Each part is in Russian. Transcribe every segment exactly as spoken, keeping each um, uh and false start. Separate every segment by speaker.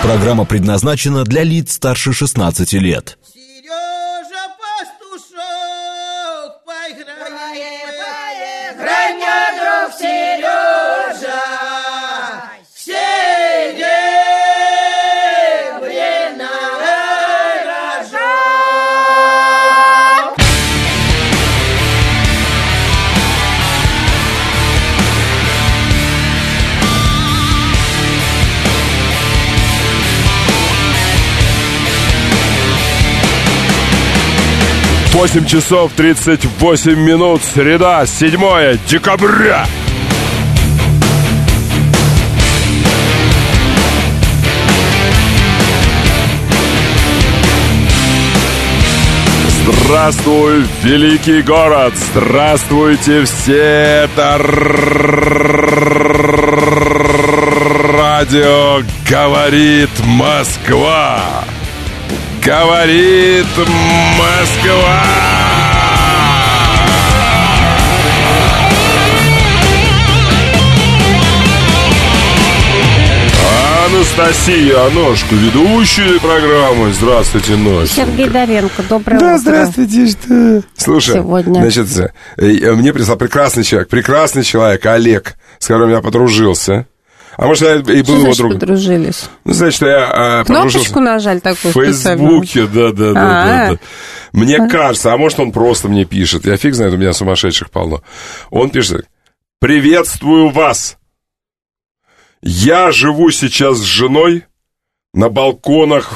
Speaker 1: Программа предназначена для лиц старше шестнадцати лет.
Speaker 2: Сережа Пастушок, поиграй, поиграй, мне, друг Сережа, серебряный рожок.
Speaker 3: восемь часов тридцать восемь минут, среда, седьмое декабря. Здравствуй, великий город! Здравствуйте все! Это радио «Говорит Москва». Говорит Москва! Анастасия Аношка, ведущая программы. Здравствуйте, Ночь.
Speaker 4: Сергей Доренко, доброе
Speaker 3: да,
Speaker 4: утро.
Speaker 3: Здравствуйте, что? Слушай,
Speaker 4: сегодня.
Speaker 3: Значит, мне прислал прекрасный человек, прекрасный человек, Олег, с которым я подружился. А может, я и был его другом.
Speaker 4: Подружились?
Speaker 3: Ну, значит, я
Speaker 4: кнопочку нажали такую
Speaker 3: в Фейсбуке, да, да, да, да. Мне кажется, а может, он просто мне пишет. Я фиг знает, у меня сумасшедших полно. Он пишет: приветствую вас. Я живу сейчас с женой на балконах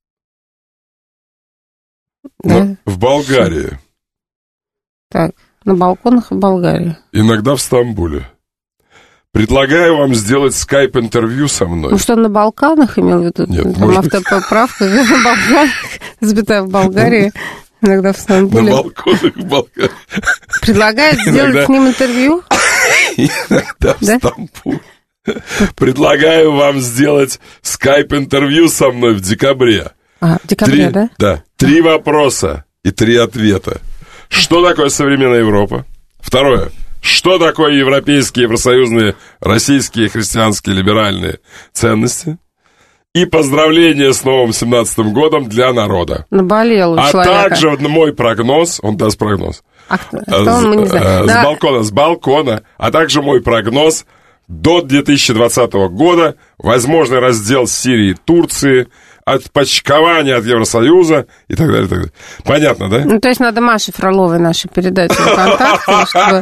Speaker 4: да.
Speaker 3: в Болгарии.
Speaker 4: Так, на балконах в Болгарии.
Speaker 3: Иногда в Стамбуле. Предлагаю вам сделать скайп-интервью со мной.
Speaker 4: Ну что, на Балканах имел в виду?
Speaker 3: Нет,
Speaker 4: там автопоправка на Балканах, запятая в Болгарии, иногда в Стамбуле.
Speaker 3: На балконах в Болгарии.
Speaker 4: Предлагает сделать с ним интервью?
Speaker 3: Иногда в Стамбуле. Предлагаю вам сделать скайп-интервью со мной в декабре.
Speaker 4: А, в декабре, да?
Speaker 3: Да. Три вопроса и три ответа. Что такое современная Европа? Второе. Что такое европейские, евросоюзные, российские, христианские, либеральные ценности? И поздравления с новым семнадцатым годом для народа.
Speaker 4: Наболел у
Speaker 3: а
Speaker 4: человека.
Speaker 3: также мой прогноз, он даст прогноз.
Speaker 4: А кто, кто он, мы не знаем.
Speaker 3: С,
Speaker 4: да.
Speaker 3: с балкона, с балкона, а также мой прогноз до две тысячи двадцатого года, возможный раздел Сирии и Турции, отпочкование от Евросоюза и так далее, и так далее. Понятно, да?
Speaker 4: Ну, то есть надо Маше Фроловой нашей передать контакты, чтобы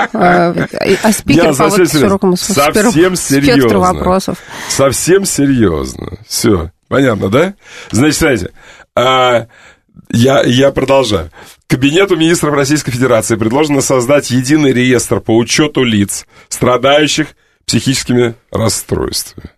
Speaker 4: а спикер по вот широкому спектру вопросов.
Speaker 3: Совсем серьезно. Все, понятно, да? Значит, смотрите, а, я, я продолжаю. Кабинету министров Российской Федерации предложено создать единый реестр по учету лиц, страдающих психическими расстройствами.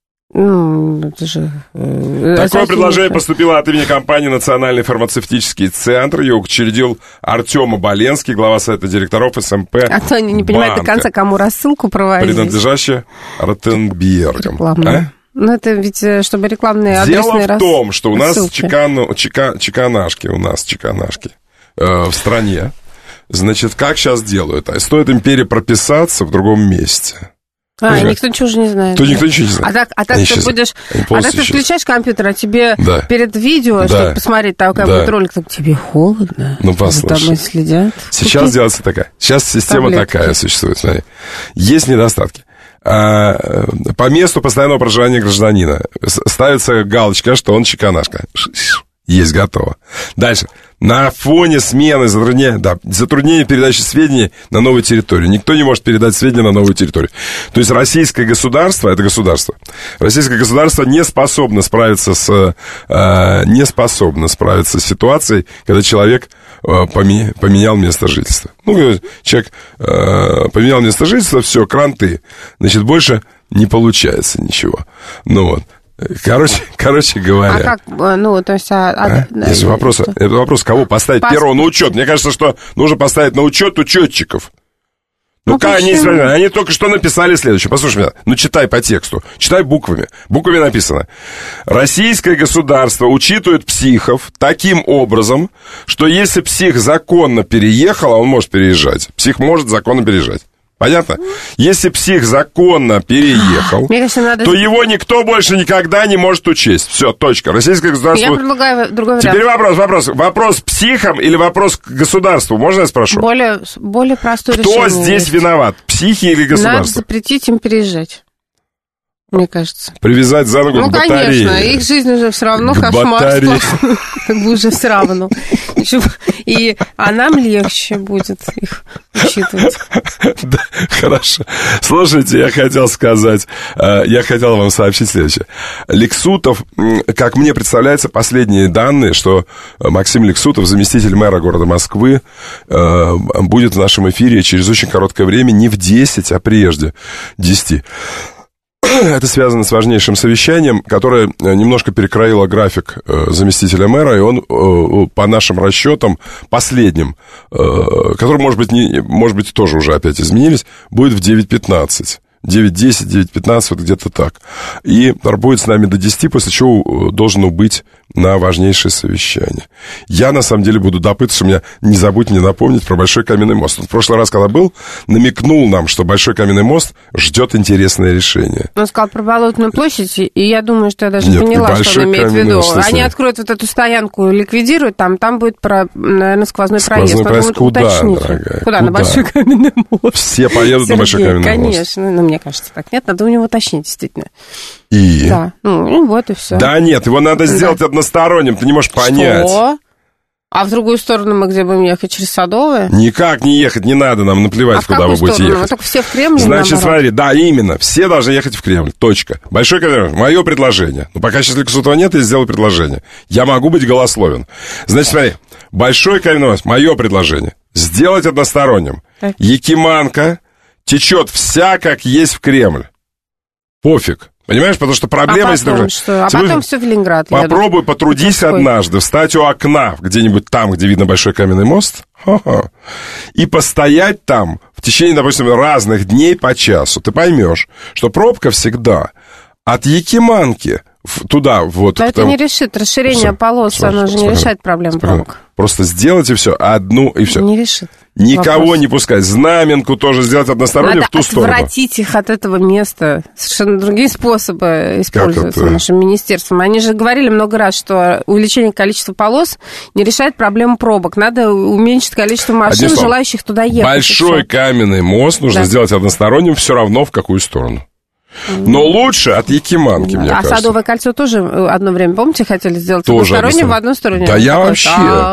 Speaker 4: Ну, это же... Э,
Speaker 3: Такое предложение это... поступило от имени компании «Национальный фармацевтический центр». Ее учредил Артем Оболенский, глава совета директоров эс эм пэ.
Speaker 4: А то они не понимают до конца, кому рассылку проводить.
Speaker 3: Принадлежащая Ротенбергам.
Speaker 4: А? Ну, это ведь, чтобы рекламные адресные
Speaker 3: Дело в том, что у нас
Speaker 4: рассылки.
Speaker 3: чекан... чека... чеканашки, у нас чеканашки э, в стране. Значит, как сейчас делают? А стоит им перепрописаться в другом месте.
Speaker 4: А, и никто ничего уже не знает.
Speaker 3: То никто ничего не знает.
Speaker 4: А так, а так ты
Speaker 3: исчезли.
Speaker 4: будешь... А так ты включаешь компьютер, а тебе
Speaker 3: да.
Speaker 4: перед видео, да. чтобы посмотреть, там, как
Speaker 3: да.
Speaker 4: будет ролик, так тебе холодно.
Speaker 3: Ну, послушай.
Speaker 4: Там следят.
Speaker 3: Сейчас
Speaker 4: Купи.
Speaker 3: делается такая. Сейчас система
Speaker 4: Таблетки.
Speaker 3: такая существует. Смотри. Есть недостатки. А, по месту постоянного проживания гражданина ставится галочка, что он чеканашка. Есть, готово. Дальше. На фоне смены затруднения, да, затруднения передачи сведений на новую территорию. Никто не может передать сведения на новую территорию. То есть российское государство, это государство, российское государство не способно справиться с, э, не способно справиться с ситуацией, когда человек э, поме, поменял место жительства. Ну, человек э, поменял место жительства, все, кранты. Значит, больше не получается ничего. Ну вот. Короче, короче говоря.
Speaker 4: А как, ну, то есть... А,
Speaker 3: а?
Speaker 4: А,
Speaker 3: Если вопрос, это вопрос, кого поставить
Speaker 4: Паспорт.
Speaker 3: первого на учет. Мне кажется, что нужно поставить на учет учетчиков. Ну,
Speaker 4: ну
Speaker 3: как они, они только что написали следующее. Послушай меня, ну, читай по тексту, читай буквами. Буквами написано. Российское государство учитывает психов таким образом, что если псих законно переехал, а он может переезжать, псих может законно переезжать. Понятно? Если псих законно переехал, надо... то его никто больше никогда не может учесть. Все, точка. Российское государство...
Speaker 4: Я предлагаю другой вариант.
Speaker 3: Теперь вопрос, вопрос. Вопрос психам или вопрос к государству? Можно я спрошу?
Speaker 4: Более, более простое
Speaker 3: Кто
Speaker 4: решение.
Speaker 3: Кто здесь есть. Виноват? Психи или государство?
Speaker 4: Надо запретить им переезжать. Мне кажется.
Speaker 3: Привязать за ногу
Speaker 4: ну,
Speaker 3: к батарее.
Speaker 4: Ну, конечно, их жизнь уже все равно кошмар. Как бы уже все равно. И, а нам легче будет их учитывать.
Speaker 3: Да, хорошо. Слушайте, я хотел сказать, я хотел вам сообщить следующее. Лексутов, как мне представляется, последние данные, что Максим Лексутов, заместитель мэра города Москвы, будет в нашем эфире через очень короткое время, не в десять, а прежде десяти. Это связано с важнейшим совещанием, которое немножко перекроило график заместителя мэра, и он, по нашим расчетам, последним, который, может быть, не, может быть, тоже уже опять изменились, будет в девять пятнадцать. девять десять, девять пятнадцать, вот где-то так. И будет с нами до десяти, после чего должен быть на важнейшее совещание. Я, на самом деле, буду допытываться, у меня, не забудь мне напомнить про Большой каменный мост. Он в прошлый раз, когда был, намекнул нам, что Большой каменный мост ждет интересное решение.
Speaker 4: Он сказал про Болотную площадь, и я думаю, что я даже Нет, поняла, что он имеет в виду. Мост, Они откроют вот эту стоянку, ликвидируют, там, там будет, про, наверное, сквозной, сквозной проезд.
Speaker 3: проезд куда, дорогая?
Speaker 4: Куда? Куда? На Большой каменный мост.
Speaker 3: Все поедут Сергей, на Большой каменный
Speaker 4: конечно.
Speaker 3: мост.
Speaker 4: Конечно, ну, мне кажется, так нет, надо у него уточнить, действительно.
Speaker 3: И?
Speaker 4: Да, ну, вот и все.
Speaker 3: Да нет, его надо сделать да. односторонним, ты не можешь понять.
Speaker 4: Что? А в другую сторону мы где будем ехать? Через Садовое?
Speaker 3: Никак не ехать, не надо нам наплевать, а куда вы будете сторону? ехать.
Speaker 4: Мы только все в Кремль,
Speaker 3: Значит, смотри, да, именно, все должны ехать в Кремль, точка. Большой Кремль, мое предложение. Ну, пока сейчас Лексутова нет, я сделаю предложение. Я могу быть голословен. Значит, смотри, Большой Кремль, мое предложение. Сделать односторонним. Так. Якиманка течет вся, как есть в Кремль. Пофиг. Понимаешь, потому что проблема...
Speaker 4: А потом, если что? А потом все в Ленинград
Speaker 3: Попробуй,
Speaker 4: еду.
Speaker 3: потрудись однажды встать у окна, где-нибудь там, где видно Большой каменный мост, ха-ха, и постоять там в течение, допустим, разных дней по часу. Ты поймешь, что пробка всегда от Якиманки туда вот...
Speaker 4: Да это тому... не решит. Расширение все, полос, все, оно же не решает проблем пробок.
Speaker 3: Просто сделайте все одну и все.
Speaker 4: Не решит.
Speaker 3: Никого
Speaker 4: вопрос.
Speaker 3: не пускать. Знаменку тоже сделать одностороннюю
Speaker 4: Надо
Speaker 3: в ту сторону.
Speaker 4: Надо отвратить их от этого места. Совершенно другие способы используются нашим министерством. Они же говорили много раз, что увеличение количества полос не решает проблему пробок. Надо уменьшить количество машин, желающих туда ехать.
Speaker 3: Большой каменный мост нужно да. сделать односторонним все равно в какую сторону. Но лучше от Якиманки, мне
Speaker 4: а
Speaker 3: кажется. А
Speaker 4: Садовое кольцо тоже одно время, помните, хотели сделать
Speaker 3: тоже
Speaker 4: односторонним в одну сторону?
Speaker 3: Да я вообще...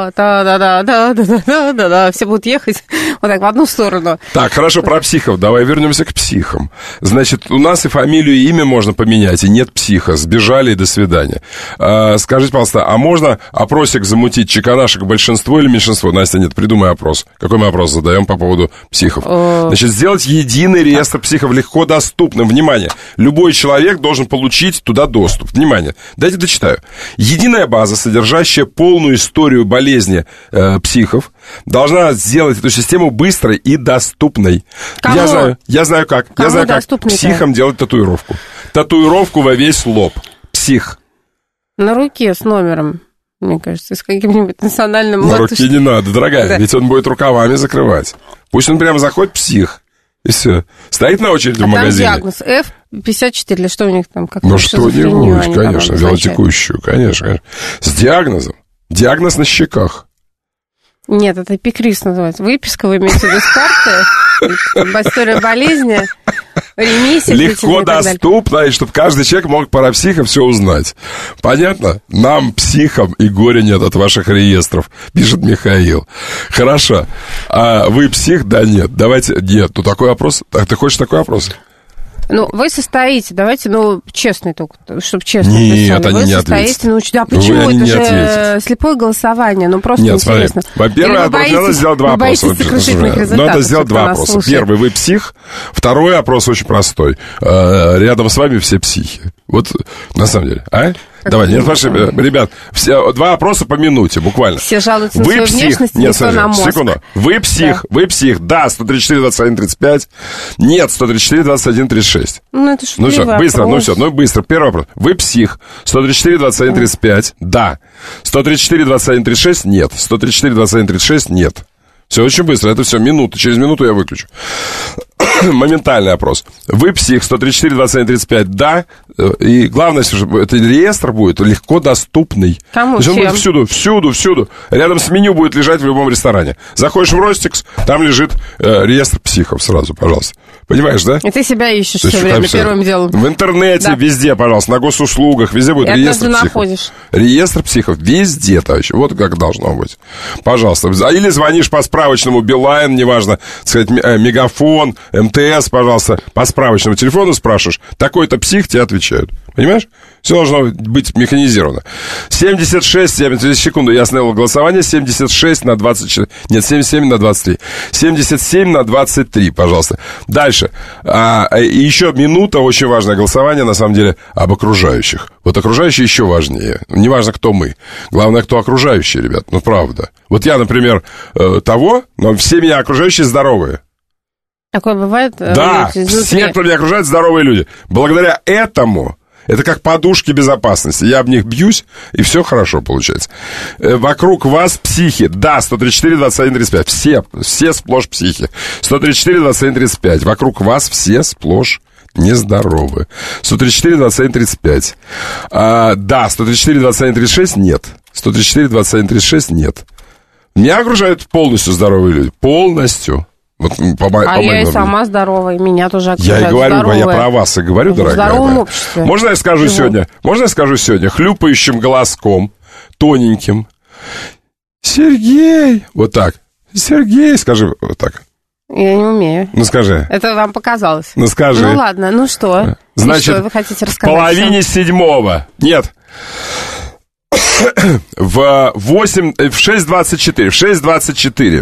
Speaker 4: Да-да-да-да-да-да-да-да, все будут ехать вот так в одну сторону.
Speaker 3: Так, хорошо, про психов. Давай вернемся к психам. Значит, у нас и фамилию, и имя можно поменять, и нет психа. Сбежали, и до свидания. А, скажите, пожалуйста, а можно опросик замутить? Чеканашек большинство или меньшинство? Настя, нет, придумай опрос. Какой мы опрос задаем по поводу психов? Значит, сделать единый реестр психов легко доступным. Внимание! Любой человек должен получить туда доступ. Внимание, дайте дочитаю. Единая база, содержащая полную историю болезни э, психов, должна сделать эту систему быстрой и доступной.
Speaker 4: Кому?
Speaker 3: Я знаю, я знаю как.
Speaker 4: Кому
Speaker 3: я знаю как психам делать татуировку. Татуировку во весь лоб. Псих.
Speaker 4: На руке с номером, мне кажется, с каким-нибудь национальным...
Speaker 3: На руке не надо, дорогая, да. Ведь он будет рукавами закрывать. Пусть он прямо заходит, псих. И все. Стоит на очереди
Speaker 4: а
Speaker 3: в магазине.
Speaker 4: Там диагноз эф пятьдесят четыре, или что у них там?
Speaker 3: Ну, что-нибудь, конечно, велотекущую, конечно, конечно. С диагнозом. Диагноз на щеках.
Speaker 4: Нет, это эпикриз называется. Выписка, вы имеете в виду с карты? История болезни, ремиссия.
Speaker 3: Легко доступно, и чтобы каждый человек мог про психа все узнать. Понятно? Нам, психам, и горя нет от ваших реестров, пишет Михаил. Хорошо. А вы псих? Да, нет. Давайте, нет. Ну, такой опрос. А ты хочешь такой опрос?
Speaker 4: Ну, вы состоите, давайте, ну, честный только, чтобы честно
Speaker 3: Нет,
Speaker 4: писали.
Speaker 3: они
Speaker 4: вы
Speaker 3: не
Speaker 4: состоите, ну, да, почему?
Speaker 3: Вы
Speaker 4: это же
Speaker 3: ответите.
Speaker 4: Слепое голосование, ну, просто
Speaker 3: Нет,
Speaker 4: интересно.
Speaker 3: Смотри, во-первых, надо сделать два опроса. Надо сделать два опроса. Слушает. Первый, вы псих. Второй опрос очень простой. Рядом с вами все психи. Вот, на самом деле, а? Как Давай, нет, слушай, ребят, все, два опроса по минуте, буквально.
Speaker 4: Все жалуются на
Speaker 3: вы
Speaker 4: свою
Speaker 3: псих.
Speaker 4: внешность,
Speaker 3: нет,
Speaker 4: смотри, на мозг.
Speaker 3: Секунду. Вы псих, да. Вы псих, да, сто тридцать четыре двадцать один тридцать пять. Нет, сто тридцать четыре двадцать один тридцать шесть.
Speaker 4: Ну, это
Speaker 3: Ну, все, быстро,
Speaker 4: вопрос.
Speaker 3: ну, все, ну, быстро. Первый вопрос. Вы псих, сто тридцать четыре двадцать один тридцать пять, да. сто тридцать четыре двадцать один тридцать шесть, нет. сто тридцать четыре двадцать один тридцать шесть, нет. Все очень быстро, это все минута, через минуту я выключу. Моментальный опрос. Вы псих, сто тридцать четыре двадцать один тридцать пять, да. И главное, что это реестр будет легко доступный.
Speaker 4: Кому?
Speaker 3: То есть он
Speaker 4: Чем?
Speaker 3: будет всюду, всюду, всюду. Рядом с меню будет лежать в любом ресторане. Заходишь в Ростикс, там лежит э, реестр психов сразу, пожалуйста. Понимаешь, да?
Speaker 4: И ты себя ищешь
Speaker 3: То
Speaker 4: все
Speaker 3: есть
Speaker 4: время,
Speaker 3: всё.
Speaker 4: первым делом.
Speaker 3: В интернете,
Speaker 4: Да.
Speaker 3: везде, пожалуйста, на госуслугах, везде будет
Speaker 4: И
Speaker 3: реестр
Speaker 4: однажды
Speaker 3: психов.
Speaker 4: находишь.
Speaker 3: Реестр психов везде, товарищи. Вот как должно быть. Пожалуйста. А или звонишь по справочному Билайн, неважно, так сказать, Мегафон, МТС, пожалуйста, по справочному телефону спрашиваешь. Такой-то псих, тебе отвечают. Понимаешь? Все должно быть механизировано. семьдесят шесть, семьдесят, секунду, я остановил голосование. семьдесят шесть на двадцать четыре. Нет, семьдесят семь на двадцать три. семьдесят семь на двадцать три, пожалуйста. Дальше. А, и еще минута, очень важное голосование, на самом деле, об окружающих. Вот окружающие еще важнее. Неважно, кто мы. Главное, кто окружающие, ребят. Ну, правда. Вот я, например, э, того, но все меня окружающие здоровые.
Speaker 4: Такое бывает?
Speaker 3: Да,
Speaker 4: э,
Speaker 3: все, кто меня окружает, здоровые люди. Благодаря этому... Это как подушки безопасности. Я об них бьюсь, и все хорошо получается. Э, Вокруг вас психи. Да, сто тридцать четыре двадцать один тридцать пять. Все, все сплошь психи. сто тридцать четыре двадцать один тридцать пять. Вокруг вас все сплошь нездоровы. сто тридцать четыре двадцать один тридцать пять. А, да, сто тридцать четыре двадцать один тридцать шесть нет. сто тридцать четыре двадцать один тридцать шесть нет. Меня окружают полностью здоровые люди. Полностью. Вот, по,
Speaker 4: А
Speaker 3: по
Speaker 4: я и
Speaker 3: моему
Speaker 4: сама здоровая, меня тоже окружают.
Speaker 3: Я и говорю,
Speaker 4: здоровые.
Speaker 3: я про вас и говорю,
Speaker 4: В
Speaker 3: дорогая
Speaker 4: здоровом
Speaker 3: моя.
Speaker 4: обществе.
Speaker 3: Можно я скажу
Speaker 4: Живу.
Speaker 3: сегодня, можно я скажу сегодня хлюпающим голоском, тоненьким? Сергей! Вот так. Сергей, скажи вот так.
Speaker 4: Я не умею.
Speaker 3: Ну, скажи.
Speaker 4: Это вам показалось.
Speaker 3: Ну, скажи.
Speaker 4: Ну, ладно, ну что?
Speaker 3: Значит,
Speaker 4: И что вы хотите
Speaker 3: в
Speaker 4: рассказать?
Speaker 3: половине седьмого. Нет. В восемь, в шесть двадцать четыре. В шесть двадцать четыре.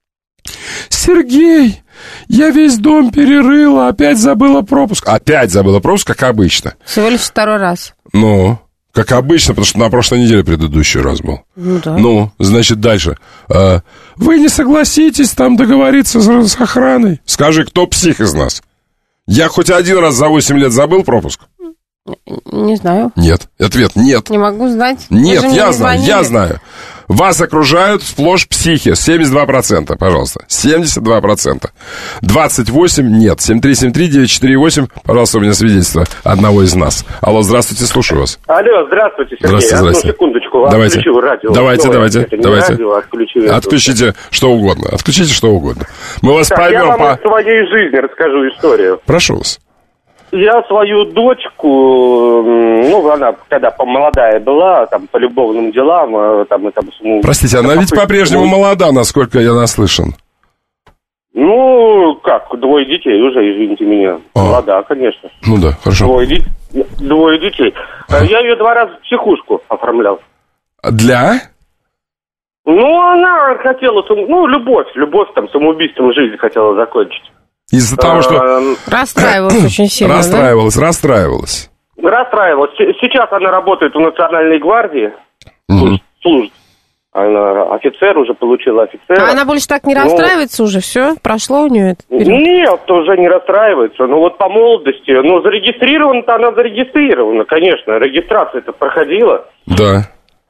Speaker 3: Сергей, я весь дом перерыла, опять забыла пропуск. Опять забыла пропуск, как обычно.
Speaker 4: Всего лишь второй раз.
Speaker 3: Ну, как обычно, потому что на прошлой неделе предыдущий раз был.
Speaker 4: Ну, да.
Speaker 3: Ну, значит, дальше. А, вы не согласитесь там договориться с, с охраной? Скажи, кто псих из нас? Я хоть один раз за восемь лет забыл пропуск?
Speaker 4: Не знаю.
Speaker 3: Нет. Ответ нет.
Speaker 4: Не могу знать.
Speaker 3: Нет,
Speaker 4: Вы же мне
Speaker 3: я
Speaker 4: не
Speaker 3: знаю,
Speaker 4: звонили.
Speaker 3: я знаю. Вас окружают сплошь психи. семьдесят два процента, пожалуйста. семьдесят два процента. двадцать восемь нет. семь три семь три девять четыре восемь. Пожалуйста, у меня свидетельство одного из нас. Алло, здравствуйте, слушаю вас.
Speaker 5: Алло, здравствуйте, Сергей.
Speaker 3: Здравствуйте,
Speaker 5: Одну
Speaker 3: здравствуйте.
Speaker 5: секундочку.
Speaker 3: Давайте.
Speaker 5: Отключу радио.
Speaker 3: Давайте,
Speaker 5: Ой,
Speaker 3: давайте,
Speaker 5: это не
Speaker 3: давайте.
Speaker 5: радио, отключу это.
Speaker 3: Отключите что угодно. Отключите что угодно. Мы вас
Speaker 5: Так, я
Speaker 3: поймем
Speaker 5: вам
Speaker 3: по...
Speaker 5: из своей жизни расскажу историю.
Speaker 3: Прошу вас.
Speaker 5: Я свою дочку, ну, она когда помолодая была, там, по любовным делам, э, там, и там... ну,
Speaker 3: Простите, она ведь по-прежнему молода, насколько я наслышан.
Speaker 5: Ну, как, двое детей уже, извините меня.
Speaker 3: А.
Speaker 5: Молода, конечно.
Speaker 3: Ну да, хорошо.
Speaker 5: Двое, ди- двое детей.
Speaker 3: А.
Speaker 5: Я ее два раза в психушку оформлял.
Speaker 3: Для?
Speaker 5: Ну, она хотела, сам- ну, любовь, любовь, там, самоубийством жизнь хотела закончить.
Speaker 3: Из-за того, что
Speaker 5: Эм,
Speaker 4: Расстраивалась очень сильно,
Speaker 3: расстраивалась, расстраивалась.
Speaker 5: Расстраивалась. С- Сейчас она работает в Национальной гвардии,
Speaker 3: Мгм.
Speaker 5: служит. Она офицер, уже получила офицера.
Speaker 4: да? А она больше так не
Speaker 5: Ну,
Speaker 4: расстраивается уже? Все? Прошло у нее это период?
Speaker 5: Нет, уже не расстраивается. Ну вот по молодости, ну зарегистрирована-то она зарегистрирована, конечно. Регистрация-то проходила.
Speaker 3: Да.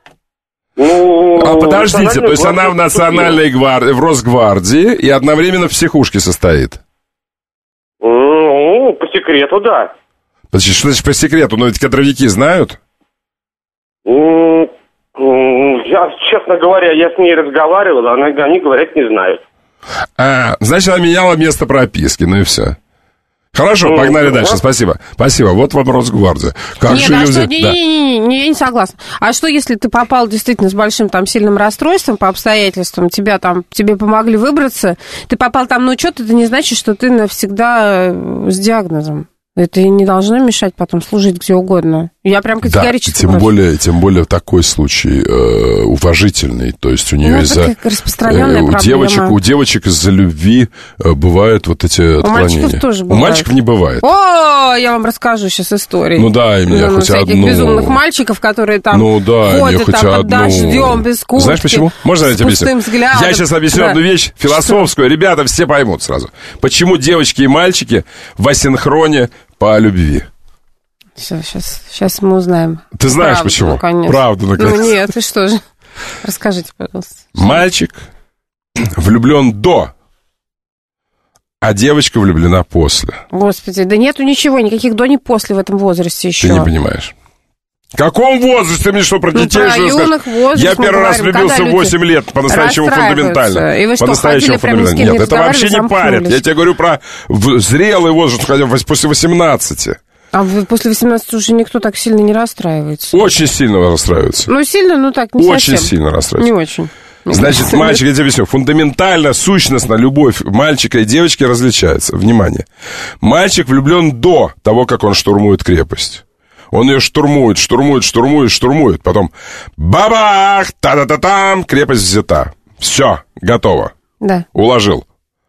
Speaker 5: Ну,
Speaker 3: А подождите,
Speaker 5: Национальную
Speaker 3: то есть она в
Speaker 5: гвардию
Speaker 3: Национальной гвардии, в Росгвардии и одновременно в психушке состоит?
Speaker 5: поступила. Ну, по секрету, да.
Speaker 3: Подождите, что значит по секрету? Но ведь кадровики знают?
Speaker 5: М, м, Я, честно говоря, я с ней разговаривал, она, они говорят, не знают.
Speaker 3: А, значит, она меняла место прописки, ну и все. Хорошо,
Speaker 5: Ну,
Speaker 3: погнали
Speaker 5: да.
Speaker 3: дальше, спасибо. Спасибо, вот вопрос гвардии. Как
Speaker 4: Нет,
Speaker 3: же
Speaker 4: а
Speaker 3: люди...
Speaker 4: что, не,
Speaker 3: Да.
Speaker 4: не, не, не, я не согласна. А что, если ты попал действительно с большим там сильным расстройством по обстоятельствам, тебя там, тебе помогли выбраться, ты попал там на учет, это не значит, что ты навсегда э, с диагнозом. Это и не должно мешать потом служить где угодно. Я прям
Speaker 3: Да,
Speaker 4: категорически
Speaker 3: тем
Speaker 4: против.
Speaker 3: более, тем более такой случай э, уважительный, то есть у нее
Speaker 4: Ну, это
Speaker 3: из-за
Speaker 4: как распространенная
Speaker 3: у
Speaker 4: проблема.
Speaker 3: девочек, у девочек из-за любви э, бывают вот эти отклонения.
Speaker 4: мальчиков тоже
Speaker 3: У
Speaker 4: бывает.
Speaker 3: мальчиков не бывает.
Speaker 4: О, я вам расскажу сейчас историю.
Speaker 3: Ну, дай мне
Speaker 4: Ну,
Speaker 3: хоть
Speaker 4: всяких
Speaker 3: одну.
Speaker 4: безумных мальчиков, которые там
Speaker 3: Ну да, мне
Speaker 4: ходят
Speaker 3: хоть
Speaker 4: там под
Speaker 3: одну.
Speaker 4: дождем, без куртки.
Speaker 3: Знаешь почему? Можно я
Speaker 4: с
Speaker 3: тебе объясню?
Speaker 4: пустым взглядом.
Speaker 3: Я сейчас объясню
Speaker 4: Да.
Speaker 3: одну вещь философскую. Ребята все поймут сразу. Почему девочки и мальчики в асинхроне по любви?
Speaker 4: Все, сейчас, сейчас мы узнаем.
Speaker 3: Ты знаешь
Speaker 4: Правду,
Speaker 3: почему?
Speaker 4: Ну, конечно.
Speaker 3: Правду, наконец.
Speaker 4: Ну, нет, и что же? Расскажите, пожалуйста.
Speaker 3: Мальчик влюблен до, а девочка влюблена после.
Speaker 4: Господи, да нету ничего, никаких до, ни после в этом возрасте еще.
Speaker 3: Ты не понимаешь. В каком возрасте? Ты мне что, про
Speaker 4: ну,
Speaker 3: детей
Speaker 4: про
Speaker 3: что
Speaker 4: юных возраст,
Speaker 3: Я первый раз влюбился в восемь лет, по-настоящему фундаментально.
Speaker 4: И вы что,
Speaker 3: по-настоящему фундаментально. Нет, это вообще не парит. Я тебе говорю про зрелый возраст, хотя бы после восемнадцати.
Speaker 4: А после восемнадцати уже никто так сильно не расстраивается?
Speaker 3: Очень сильно расстраивается.
Speaker 4: Ну, сильно, ну так, не
Speaker 3: Очень
Speaker 4: совсем.
Speaker 3: сильно расстраивается.
Speaker 4: Не очень.
Speaker 3: Значит, мальчик, я тебе объясню, фундаментально, сущностно любовь мальчика и девочки различается. Внимание. Мальчик влюблен до того, как он штурмует крепость. Он ее штурмует, штурмует, штурмует, штурмует. Потом бабах, та-та-та-там, крепость взята. Все, готово.
Speaker 4: Да.
Speaker 3: Уложил.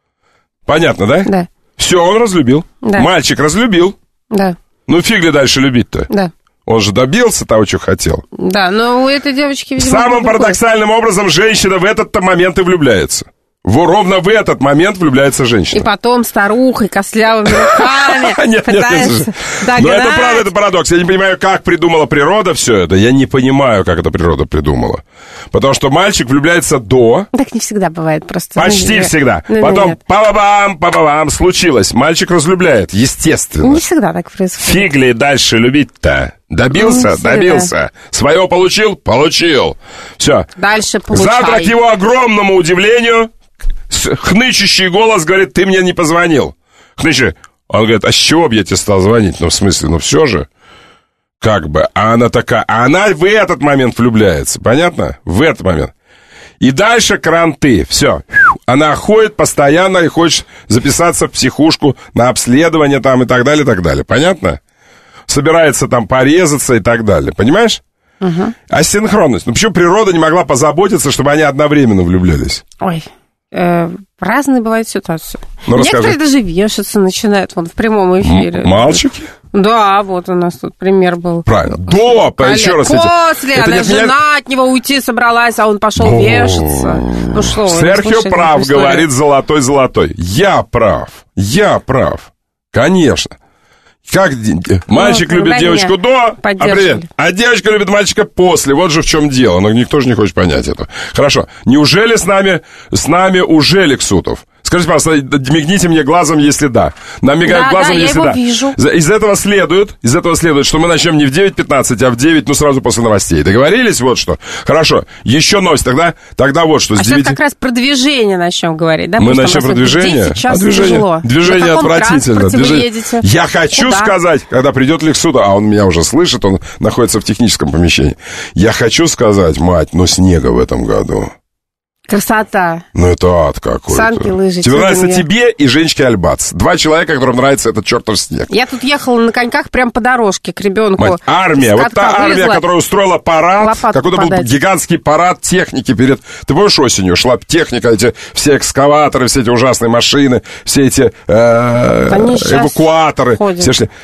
Speaker 3: Понятно, да?
Speaker 4: Да.
Speaker 3: Все, он разлюбил.
Speaker 4: Да.
Speaker 3: Мальчик разлюбил.
Speaker 4: Да.
Speaker 3: Ну, фиг ли дальше любить-то?
Speaker 4: Да.
Speaker 3: Он же добился того, что хотел.
Speaker 4: Да, но у этой девочки, видимо...
Speaker 3: Самым парадоксальным образом женщина в этот момент и влюбляется. В, ровно в этот момент влюбляется женщина.
Speaker 4: И потом старухой, костлявыми руками
Speaker 3: нет,
Speaker 4: пытаешься
Speaker 3: нет,
Speaker 4: догнать.
Speaker 3: Но это правда, это парадокс. Я не понимаю, как придумала природа все это. Я не понимаю, как это природа придумала. Потому что мальчик влюбляется до...
Speaker 4: Так не всегда бывает просто.
Speaker 3: Почти
Speaker 4: ну,
Speaker 3: всегда.
Speaker 4: Ну,
Speaker 3: Потом
Speaker 4: нет.
Speaker 3: па-ба-бам, па-ба-бам, случилось. Мальчик разлюбляет, естественно.
Speaker 4: Не всегда так происходит.
Speaker 3: Фиг ли дальше любить-то? Добился?
Speaker 4: Ну, всегда.
Speaker 3: Добился. Свое получил? Получил. Все.
Speaker 4: Дальше получай.
Speaker 3: Завтра, к его огромному удивлению, хнычущий голос говорит: ты мне не позвонил. Хнычущий. Он говорит: а с чего бы я тебе стал звонить? Ну, в смысле, ну все же. Как бы. А она такая... А она в этот момент влюбляется. Понятно? В этот момент. И дальше кранты. Все. Она ходит постоянно и хочет записаться в психушку на обследование там и так далее, и так далее. Понятно? Собирается там порезаться и так далее. Понимаешь?
Speaker 4: Угу.
Speaker 3: Асинхронность. Ну, почему природа не могла позаботиться, чтобы они одновременно влюблялись?
Speaker 4: Ой, э, разные бывают ситуации.
Speaker 3: Ну,
Speaker 4: некоторые
Speaker 3: расскажи.
Speaker 4: даже вешаться начинают вон в прямом эфире.
Speaker 3: М- мальчики?
Speaker 4: Да, вот у нас тут пример был.
Speaker 3: Правильно. До, по
Speaker 4: Олег,
Speaker 3: еще раз.
Speaker 4: после,
Speaker 3: это
Speaker 4: она
Speaker 3: не
Speaker 4: жена
Speaker 3: меня...
Speaker 4: от него уйти собралась, а он пошел
Speaker 3: О.
Speaker 4: вешаться. Ну что, вы
Speaker 3: Серхио
Speaker 4: слышали
Speaker 3: прав,
Speaker 4: эту историю?
Speaker 3: говорит золотой-золотой. Я прав. Я прав. Конечно. Как мальчик
Speaker 4: Ну,
Speaker 3: любит
Speaker 4: когда
Speaker 3: девочку
Speaker 4: меня
Speaker 3: до, а,
Speaker 4: поддерживали.
Speaker 3: привет, а девочка любит мальчика после. Вот же в чем дело. Но никто же не хочет понять это. Хорошо. Неужели с нами, с нами уже Лексутов? Скажите, пожалуйста, мигните мне глазом, если да. Нам мигают
Speaker 4: Да,
Speaker 3: глазом,
Speaker 4: да, я
Speaker 3: если
Speaker 4: его
Speaker 3: да.
Speaker 4: вижу.
Speaker 3: Из этого следует, из этого следует, что мы начнем не в девять пятнадцать, а в девять, ну, сразу после новостей. Договорились? Вот что. Хорошо. Еще новость. Тогда, тогда вот что.
Speaker 4: А
Speaker 3: с девяти...
Speaker 4: сейчас как раз про движение начнем говорить, да?
Speaker 3: Мы
Speaker 4: Потому
Speaker 3: начнем
Speaker 4: что
Speaker 3: про
Speaker 4: у нас
Speaker 3: движение.
Speaker 4: десять часов
Speaker 3: А движение,
Speaker 4: тяжело.
Speaker 3: движение
Speaker 4: На каком
Speaker 3: отвратительно.
Speaker 4: транспорте вы
Speaker 3: Движение...
Speaker 4: едете?
Speaker 3: Я хочу
Speaker 4: Куда?
Speaker 3: сказать, когда придет Лексуда, а он меня уже слышит, он находится в техническом помещении. Я хочу сказать, мать, но снега в этом году.
Speaker 4: Красота.
Speaker 3: Ну, это ад какой-то.
Speaker 4: Санки, лыжи,
Speaker 3: Тебе нравится
Speaker 4: тюбинги.
Speaker 3: тебе и Женечке Альбац. Два человека, которым нравится этот чертов снег.
Speaker 4: Я тут ехала на коньках прям по дорожке к ребенку.
Speaker 3: Мать, армия, вот та армия,
Speaker 4: вылезла.
Speaker 3: которая устроила парад,
Speaker 4: Лопатку
Speaker 3: какой-то был
Speaker 4: подать.
Speaker 3: гигантский парад техники перед... Ты помнишь, осенью шла техника, эти все экскаваторы, все эти ужасные машины, все эти э,
Speaker 4: Они сейчас
Speaker 3: эвакуаторы.
Speaker 4: ходят.
Speaker 3: Все шли.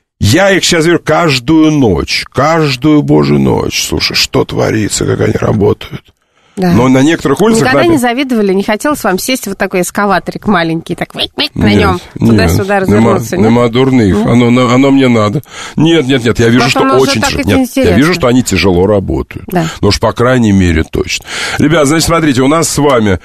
Speaker 3: Я их сейчас вижу каждую ночь, каждую божью ночь. Слушай, что творится, как они работают.
Speaker 4: Да.
Speaker 3: Но на некоторых улицах...
Speaker 4: Никогда
Speaker 3: на-
Speaker 4: не завидовали, не хотелось вам сесть в вот такой эскаваторик маленький, так вик-вик на
Speaker 3: Нет,
Speaker 4: нем,
Speaker 3: нет,
Speaker 4: туда-сюда развернуться.
Speaker 3: Нема,
Speaker 4: нет?
Speaker 3: нема дурных, оно, на- оно мне надо. Нет, нет, нет, я вижу,
Speaker 4: Может,
Speaker 3: что
Speaker 4: оно уже
Speaker 3: очень
Speaker 4: так
Speaker 3: тяжело.
Speaker 4: и
Speaker 3: Нет, я
Speaker 4: интересно.
Speaker 3: вижу, что они тяжело работают.
Speaker 4: Да.
Speaker 3: Ну уж, по крайней мере, точно. Ребят, значит, смотрите, у нас с вами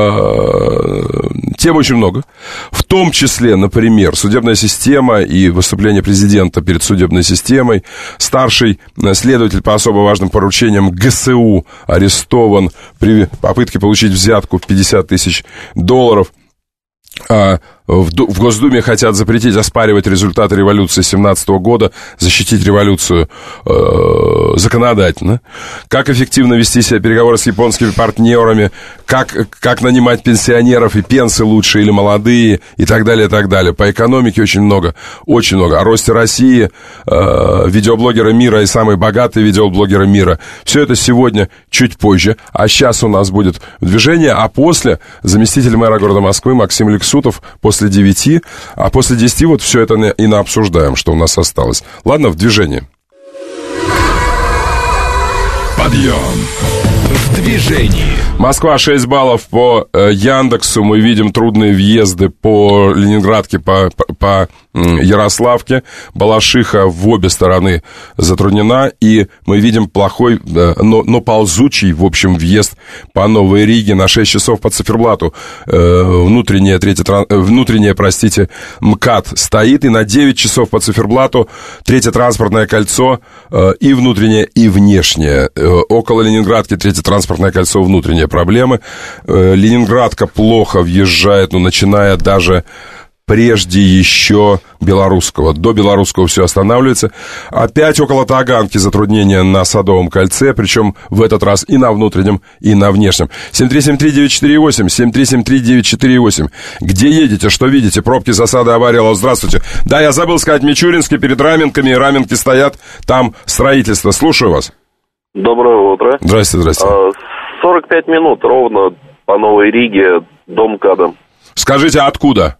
Speaker 3: э, тем очень много. В том числе, например, судебная система и выступление президента перед судебной системой. Старший следователь по особо важным поручениям ГСУ арестован при попытке получить взятку в пятьдесят тысяч долларов. А, в, Ду- в Госдуме хотят запретить оспаривать результаты революции семнадцатого года, защитить революцию э, законодательно. Как эффективно вести себя переговоры с японскими партнерами, как, как нанимать пенсионеров и пенсы лучше или молодые, и так далее, и так далее. По экономике очень много, очень много. О росте России, э, видеоблогеры мира и самые богатые видеоблогеры мира. Все это сегодня чуть позже. А сейчас у нас будет движение, а после заместитель мэра города Москвы Максим Лексутов после девяти, а после десяти вот все это и наобсуждаем, что у нас осталось. Ладно, в движении.
Speaker 1: Подъем в движении.
Speaker 3: Москва шесть баллов по э, Яндексу. Мы видим трудные въезды по Ленинградке, по, по, по Ярославке. Балашиха в обе стороны затруднена. И мы видим плохой, э, но, но ползучий, в общем, въезд по Новой Риге на шесть часов по циферблату. Э, внутренняя, третья, э, внутренняя, простите, МКАД стоит. И на девять часов по циферблату третье транспортное кольцо э, и внутреннее, и внешнее. Э, около Ленинградки третье транспортное кольцо внутреннее. Проблемы. Ленинградка плохо въезжает, ну, начиная даже прежде еще Белорусского. До Белорусского все останавливается. Опять около Таганки затруднения на Садовом кольце, причем в этот раз и на внутреннем, и на внешнем. семь три семь три девять четыре восемь, семь три семь три девять четыре восемь. Где едете, что видите? Пробки, засады, аварии. Алло, здравствуйте. Да, я забыл сказать, Мичуринский перед Раменками, Раменки стоят, там строительство. Слушаю вас.
Speaker 6: Доброе утро.
Speaker 3: Здрасте, здрасте.
Speaker 6: сорок пять минут ровно по Новой Риге, до МКАДа.
Speaker 3: Скажите, откуда?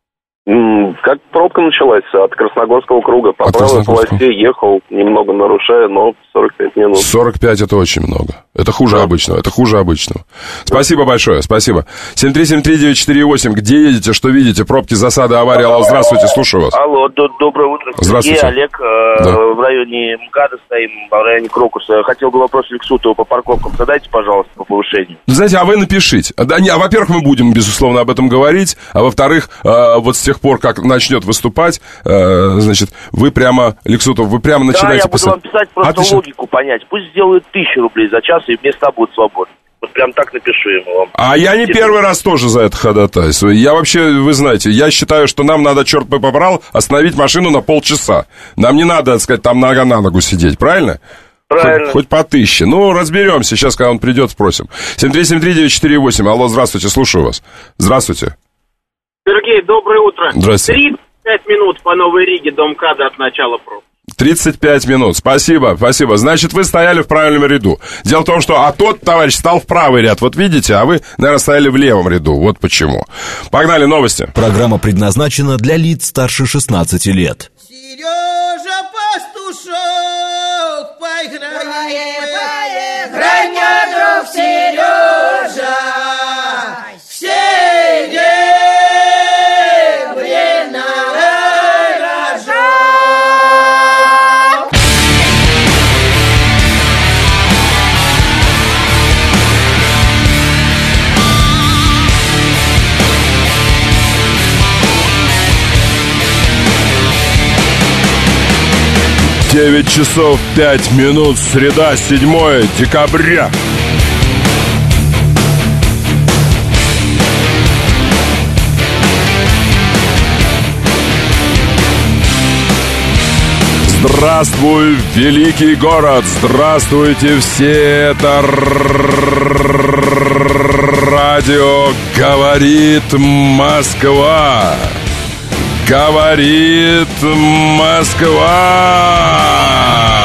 Speaker 6: Как пробка началась от Красногорского круга. По правой полосе ехал, немного нарушая, но сорок пять минут.
Speaker 3: сорок пять это очень много. Это хуже да. обычного, это хуже обычного. Спасибо большое, спасибо. семь три семь три девять четыре восемь. Где едете, что видите? Пробки, засады, аварии. Алло, здравствуйте, слушаю вас.
Speaker 7: Алло, доброе утро.
Speaker 3: Здравствуйте.
Speaker 7: Я Олег, да. В районе МКАДа стоим, в районе Крокуса. Хотел бы вопрос Лексутову по парковкам задайте, пожалуйста, по повышению.
Speaker 3: Знаете, а вы напишите. Да, не, а, во-первых, мы будем, безусловно, об этом говорить, а во-вторых, э, вот с тех пор, как начнет выступать, э, значит, вы прямо, Лексутов, вы прямо начинаете писать.
Speaker 7: Да, я буду вам писать просто Отлично. логику понять. Пусть сделают тысячу рублей за час, и места будут свободны. Вот прям так напишу ему вам.
Speaker 3: А я не первый раз тоже за это ходатайствую. Я вообще, вы знаете, я считаю, что нам надо, черт бы побрал, остановить машину на полчаса. Нам не надо, так сказать, там нога на ногу сидеть, правильно?
Speaker 7: Правильно.
Speaker 3: Хоть, хоть по тысяче. Ну, разберемся. Сейчас, когда он придет, спросим. семь три семь три девять четыре восемь. Алло, здравствуйте, слушаю вас. Здравствуйте.
Speaker 8: Сергей, доброе утро.
Speaker 3: Здравствуйте.
Speaker 8: тридцать пять минут по Новой Риге до МКАДа от начала проб.
Speaker 3: тридцать пять минут. Спасибо, спасибо. Значит, вы стояли в правильном ряду. Дело в том, что а тот товарищ стал в правый ряд. Вот видите, а вы, наверное, стояли в левом ряду. Вот почему. Погнали, новости.
Speaker 1: Программа предназначена для лиц старше шестнадцати лет.
Speaker 2: Сережа Пастушок, поиграем, поиграем, друг Сережа, все дебри на рожок.
Speaker 3: девять часов пять минут, среда, седьмое декабря. Здравствуй, великий город! Здравствуйте все! Это радио «Говорит Москва». Говорит Москва.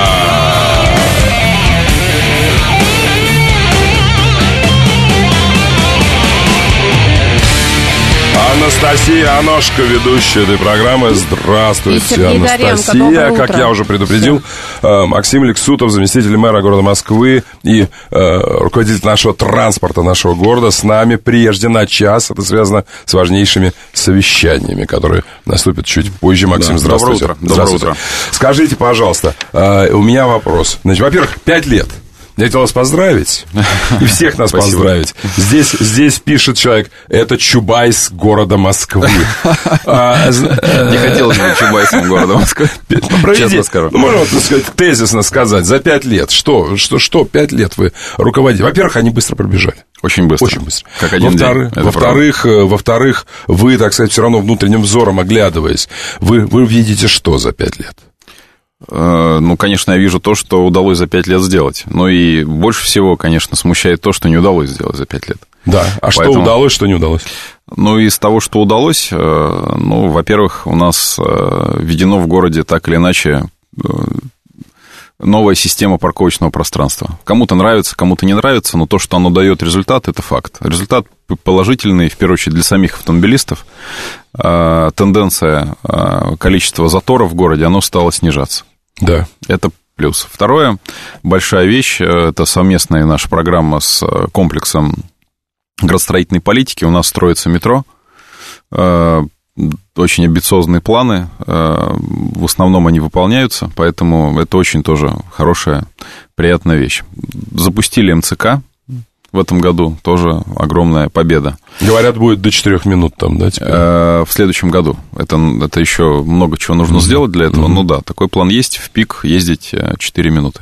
Speaker 3: Анастасия Аношка, ведущая этой программы. Здравствуйте, Анастасия. Как я уже предупредил, Все. Максим Лексутов, заместитель мэра города Москвы и э, руководитель нашего транспорта нашего города с нами прежде на час. Это связано с важнейшими совещаниями, которые наступят чуть позже. Максим, да. здравствуйте.
Speaker 9: Доброе утро.
Speaker 3: Здравствуйте.
Speaker 9: Доброе утро.
Speaker 3: Скажите, пожалуйста, э, у меня вопрос. Значит, во-первых, пять лет. Я хотел вас поздравить и всех нас поздравить. Здесь, здесь пишет человек, это Чубайс города Москвы.
Speaker 9: Не хотелось бы Чубайсом города Москвы. Честно скажу.
Speaker 3: Можно, так сказать, тезисно сказать, за пять лет. Что, что, что пять лет вы руководите? Во-первых, они быстро пробежали.
Speaker 9: Очень быстро.
Speaker 3: Очень быстро.
Speaker 9: Как один
Speaker 3: во-вторых,
Speaker 9: день.
Speaker 3: Во-вторых, во-вторых, вы, так сказать, все равно внутренним взором оглядываясь, вы, вы видите что за пять лет?
Speaker 9: Ну, конечно, я вижу то, что удалось за пять лет сделать. Но и больше всего, конечно, смущает то, что не удалось сделать за пять лет.
Speaker 3: Да, а Поэтому, что удалось, что не удалось?
Speaker 9: Ну, из того, что удалось, ну, во-первых, у нас введено в городе так или иначе новая система парковочного пространства. Кому-то нравится, кому-то не нравится, но то, что оно дает результат, это факт. Результат положительный, в первую очередь, для самих автомобилистов. Тенденция количества заторов в городе, оно стало снижаться.
Speaker 3: Да.
Speaker 9: Это плюс. Второе, большая вещь, это совместная наша программа с комплексом градостроительной политики. У нас строится метро, очень амбициозные планы, в основном они выполняются, поэтому это очень тоже хорошая, приятная вещь. Запустили эм цэ ка в этом году, тоже огромная победа.
Speaker 3: Говорят, будет до четырех минут там, да, теперь?
Speaker 9: В следующем году. Это, это еще много чего нужно mm-hmm. сделать для этого. Mm-hmm. Ну да, такой план есть, в пик ездить четыре минуты.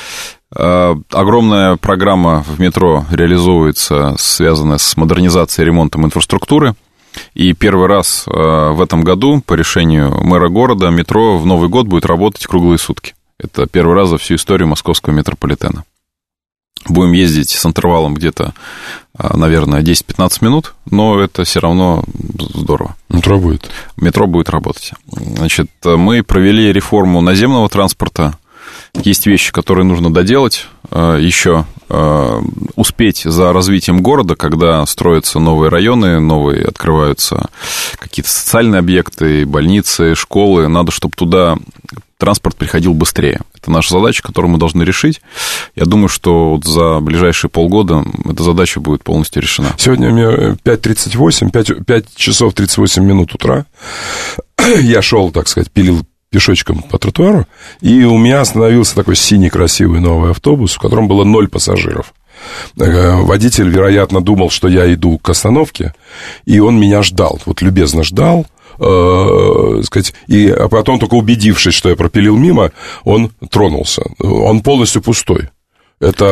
Speaker 9: Огромная программа в метро реализуется, связанная с модернизацией и ремонтом инфраструктуры. И первый раз в этом году по решению мэра города метро в Новый год будет работать круглые сутки. Это первый раз за всю историю московского метрополитена. Будем ездить с интервалом где-то, наверное, десять-пятнадцать минут, но это все равно здорово.
Speaker 3: Метро будет.
Speaker 9: Метро будет работать. Значит, мы провели реформу наземного транспорта. Есть вещи, которые нужно доделать еще, успеть за развитием города, когда строятся новые районы, новые открываются какие-то социальные объекты, больницы, школы. Надо, чтобы туда транспорт приходил быстрее. Это наша задача, которую мы должны решить. Я думаю, что вот за ближайшие полгода эта задача будет полностью решена.
Speaker 3: Сегодня мне пять тридцать восемь, пять часов тридцать восемь минут утра. Я шел, так сказать, пилил пешочком по тротуару, и у меня остановился такой синий красивый новый автобус, в котором было ноль пассажиров. Водитель, вероятно, думал, что я иду к остановке, и он меня ждал, вот любезно ждал, э, сказать, и а потом, только убедившись, что я пропилил мимо, он тронулся. Он полностью пустой. Это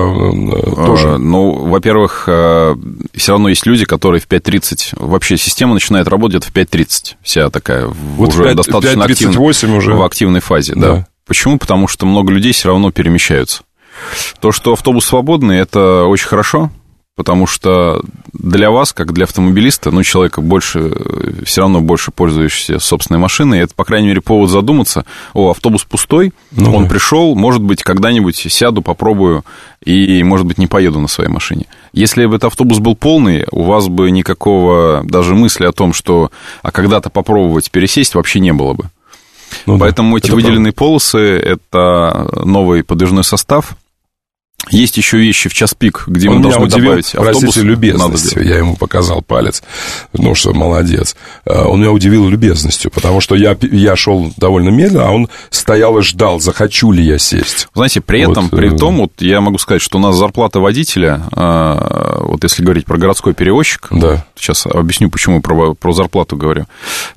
Speaker 3: тоже...
Speaker 9: Ну, во-первых, все равно есть люди, которые в пять тридцать... Вообще система начинает работать в пять тридцать. Вся такая вот уже пять, достаточно
Speaker 3: пять тридцать восемь
Speaker 9: активна,
Speaker 3: уже.
Speaker 9: В активной фазе.
Speaker 3: Да.
Speaker 9: Да. Почему? Потому что много людей все равно перемещаются. То, что автобус свободный, это очень хорошо, потому что для вас, как для автомобилиста, ну, человека больше, все равно больше пользующийся собственной машиной, это, по крайней мере, повод задуматься, о, автобус пустой, ну, он да. пришел, может быть, когда-нибудь сяду, попробую, и, может быть, не поеду на своей машине. Если бы этот автобус был полный, у вас бы никакого даже мысли о том, что а когда-то попробовать пересесть, вообще не было бы. Ну, Поэтому да, эти выделенные правда. полосы, это новый подвижной состав. Есть еще вещи в час пик, где
Speaker 3: он
Speaker 9: мы должны
Speaker 3: удивил,
Speaker 9: добавить автобус.
Speaker 3: Простите, любезностью. Я ему показал палец, ну что, молодец. Он меня удивил любезностью, потому что я, я шел довольно медленно, а он стоял и ждал, захочу ли я сесть.
Speaker 9: Знаете, при этом, вот, при том, вот я могу сказать, что у нас зарплата водителя, вот если говорить про городской перевозчик,
Speaker 3: да.
Speaker 9: сейчас объясню, почему про, про зарплату говорю,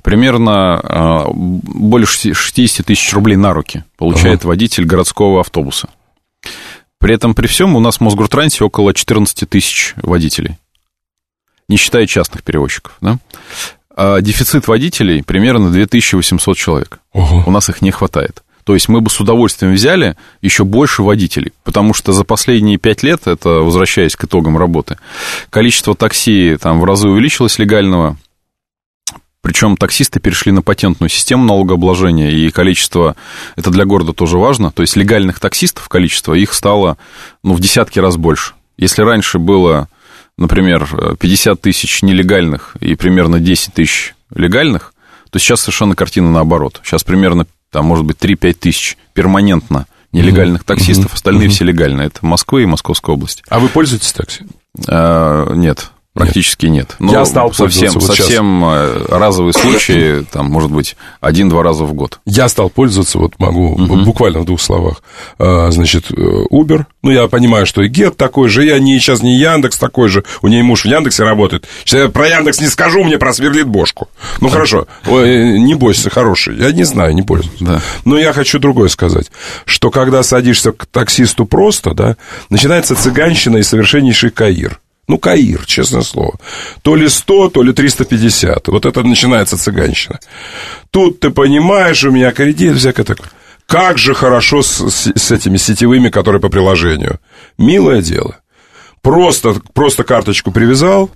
Speaker 9: примерно более шестьдесят тысяч рублей на руки получает ага. водитель городского автобуса. При этом, при всем, у нас в Мосгортрансе около четырнадцать тысяч водителей, не считая частных перевозчиков. Да? А дефицит водителей примерно две тысячи восемьсот человек. Ого. У нас их не хватает. То есть мы бы с удовольствием взяли еще больше водителей, потому что за последние пять лет, это возвращаясь к итогам работы, количество такси там в разы увеличилось легального. Причем таксисты перешли на патентную систему налогообложения, и количество, это для города тоже важно, то есть легальных таксистов количество, их стало ну, в десятки раз больше. Если раньше было, например, пятьдесят тысяч нелегальных и примерно десять тысяч легальных, то сейчас совершенно картина наоборот. Сейчас примерно, там, может быть, три-пять тысяч перманентно нелегальных таксистов, остальные все легальные. Это Москва и Московская область.
Speaker 3: А вы пользуетесь такси?
Speaker 9: А, нет. Практически нет.
Speaker 3: Но я стал
Speaker 9: совсем,
Speaker 3: вот
Speaker 9: совсем разовые случаи, там, может быть, один-два раза в год.
Speaker 3: Я стал пользоваться, вот могу uh-huh. буквально в двух словах, значит, Uber. Ну, я понимаю, что и Гет такой же, я не, сейчас не Яндекс такой же, у нее муж в Яндексе работает. Сейчас я про Яндекс не скажу, мне просверлит бошку. Ну, хорошо, не бойся, хороший, я не знаю, не пользуюсь. Да. Но я хочу другое сказать, что когда садишься к таксисту просто, да, начинается цыганщина и совершеннейший каир. Ну, каир, честное слово. То ли сто, то ли триста пятьдесят. Вот это начинается цыганщина. Тут ты понимаешь, у меня кредит, всякое такое. Как же хорошо с, с, с этими сетевыми, которые по приложению. Милое дело. Просто, просто карточку привязал.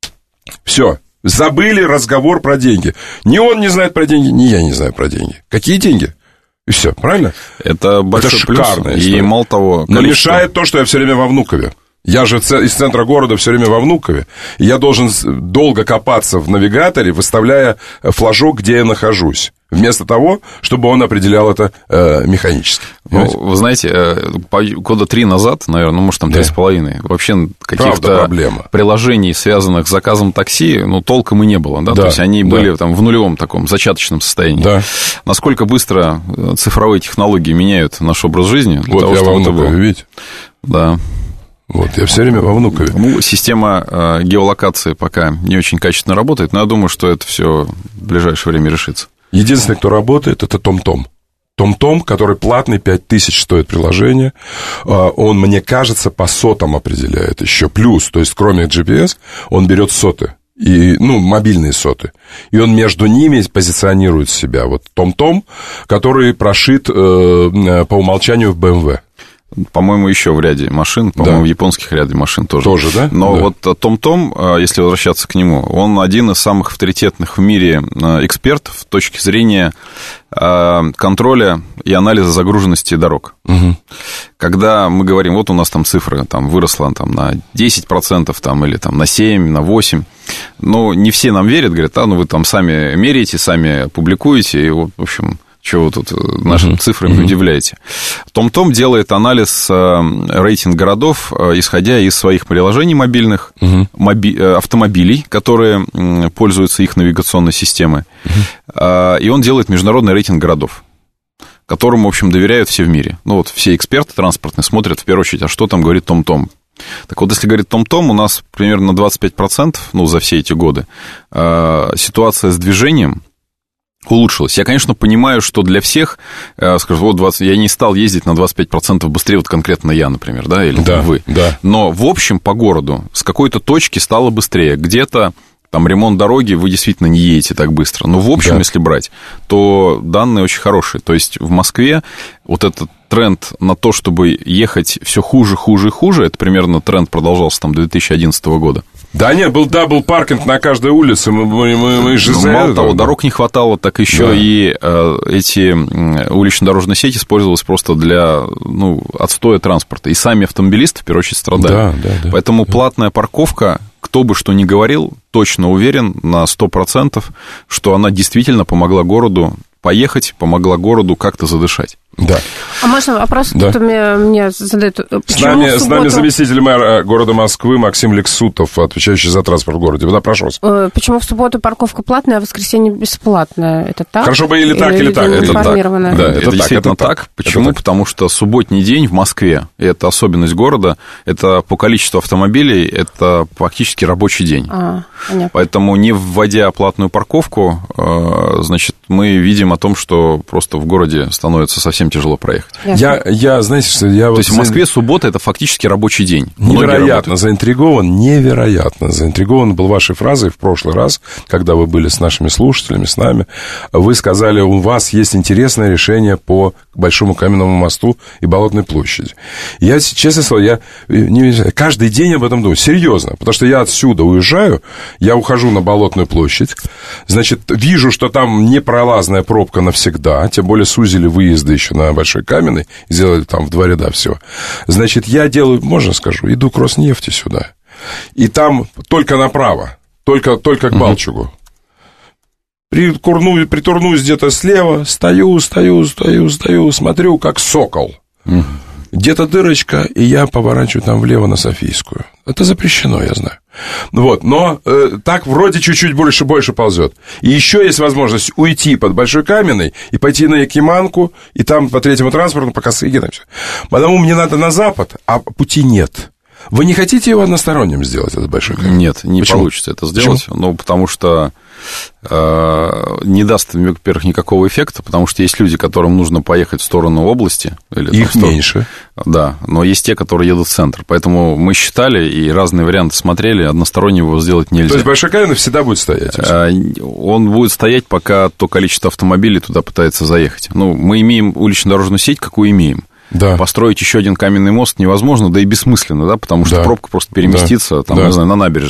Speaker 3: Все. Забыли разговор про деньги. Ни он не знает про деньги, ни я не знаю про деньги. Какие деньги? И все, правильно?
Speaker 9: Это большой
Speaker 3: это шикарно.
Speaker 9: И мало того...
Speaker 3: Но мешает то, что я все время во Внукове. Я же из центра города все время во Внукове, и я должен долго копаться в навигаторе, выставляя флажок, где я нахожусь, вместо того, чтобы он определял это э, механически.
Speaker 9: Ну, вы знаете, э, года три назад, наверное, ну, может, там три с половиной, вообще каких-то приложений, связанных с заказом такси, ну, толком и не было, да, да, то есть они да. были там в нулевом таком зачаточном состоянии. Да. Насколько быстро цифровые технологии меняют наш образ жизни? Для
Speaker 3: вот
Speaker 9: того,
Speaker 3: я
Speaker 9: чтобы
Speaker 3: во
Speaker 9: это было.
Speaker 3: видите?
Speaker 9: Да.
Speaker 3: Вот, я все время во Внукове.
Speaker 9: Ну, система э, геолокации пока не очень качественно работает, но я думаю, что это все в ближайшее время решится.
Speaker 3: Единственный, кто работает, это TomTom. TomTom, который платный, пять тысяч стоит приложение, он, мне кажется, по сотам определяет еще плюс, то есть кроме джи пи эс он берет соты. И, ну, мобильные соты. И он между ними позиционирует себя. Вот TomTom, который прошит э, по умолчанию в бэ эм вэ.
Speaker 9: По-моему, еще в ряде машин, по-моему, да. в японских ряде машин тоже.
Speaker 3: Тоже, да?
Speaker 9: Но
Speaker 3: да.
Speaker 9: вот TomTom, если возвращаться к нему, он один из самых авторитетных в мире экспертов с точки зрения контроля и анализа загруженности дорог.
Speaker 3: Угу.
Speaker 9: Когда мы говорим, вот у нас там цифра там, выросла там, на десять процентов там, или там, на семь процентов, на восемь процентов, ну, не все нам верят, говорят, а, ну, вы там сами меряете, сами публикуете, и, в общем... Чего вы тут нашими uh-huh. цифрами uh-huh. удивляете? TomTom делает анализ рейтинга городов, исходя из своих приложений мобильных, uh-huh. моби- автомобилей, которые пользуются их навигационной системой. Uh-huh. И он делает международный рейтинг городов, которому, в общем, доверяют все в мире. Ну, вот все эксперты транспортные смотрят, в первую очередь, а что там говорит TomTom. Так вот, если говорит TomTom, у нас примерно на двадцать пять процентов, ну, за все эти годы, ситуация с движением улучшилось. Я, конечно, понимаю, что для всех, скажу, вот двадцать, я не стал ездить на двадцать пять процентов быстрее, вот конкретно я, например, да, или
Speaker 3: да,
Speaker 9: вы.
Speaker 3: Да.
Speaker 9: Но, в общем, по городу с какой-то точки стало быстрее. Где-то там ремонт дороги, вы действительно не едете так быстро. Но, в общем, да. если брать, то данные очень хорошие. То есть в Москве вот этот тренд на то, чтобы ехать все хуже, хуже и хуже, это примерно тренд продолжался там до две тысячи одиннадцатого года.
Speaker 3: Да нет, был дабл-паркинг на каждой улице, мы, мы, мы, мы же
Speaker 9: ну, мало того, дорог не хватало, так еще да. и э, эти улично-дорожные сети использовались просто для, ну, отстоя транспорта. И сами автомобилисты, в первую очередь, страдали.
Speaker 3: Да, да, да,
Speaker 9: Поэтому
Speaker 3: да.
Speaker 9: платная парковка, кто бы что ни говорил, точно уверен на сто процентов, что она действительно помогла городу поехать, помогла городу как-то задышать.
Speaker 3: Да.
Speaker 4: А можно вопрос, да. кто мне, мне задает?
Speaker 3: С нами,
Speaker 4: субботу...
Speaker 3: с нами заместитель мэра города Москвы Максим Лексутов, отвечающий за транспорт в городе. Да, прошу вас.
Speaker 4: Почему в субботу парковка платная, а в воскресенье бесплатная? Это так?
Speaker 3: Хорошо бы или так, или, или так.
Speaker 9: Это так. Да,
Speaker 3: это,
Speaker 9: это так, действительно это так. так. Почему? Это Потому так. что субботний день в Москве, и это особенность города, это по количеству автомобилей, это фактически рабочий день.
Speaker 4: А, понятно.
Speaker 9: Поэтому, не вводя платную парковку, значит, мы видим о том, что просто в городе становится совсем тяжело проехать.
Speaker 3: Я, я, знаете, что я...
Speaker 9: То
Speaker 3: вот
Speaker 9: есть в Москве суббота – это фактически рабочий день.
Speaker 3: Невероятно заинтригован, невероятно заинтригован был вашей фразой в прошлый раз, когда вы были с нашими слушателями, с нами. Вы сказали, у вас есть интересное решение по Большому Каменному мосту и Болотной площади. Я, честно слово, я не, каждый день об этом думаю, серьезно, потому что я отсюда уезжаю, я ухожу на Болотную площадь, значит, вижу, что там непролазная пробка навсегда, тем более сузили выезды еще на Большой Каменный, сделали там в два ряда всего. Значит, я делаю, можно скажу, иду к Роснефти сюда, и там только направо, только, только к Балчугу. Прикурну, притурнусь где-то слева, стою, стою, стою, стою, смотрю, как сокол. Угу. Где-то дырочка, и я поворачиваю там влево на Софийскую. Это запрещено, я знаю. Вот, но э, так вроде чуть-чуть больше, больше ползет. И еще есть возможность уйти под Большой Каменный и пойти на Якиманку, и там по третьему транспорту, по Косыге, там все. Потому мне надо на запад, а пути нет. Вы не хотите его односторонним сделать, этот Большой Каменный?
Speaker 9: Нет, не Почему? получится это сделать. Почему? Ну, потому что э, не даст, во-первых, никакого эффекта, потому что есть люди, которым нужно поехать в сторону области. Или,
Speaker 3: Их
Speaker 9: там,
Speaker 3: меньше.
Speaker 9: Да, но есть те, которые едут в центр. Поэтому мы считали и разные варианты смотрели, односторонне его сделать нельзя.
Speaker 3: То есть Большой Каменный всегда будет стоять?
Speaker 9: Э, он будет стоять, пока то количество автомобилей туда пытается заехать. Ну, мы имеем улично-дорожную сеть, какую имеем. Да. Построить еще один каменный мост невозможно, да и бессмысленно, да, потому что да. пробка просто переместится, да. там, да. не знаю, на набережную.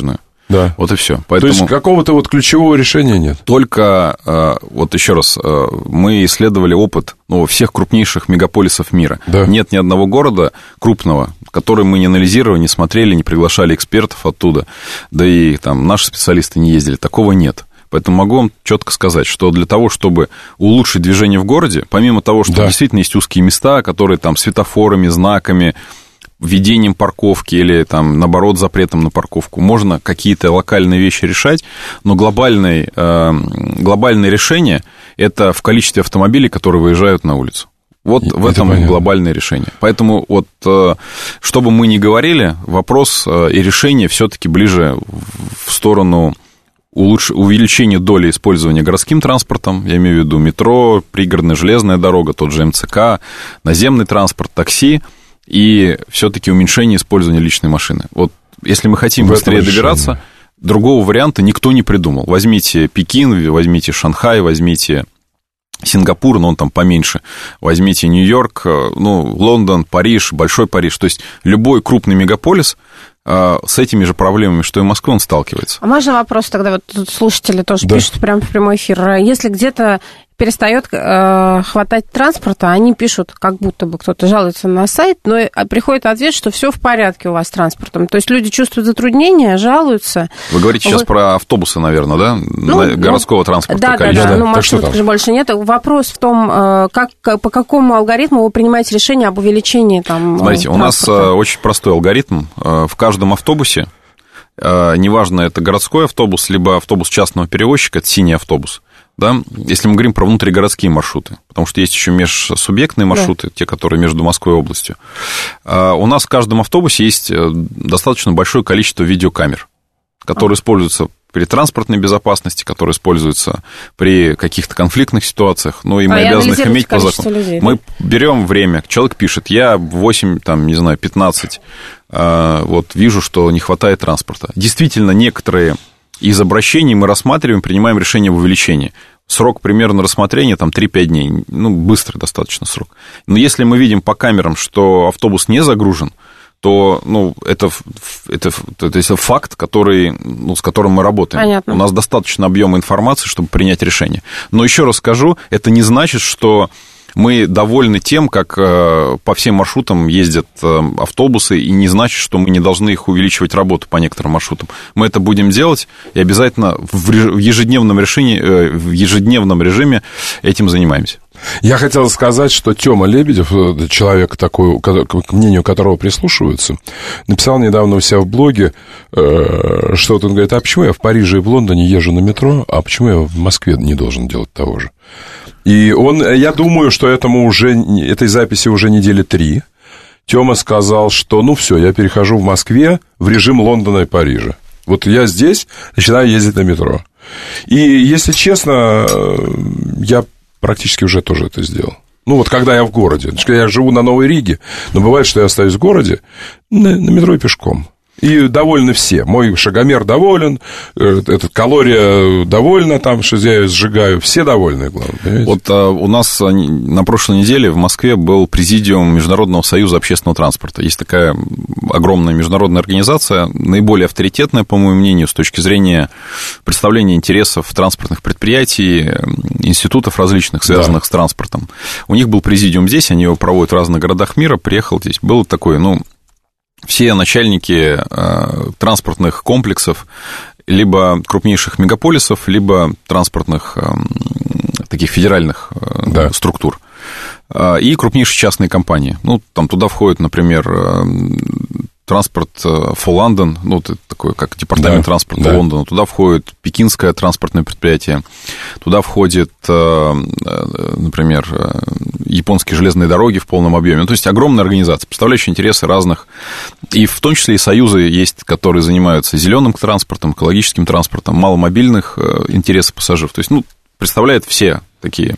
Speaker 3: Да.
Speaker 9: Вот и все. Поэтому...
Speaker 3: То есть какого-то вот ключевого решения нет?
Speaker 9: Только, вот еще раз, мы исследовали опыт ну, всех крупнейших мегаполисов мира.
Speaker 3: Да.
Speaker 9: Нет ни одного города крупного, который мы не анализировали, не смотрели, не приглашали экспертов оттуда, да и там наши специалисты не ездили. Такого нет. Поэтому могу вам четко сказать, что для того, чтобы улучшить движение в городе, помимо того, что да. действительно есть узкие места, которые там светофорами, знаками, введением парковки или, там, наоборот, запретом на парковку, можно какие-то локальные вещи решать, но глобальное, э, глобальное решение – это в количестве автомобилей, которые выезжают на улицу. Вот это в этом понятно. Глобальное решение. Поэтому вот, что бы мы ни говорили, вопрос и решение все-таки ближе в сторону улуч... увеличения доли использования городским транспортом, я имею в виду метро, пригородная железная дорога, тот же эм цэ ка, наземный транспорт, такси, и все-таки уменьшение использования личной машины. Вот если мы хотим в быстрее добираться, решение. Другого варианта никто не придумал. Возьмите Пекин, возьмите Шанхай, возьмите Сингапур, но он там поменьше. Возьмите Нью-Йорк, ну, Лондон, Париж, Большой Париж. То есть любой крупный мегаполис с этими же проблемами, что и Москва, он сталкивается.
Speaker 4: А можно вопрос тогда? Вот тут слушатели тоже
Speaker 3: да.
Speaker 4: пишут прямо в прямой эфир. Если где-то перестает э, хватать транспорта, они пишут, как будто бы кто-то жалуется на сайт, но приходит ответ, что все в порядке у вас с транспортом. То есть люди чувствуют затруднения, жалуются.
Speaker 9: Вы говорите сейчас Вы... про автобусы, наверное, да? Ну,
Speaker 4: ну,
Speaker 9: городского транспорта.
Speaker 4: Да, да, да,
Speaker 3: да.
Speaker 4: Ну, маршруток же больше нет. Вопрос в том, как, по какому алгоритму вы принимаете решение об увеличении там
Speaker 9: Смотрите,
Speaker 4: транспорта?
Speaker 9: У нас очень простой алгоритм. В каждом автобусе, неважно, это городской автобус, либо автобус частного перевозчика, это синий автобус. Да, если мы говорим про внутригородские маршруты, потому что есть еще межсубъектные маршруты, да. те, которые между Москвой и областью. У нас в каждом автобусе есть достаточно большое количество видеокамер, которые а. используются при транспортной безопасности, которые используются при каких-то конфликтных ситуациях, ну и мы а обязаны их иметь по закону. Людей, мы да? берем время, человек пишет, я восемь, там, не знаю, пятнадцать, вот вижу, что не хватает транспорта. Действительно, некоторые из обращений мы рассматриваем, принимаем решение об увеличении. Срок примерно рассмотрения там три-пять дней, ну, быстрый достаточно срок. Но если мы видим по камерам, что автобус не загружен, то, ну, это, это, это, это факт, который, ну, с которым мы работаем.
Speaker 4: Понятно.
Speaker 9: У нас достаточно объема информации, чтобы принять решение. Но еще раз скажу, это не значит, что мы довольны тем, как по всем маршрутам ездят автобусы, и не значит, что мы не должны их увеличивать работу по некоторым маршрутам. Мы это будем делать, и обязательно в ежедневном, решении, в ежедневном режиме этим занимаемся.
Speaker 3: Я хотел сказать, что Тёма Лебедев, человек такой, к мнению которого прислушиваются, написал недавно у себя в блоге, что вот он говорит, а почему я в Париже и в Лондоне езжу на метро, а почему я в Москве не должен делать того же? И он, я думаю, что этому уже, этой записи уже недели три. Тёма сказал, что ну все, я перехожу в Москве в режим Лондона и Парижа. Вот я здесь начинаю ездить на метро. И, если честно, я практически уже тоже это сделал. Ну, вот когда я в городе. Я живу на Новой Риге, но бывает, что я остаюсь в городе на, на метро и пешком. И довольны все. Мой шагомер доволен, этот калория довольна, там, что я сжигаю. Все довольны, главное. Понимаете?
Speaker 9: Вот а, у нас на прошлой неделе в Москве был президиум Международного союза общественного транспорта. Есть такая огромная международная организация, наиболее авторитетная, по моему мнению, с точки зрения представления интересов транспортных предприятий, институтов различных, связанных да. с транспортом. У них был президиум здесь, они его проводят в разных городах мира. Приехал здесь, был такой, ну... Все начальники э, транспортных комплексов, либо крупнейших мегаполисов, либо транспортных э, таких федеральных э, да. структур, э, и крупнейшие частные компании. Ну, там туда входит, например, э, транспорт for London, ну, это такой, как департамент да, транспорта да. Лондона, туда входит пекинское транспортное предприятие, туда входит, например, японские железные дороги в полном объеме. Ну, то есть огромная организация, представляющая интересы разных, и в том числе и союзы есть, которые занимаются зеленым транспортом, экологическим транспортом, маломобильных интересов пассажиров. То есть, ну, представляет все такие,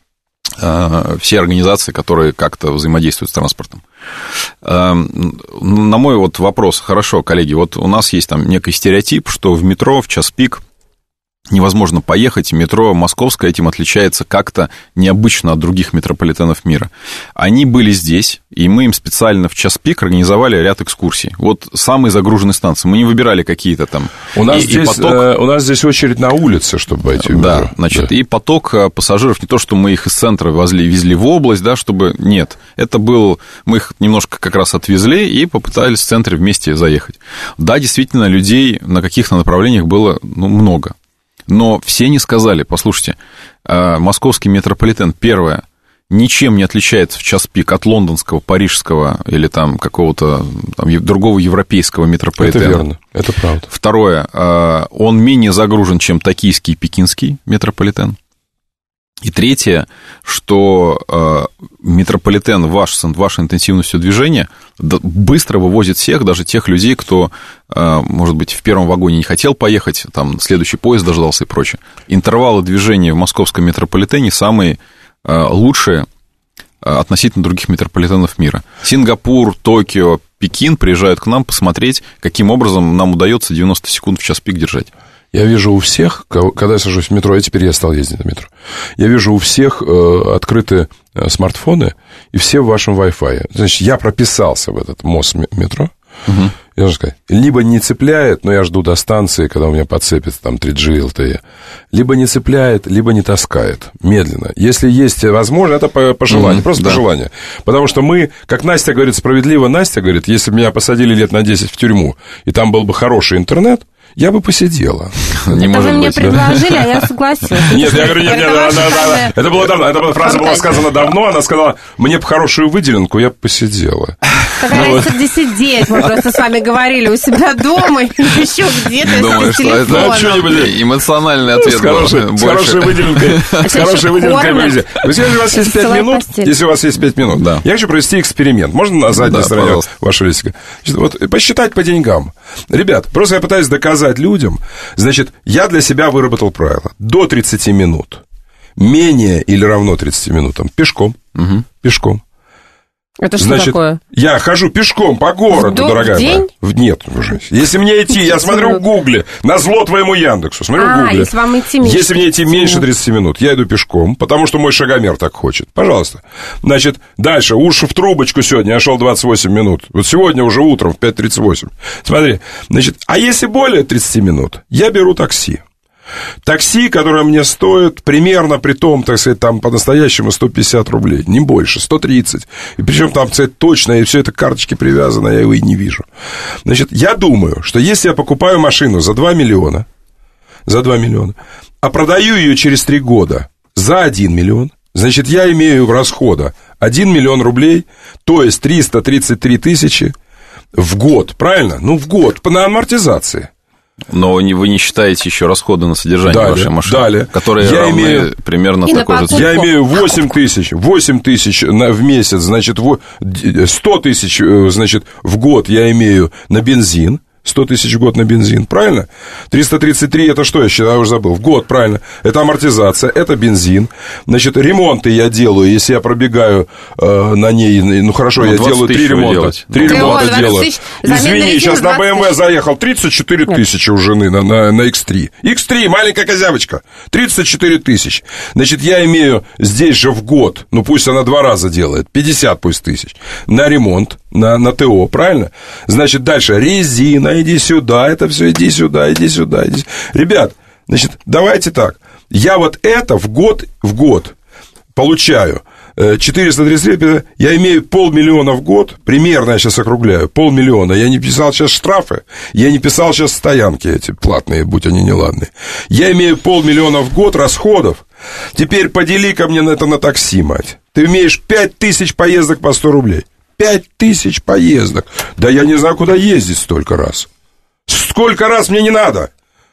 Speaker 9: все организации, которые как-то взаимодействуют с транспортом. На мой вот вопрос, хорошо, коллеги, вот у нас есть там некий стереотип, что в метро в час пик невозможно поехать. Метро московское этим отличается как-то необычно от других метрополитенов мира. Они были здесь, и мы им специально в час пик организовали ряд экскурсий. Вот самые загруженные станции. Мы не выбирали какие-то там.
Speaker 3: У нас,
Speaker 9: и,
Speaker 3: здесь,
Speaker 9: и поток...
Speaker 3: э, у нас здесь очередь на улице, чтобы пойти в метро.
Speaker 9: Да, значит, да. И поток пассажиров, не то, что мы их из центра везли, везли в область, да, чтобы... Нет, это был... Мы их немножко как раз отвезли и попытались в центре вместе заехать. Да, действительно, людей на каких-то направлениях было, ну, много. Но все не сказали, послушайте, московский метрополитен, первое, ничем не отличается в час пик от лондонского, парижского или там какого-то там, другого европейского метрополитена.
Speaker 3: Это верно, это правда.
Speaker 9: Второе, он менее загружен, чем токийский и пекинский метрополитен. И третье, что э, метрополитен ваш с вашей интенсивностью движения быстро вывозит всех, даже тех людей, кто, э, может быть, в первом вагоне не хотел поехать, там следующий поезд дождался и прочее. Интервалы движения в московском метрополитене самые э, лучшие э, относительно других метрополитенов мира. Сингапур, Токио, Пекин приезжают к нам посмотреть, каким образом нам удается девяносто секунд в час пик держать.
Speaker 3: Я вижу у всех, когда я сажусь в метро, а теперь я стал ездить на метро, я вижу у всех э, открыты смартфоны, и все в вашем Wi-Fi. Значит, я прописался в этот мост метро, угу. Я должен сказать, либо не цепляет, но я жду до станции, когда у меня подцепится там три джи эл ти и, либо не цепляет, либо не таскает, медленно. Если есть возможность, это по, по желанию, mm-hmm, просто да. по желанию. Потому что мы, как Настя говорит, справедливо, Настя говорит, если бы меня посадили лет на десять в тюрьму, и там был бы хороший интернет, я бы посидела.
Speaker 4: Не это вы мне быть, предложили, да? А я согласилась.
Speaker 3: Нет, я говорю, нет, нет, это, она, она, она, это было давно, эта фраза была сказана давно, она сказала, мне бы хорошую выделенку, я бы посидела.
Speaker 4: Какая разница, где сидеть? Мы просто с вами говорили у себя дома, еще где-то.
Speaker 9: Думаю, что это эмоциональный ответ. С
Speaker 3: хорошей выделенкой. С хорошей выделенкой. Если у вас есть пять минут, если у вас есть пять минут, я хочу провести эксперимент. Можно на задней стороне вашего листика? Вот посчитать по деньгам. Ребят, просто я пытаюсь доказать людям, значит, я для себя выработал правило. До тридцати минут, менее или равно тридцати минутам, пешком, угу. пешком.
Speaker 4: Это что
Speaker 3: Значит,
Speaker 4: такое?
Speaker 3: Я хожу пешком по городу,
Speaker 4: в
Speaker 3: дорогая
Speaker 4: в день?
Speaker 3: моя. Нет, уже. Если мне идти, я смотрю в Гугле, на зло твоему Яндексу, смотрю
Speaker 4: а,
Speaker 3: в Гугле.
Speaker 4: Если вам идти меньше
Speaker 3: Если мне идти меньше тридцати минут, я иду пешком, потому что мой шагомер так хочет. Пожалуйста. Значит, дальше, уж в трубочку сегодня я шел двадцать восемь минут. Вот сегодня уже утром в пять тридцать восемь. Смотри, значит, а если более тридцати минут, я беру такси. Такси, которое мне стоит примерно, при том, так сказать, там по-настоящему сто пятьдесят рублей, не больше, сто тридцать. И причем там, кстати, точно, и все это к карточке привязано, я его и не вижу. Значит, я думаю, что если я покупаю машину за два миллиона, за два миллиона, а продаю ее через три года за один миллион, значит, я имею расхода один миллион рублей, то есть триста тридцать три тысячи в год, правильно? Ну, в год, на амортизации.
Speaker 9: Но вы не считаете еще расходы на содержание далее, вашей машины,
Speaker 3: далее.
Speaker 9: которые
Speaker 3: я
Speaker 9: равны
Speaker 3: имею,
Speaker 9: примерно такой же цене.
Speaker 3: Я имею восемь тысяч, восемь тысяч в месяц, значит, сто тысяч, значит, в год я имею на бензин. сто тысяч в год на бензин, правильно? триста тридцать три, это что, я считаю, уже забыл, в год, правильно? Это амортизация, это бензин. Значит, ремонты я делаю, если я пробегаю э, на ней, ну, хорошо, ну, я делаю три ремонта. Три ремонта делаю. Извини, сейчас на бэ эм вэ заехал, тридцать четыре тысячи у жены на, на, на икс три. икс три, маленькая козявочка, тридцать четыре тысячи. Значит, я имею здесь же в год, ну, пусть она два раза делает, пятьдесят пусть тысяч, на ремонт, на, на ТО, правильно? Значит, дальше резина, иди сюда, это все, иди сюда, иди сюда, иди сюда. Ребят, значит, давайте так. Я вот это в год, в год получаю четыреста тридцать три, я имею полмиллиона в год, примерно я сейчас округляю, полмиллиона. Я не писал сейчас штрафы, я не писал сейчас стоянки эти платные, будь они неладные. Я имею полмиллиона в год расходов. Теперь подели ко мне на это на такси, мать. Ты имеешь пять тысяч поездок по сто рублей. Пять тысяч поездок. Да я не знаю, куда ездить столько раз. Сколько раз мне не надо.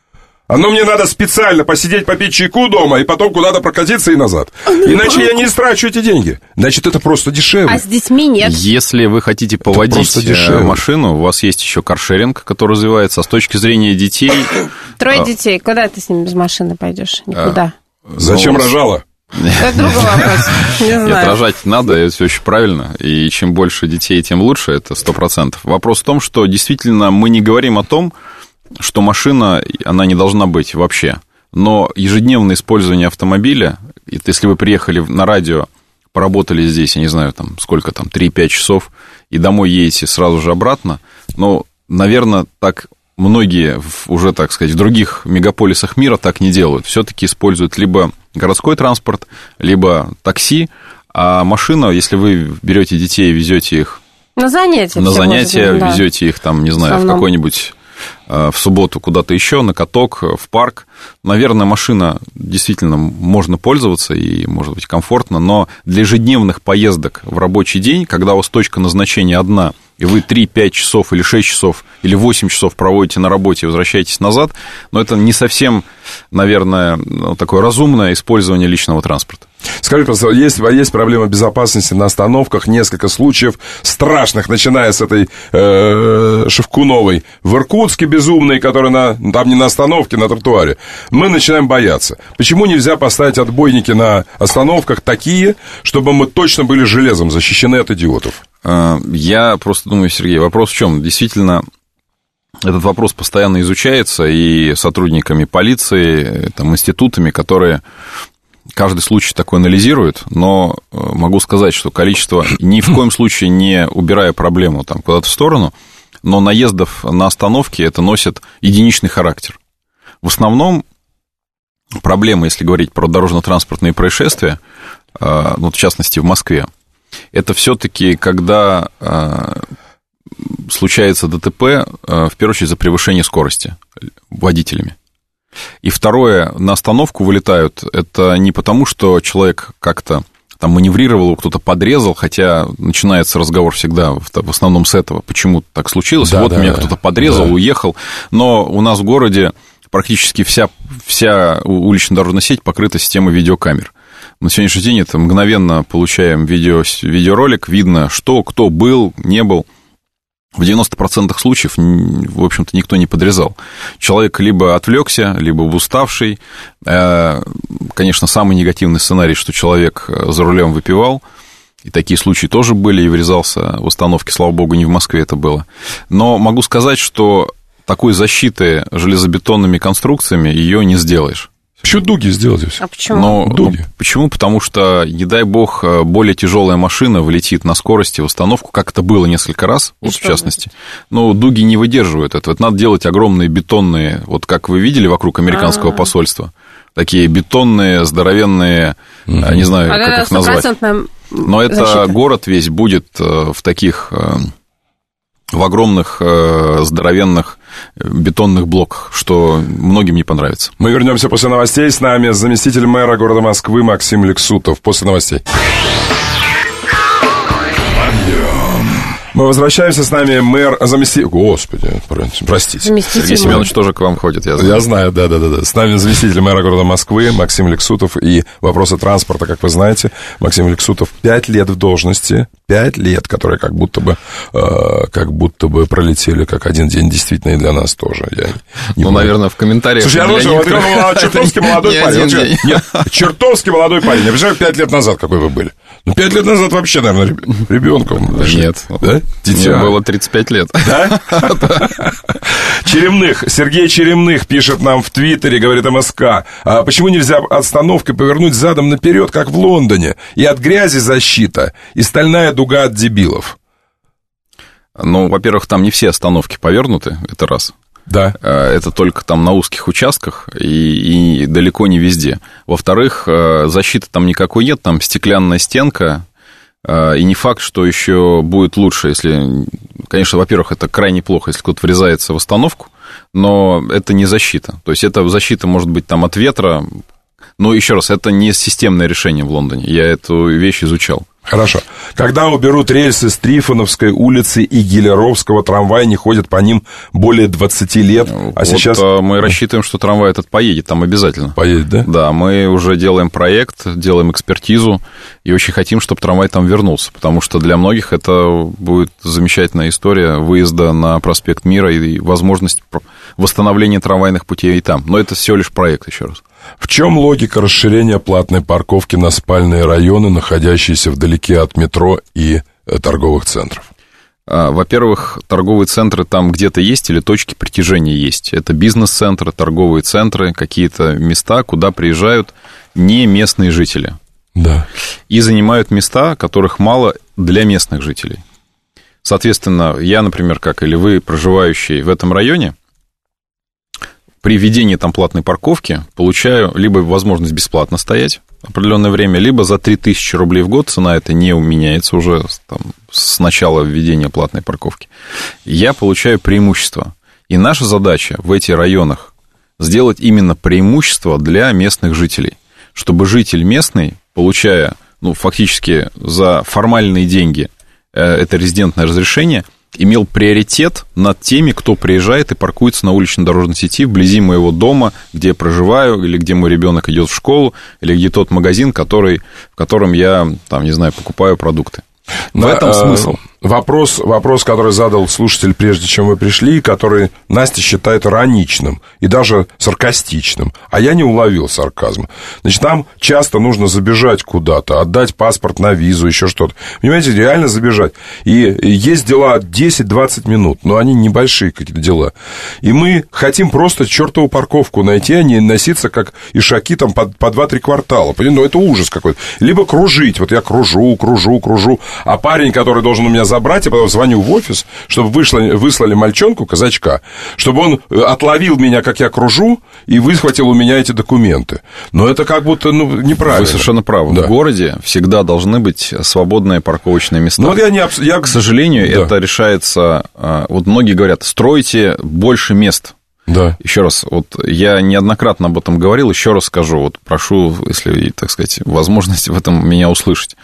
Speaker 3: Оно мне надо специально посидеть, попить чайку дома и потом куда-то прокатиться и назад. Иначе я не истрачу эти деньги. Значит, это просто дешевле.
Speaker 4: А с детьми нет.
Speaker 9: Если вы хотите поводить машину, у вас есть еще каршеринг, который развивается. А с точки зрения детей...
Speaker 4: Трое детей. Куда ты с ними без машины пойдешь? Никуда.
Speaker 3: Зачем рожала?
Speaker 4: Это другой вопрос. Не знаю.
Speaker 9: Нет, рожать надо, это все очень правильно. И чем больше детей, тем лучше, это сто процентов. Вопрос в том, что действительно мы не говорим о том, что машина, она не должна быть вообще. но ежедневное использование автомобиля, если вы приехали на радио, поработали здесь, я не знаю, там, сколько там, три-пять часов, и домой едете сразу же обратно, но, наверное, так многие уже, так сказать, в других мегаполисах мира так не делают. Все-таки используют либо городской транспорт, либо такси, а машина, если вы берете детей и везете их
Speaker 4: на занятия,
Speaker 9: на занятия,
Speaker 4: да.
Speaker 9: везете их там, не знаю, в, в какой-нибудь в субботу куда-то еще, на каток, в парк. Наверное, машина действительно можно пользоваться и, может быть, комфортно, но для ежедневных поездок в рабочий день, когда у вас точка назначения одна, и вы три-пять часов или шесть часов или восемь часов проводите на работе и возвращаетесь назад, но это не совсем, наверное, такое разумное использование личного транспорта.
Speaker 3: Скажи, просто есть, есть проблема безопасности на остановках, несколько случаев страшных, начиная с этой э, Шевкуновой в Иркутске безумной, которая на, там не на остановке, на тротуаре. Мы начинаем бояться. Почему нельзя поставить отбойники на остановках такие, чтобы мы точно были железом защищены от идиотов?
Speaker 9: Я просто думаю, Сергей, вопрос в чем? Действительно, этот вопрос постоянно изучается и сотрудниками полиции, там, институтами, которые каждый случай такой анализируют, но могу сказать, что количество, ни в коем случае не убирая проблему там куда-то в сторону, но наездов на остановке это носит единичный характер. В основном проблема, если говорить про дорожно-транспортные происшествия, ну, в частности, в Москве, это все-таки, когда э, случается ДТП, э, в первую очередь, за превышение скорости водителями. И второе, на остановку вылетают, это не потому, что человек как-то там маневрировал, кто-то подрезал, хотя начинается разговор всегда в, в основном с этого, почему так случилось, да, вот да, меня кто-то подрезал, да. уехал, но у нас в городе практически вся, вся улично-дорожная сеть покрыта системой видеокамер. На сегодняшний день это мгновенно получаем видео, видеоролик, видно, что, кто был, не был. В девяноста процентах случаев, в общем-то, никто не подрезал. Человек либо отвлекся, либо уставший. Конечно, самый негативный сценарий, что человек за рулем выпивал. И такие случаи тоже были, и врезался в остановке, слава богу, не в Москве это было. Но могу сказать, что такой защиты железобетонными конструкциями ее не сделаешь.
Speaker 3: Почему дуги сделали все?
Speaker 4: А почему?
Speaker 9: Но, дуги. Ну, почему? Потому что, не дай бог, более тяжелая машина влетит на скорости в остановку, как это было несколько раз, вот, в частности. Будет? Но дуги не выдерживают этого. Это надо делать огромные бетонные, вот как вы видели вокруг американского А-а-а. посольства, такие бетонные, здоровенные, mm-hmm. не знаю, а как их назвать. Но это защита. Город весь будет в таких... в огромных, здоровенных бетонных блоках, что многим не понравится.
Speaker 3: Мы вернемся после новостей. С нами заместитель мэра города Москвы Максим Лексутов. После новостей. Мы возвращаемся, с нами мэр, заместитель... Господи, простите.
Speaker 9: Заместитель Сергей Семенович тоже к вам ходит, я знаю.
Speaker 3: Я знаю, да-да-да. С нами заместитель мэра города Москвы Максим Лексутов. И вопросы транспорта, как вы знаете, Максим Лексутов пять лет в должности. Пять лет, которые как будто бы, э, как будто бы пролетели как один день, действительно, и для нас тоже. Я не
Speaker 9: ну,
Speaker 3: буду...
Speaker 9: наверное, в комментариях...
Speaker 3: Слушай, я думаю, вот он чертовски молодой парень. Нет, чертовски молодой парень. Я представляю, пять лет назад какой вы были. Ну, пять лет назад вообще, наверное, ребенком.
Speaker 9: Нет.
Speaker 3: Да?
Speaker 9: Дитя было тридцать пять лет.
Speaker 3: Да? Черемных. Сергей Черемных пишет нам в Твиттере, говорит МСК. А почему нельзя остановкой повернуть задом наперед, как в Лондоне? И от грязи защита, и стальная дуга от дебилов.
Speaker 9: Ну, во-первых, там не все остановки повернуты, это раз.
Speaker 3: Да.
Speaker 9: Это только там на узких участках и, и далеко не везде. Во-вторых, защиты там никакой нет, там стеклянная стенка, и не факт, что еще будет лучше, если... Конечно, во-первых, это крайне плохо, если кто-то врезается в остановку, но это не защита. То есть, это защита может быть там от ветра, но еще раз, это не системное решение в Лондоне. Я эту вещь изучал.
Speaker 3: Хорошо. Когда уберут рельсы с Трифоновской улицы и Гилеровского, трамвай не ходит по ним более двадцати лет, а
Speaker 9: вот
Speaker 3: сейчас...
Speaker 9: мы рассчитываем, что трамвай этот поедет там обязательно.
Speaker 3: Поедет, да?
Speaker 9: Да, мы уже делаем проект, делаем экспертизу, и очень хотим, чтобы трамвай там вернулся, потому что для многих это будет замечательная история выезда на проспект Мира и возможность восстановления трамвайных путей и там. Но это всего лишь проект, еще раз.
Speaker 3: В чем логика расширения платной парковки на спальные районы, находящиеся вдалеке от метро и торговых центров?
Speaker 9: Во-первых, торговые центры там где-то есть или точки притяжения есть. Это бизнес-центры, торговые центры, какие-то места, куда приезжают не местные жители.
Speaker 3: Да.
Speaker 9: И занимают места, которых мало для местных жителей. Соответственно, я, например, как или вы, проживающие в этом районе, при введении там платной парковки получаю либо возможность бесплатно стоять определенное время, либо за три тысячи рублей в год, цена эта не уменяется уже там, с начала введения платной парковки, я получаю преимущество. И наша задача в этих районах сделать именно преимущество для местных жителей, чтобы житель местный, получая, ну, фактически за формальные деньги это резидентное разрешение, имел приоритет над теми, кто приезжает и паркуется на улично-дорожной сети вблизи моего дома, где я проживаю, или где мой ребенок идет в школу, или где тот магазин, который, в котором я, там, не знаю, покупаю продукты. В
Speaker 3: Но,
Speaker 9: этом смысл.
Speaker 3: Вопрос, вопрос, который задал слушатель, прежде чем вы пришли, который Настя считает ироничным и даже саркастичным, а я не уловил сарказма. Значит, нам часто нужно забежать куда-то, отдать паспорт на визу, еще что-то. Понимаете, реально забежать. И есть дела десять-двадцать минут, но они небольшие какие-то дела. И мы хотим просто чертову парковку найти, а не носиться, как ишаки, там, по, по два-три квартала. Ну, это ужас какой-то. Либо кружить. Вот я кружу, кружу, кружу, а парень, который должен у меня забрать, я потом звоню в офис, чтобы вышло, выслали мальчонку, казачка, чтобы он отловил меня, как я кружу, и выхватил у меня эти документы. Но это как будто, ну, неправильно.
Speaker 9: Вы совершенно правы. Да. В городе всегда должны быть свободные парковочные места.
Speaker 3: Ну, вот я не... я...
Speaker 9: К сожалению, да. Это решается... Вот многие говорят, стройте больше мест.
Speaker 3: Да.
Speaker 9: Еще раз, вот я неоднократно об этом говорил, еще раз скажу, вот прошу, если, так сказать, возможность в этом меня услышать.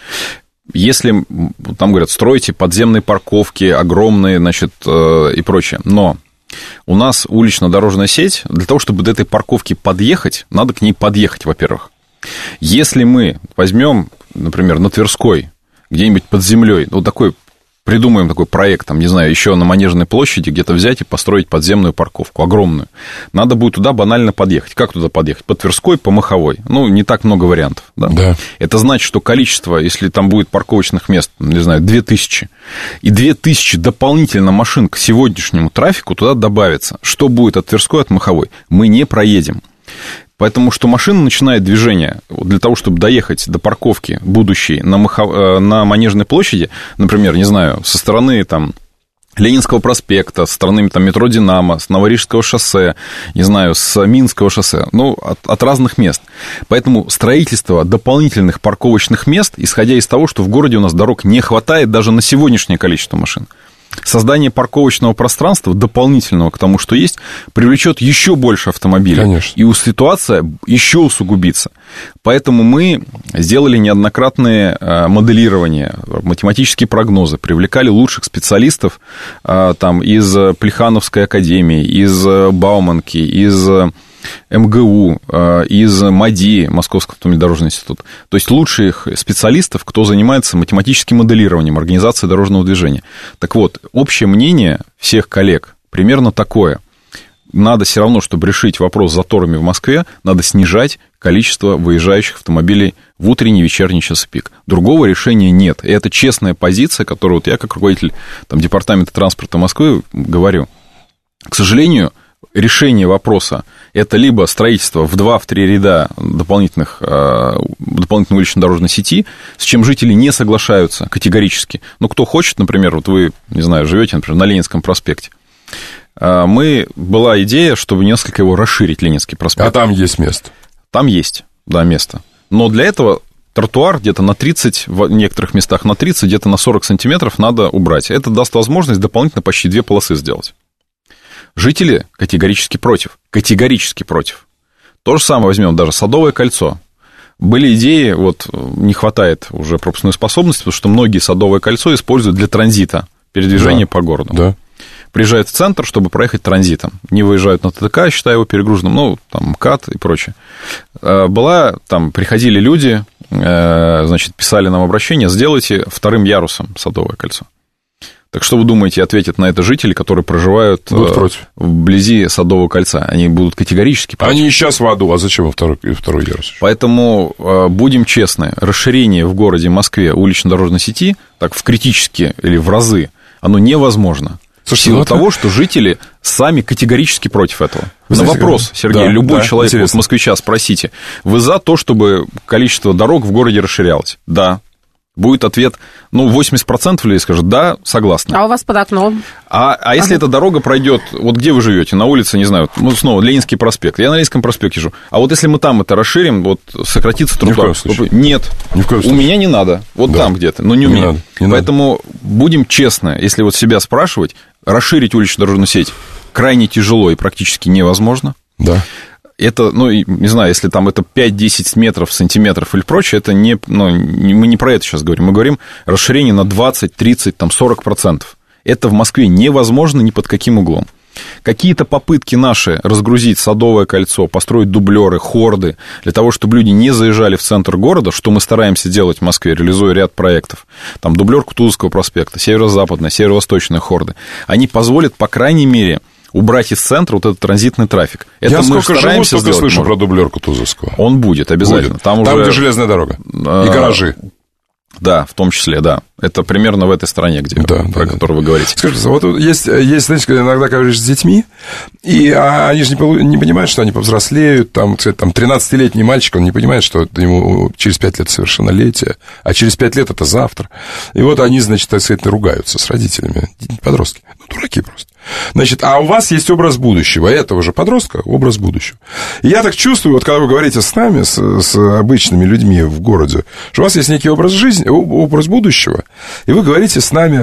Speaker 9: Если, там говорят, стройте подземные парковки, огромные, значит, и прочее, но у нас улично-дорожная сеть, для того, чтобы до этой парковки подъехать, надо к ней подъехать, во-первых. Если мы возьмем, например, на Тверской, где-нибудь под землей, вот такой, придумаем такой проект, там, не знаю, еще на Манежной площади где-то взять и построить подземную парковку, огромную. Надо будет туда банально подъехать. Как туда подъехать? По Тверской, по Маховой. Ну, не так много вариантов. Да?
Speaker 3: Да.
Speaker 9: Это значит, что количество, если там будет парковочных мест, не знаю, две тысячи, и две тысячи дополнительно машин к сегодняшнему трафику туда добавится. Что будет от Тверской, от Маховой? Мы не проедем. Поэтому что машина начинает движение для того, чтобы доехать до парковки будущей на, Махов... на Манежной площади, например, не знаю, со стороны там Ленинского проспекта, со стороны там, метро «Динамо», с Новорижского шоссе, не знаю, с Минского шоссе, ну, от, от разных мест. Поэтому строительство дополнительных парковочных мест, исходя из того, что в городе у нас дорог не хватает даже на сегодняшнее количество машин, создание парковочного пространства, дополнительного к тому, что есть, привлечет еще больше автомобилей.
Speaker 3: Конечно.
Speaker 9: И ситуация еще усугубится. Поэтому мы сделали неоднократные моделирования, математические прогнозы, привлекали лучших специалистов там, из Плехановской академии, из Бауманки, из МГУ, из МАДИ, Московский автомобильно-дорожный институт. То есть лучших специалистов, кто занимается математическим моделированием организации дорожного движения. Так вот, общее мнение всех коллег примерно такое. Надо все равно, чтобы решить вопрос с заторами в Москве, надо снижать количество выезжающих автомобилей в утренний, вечерний час пик. Другого решения нет. И это честная позиция, которую вот я, как руководитель там, департамента транспорта Москвы, говорю. К сожалению, решение вопроса – это либо строительство в два-три ряда дополнительных, дополнительной улично-дорожной сети, с чем жители не соглашаются категорически. Ну, кто хочет, например, вот вы, не знаю, живете, например, на Ленинском проспекте. Мы, была идея, чтобы несколько его расширить, Ленинский проспект.
Speaker 3: А там есть место?
Speaker 9: Там есть, да, место. Но для этого тротуар где-то на тридцать, в некоторых местах на тридцать, где-то на сорок сантиметров надо убрать. Это даст возможность дополнительно почти две полосы сделать. Жители категорически против. Категорически против. То же самое возьмем даже Садовое кольцо. Были идеи, вот не хватает уже пропускной способности, потому что многие Садовое кольцо используют для транзита, передвижения да, по городу.
Speaker 3: Да.
Speaker 9: Приезжают в центр, чтобы проехать транзитом. Не выезжают на ТТК, считая его перегруженным, ну, там, МКАД и прочее. Была, там, приходили люди, значит, писали нам обращение, сделайте вторым ярусом Садовое кольцо. Так что вы думаете, ответят на это жители, которые проживают вблизи Садового кольца? Они будут категорически против.
Speaker 3: Они и сейчас в аду, а зачем второй, второй ярус?
Speaker 9: Поэтому будем честны, расширение в городе Москве улично-дорожной сети, так в критически или в разы, Оно невозможно.
Speaker 3: Слушайте,
Speaker 9: в силу
Speaker 3: ну,
Speaker 9: того, что жители сами категорически против этого.
Speaker 3: Вы
Speaker 9: На
Speaker 3: знаете,
Speaker 9: вопрос,
Speaker 3: как...
Speaker 9: Сергей,
Speaker 3: да,
Speaker 9: любой
Speaker 3: да,
Speaker 9: человек, вот москвича, спросите, вы за то, чтобы количество дорог в городе расширялось? Да. Будет ответ, ну, восемьдесят процентов людей скажут, да, согласны.
Speaker 4: А у вас под окном?
Speaker 9: А, а если ага. эта дорога пройдет, вот где вы живете, на улице, не знаю, ну, снова, Ленинский проспект, я на Ленинском проспекте живу, а вот если мы там это расширим, вот сократится тротуар. Нет,
Speaker 3: Ни в коем
Speaker 9: у меня не надо, вот да. там где-то, но не у не меня. Надо, не Поэтому надо. Будем честны, если вот себя спрашивать, расширить уличную дорожную сеть крайне тяжело и практически невозможно.
Speaker 3: Да.
Speaker 9: Это, ну, не знаю, если там это пять-десять метров, сантиметров или прочее, это не, ну, мы не про это сейчас говорим. Мы говорим расширение на двадцать, тридцать, там, сорок процентов. Это в Москве невозможно ни под каким углом. Какие-то попытки наши разгрузить Садовое кольцо, построить дублеры, хорды, для того, чтобы люди не заезжали в центр города, что мы стараемся делать в Москве, реализуя ряд проектов. Там дублер Кутузовского проспекта, северо-западная, северо-восточные хорды. Они позволят, по крайней мере, убрать из центра вот этот транзитный трафик. Это
Speaker 3: Я
Speaker 9: мы
Speaker 3: сколько живу, столько слышу про дублер Кутузовского.
Speaker 9: Он будет обязательно.
Speaker 3: Будет. Там, там уже... где железная дорога
Speaker 9: а...
Speaker 3: и гаражи.
Speaker 9: Да, в том числе, да. Это примерно в этой стране, где, да, про да, которую да. вы говорите.
Speaker 3: Скажите, вот есть, есть, знаете, когда иногда говоришь с детьми, и а, они же не, не понимают, что они повзрослеют, там, кстати, там, тринадцатилетний мальчик, он не понимает, что ему через пять лет совершеннолетие, а через пять лет это завтра. И вот они, значит, так сказать, ругаются с родителями, подростки, ну, дураки просто. Значит, а у вас есть образ будущего, этого же подростка образ будущего. И я так чувствую, вот когда вы говорите с нами, с, с обычными людьми в городе, что у вас есть некий образ жизни, образ будущего, и вы говорите с нами,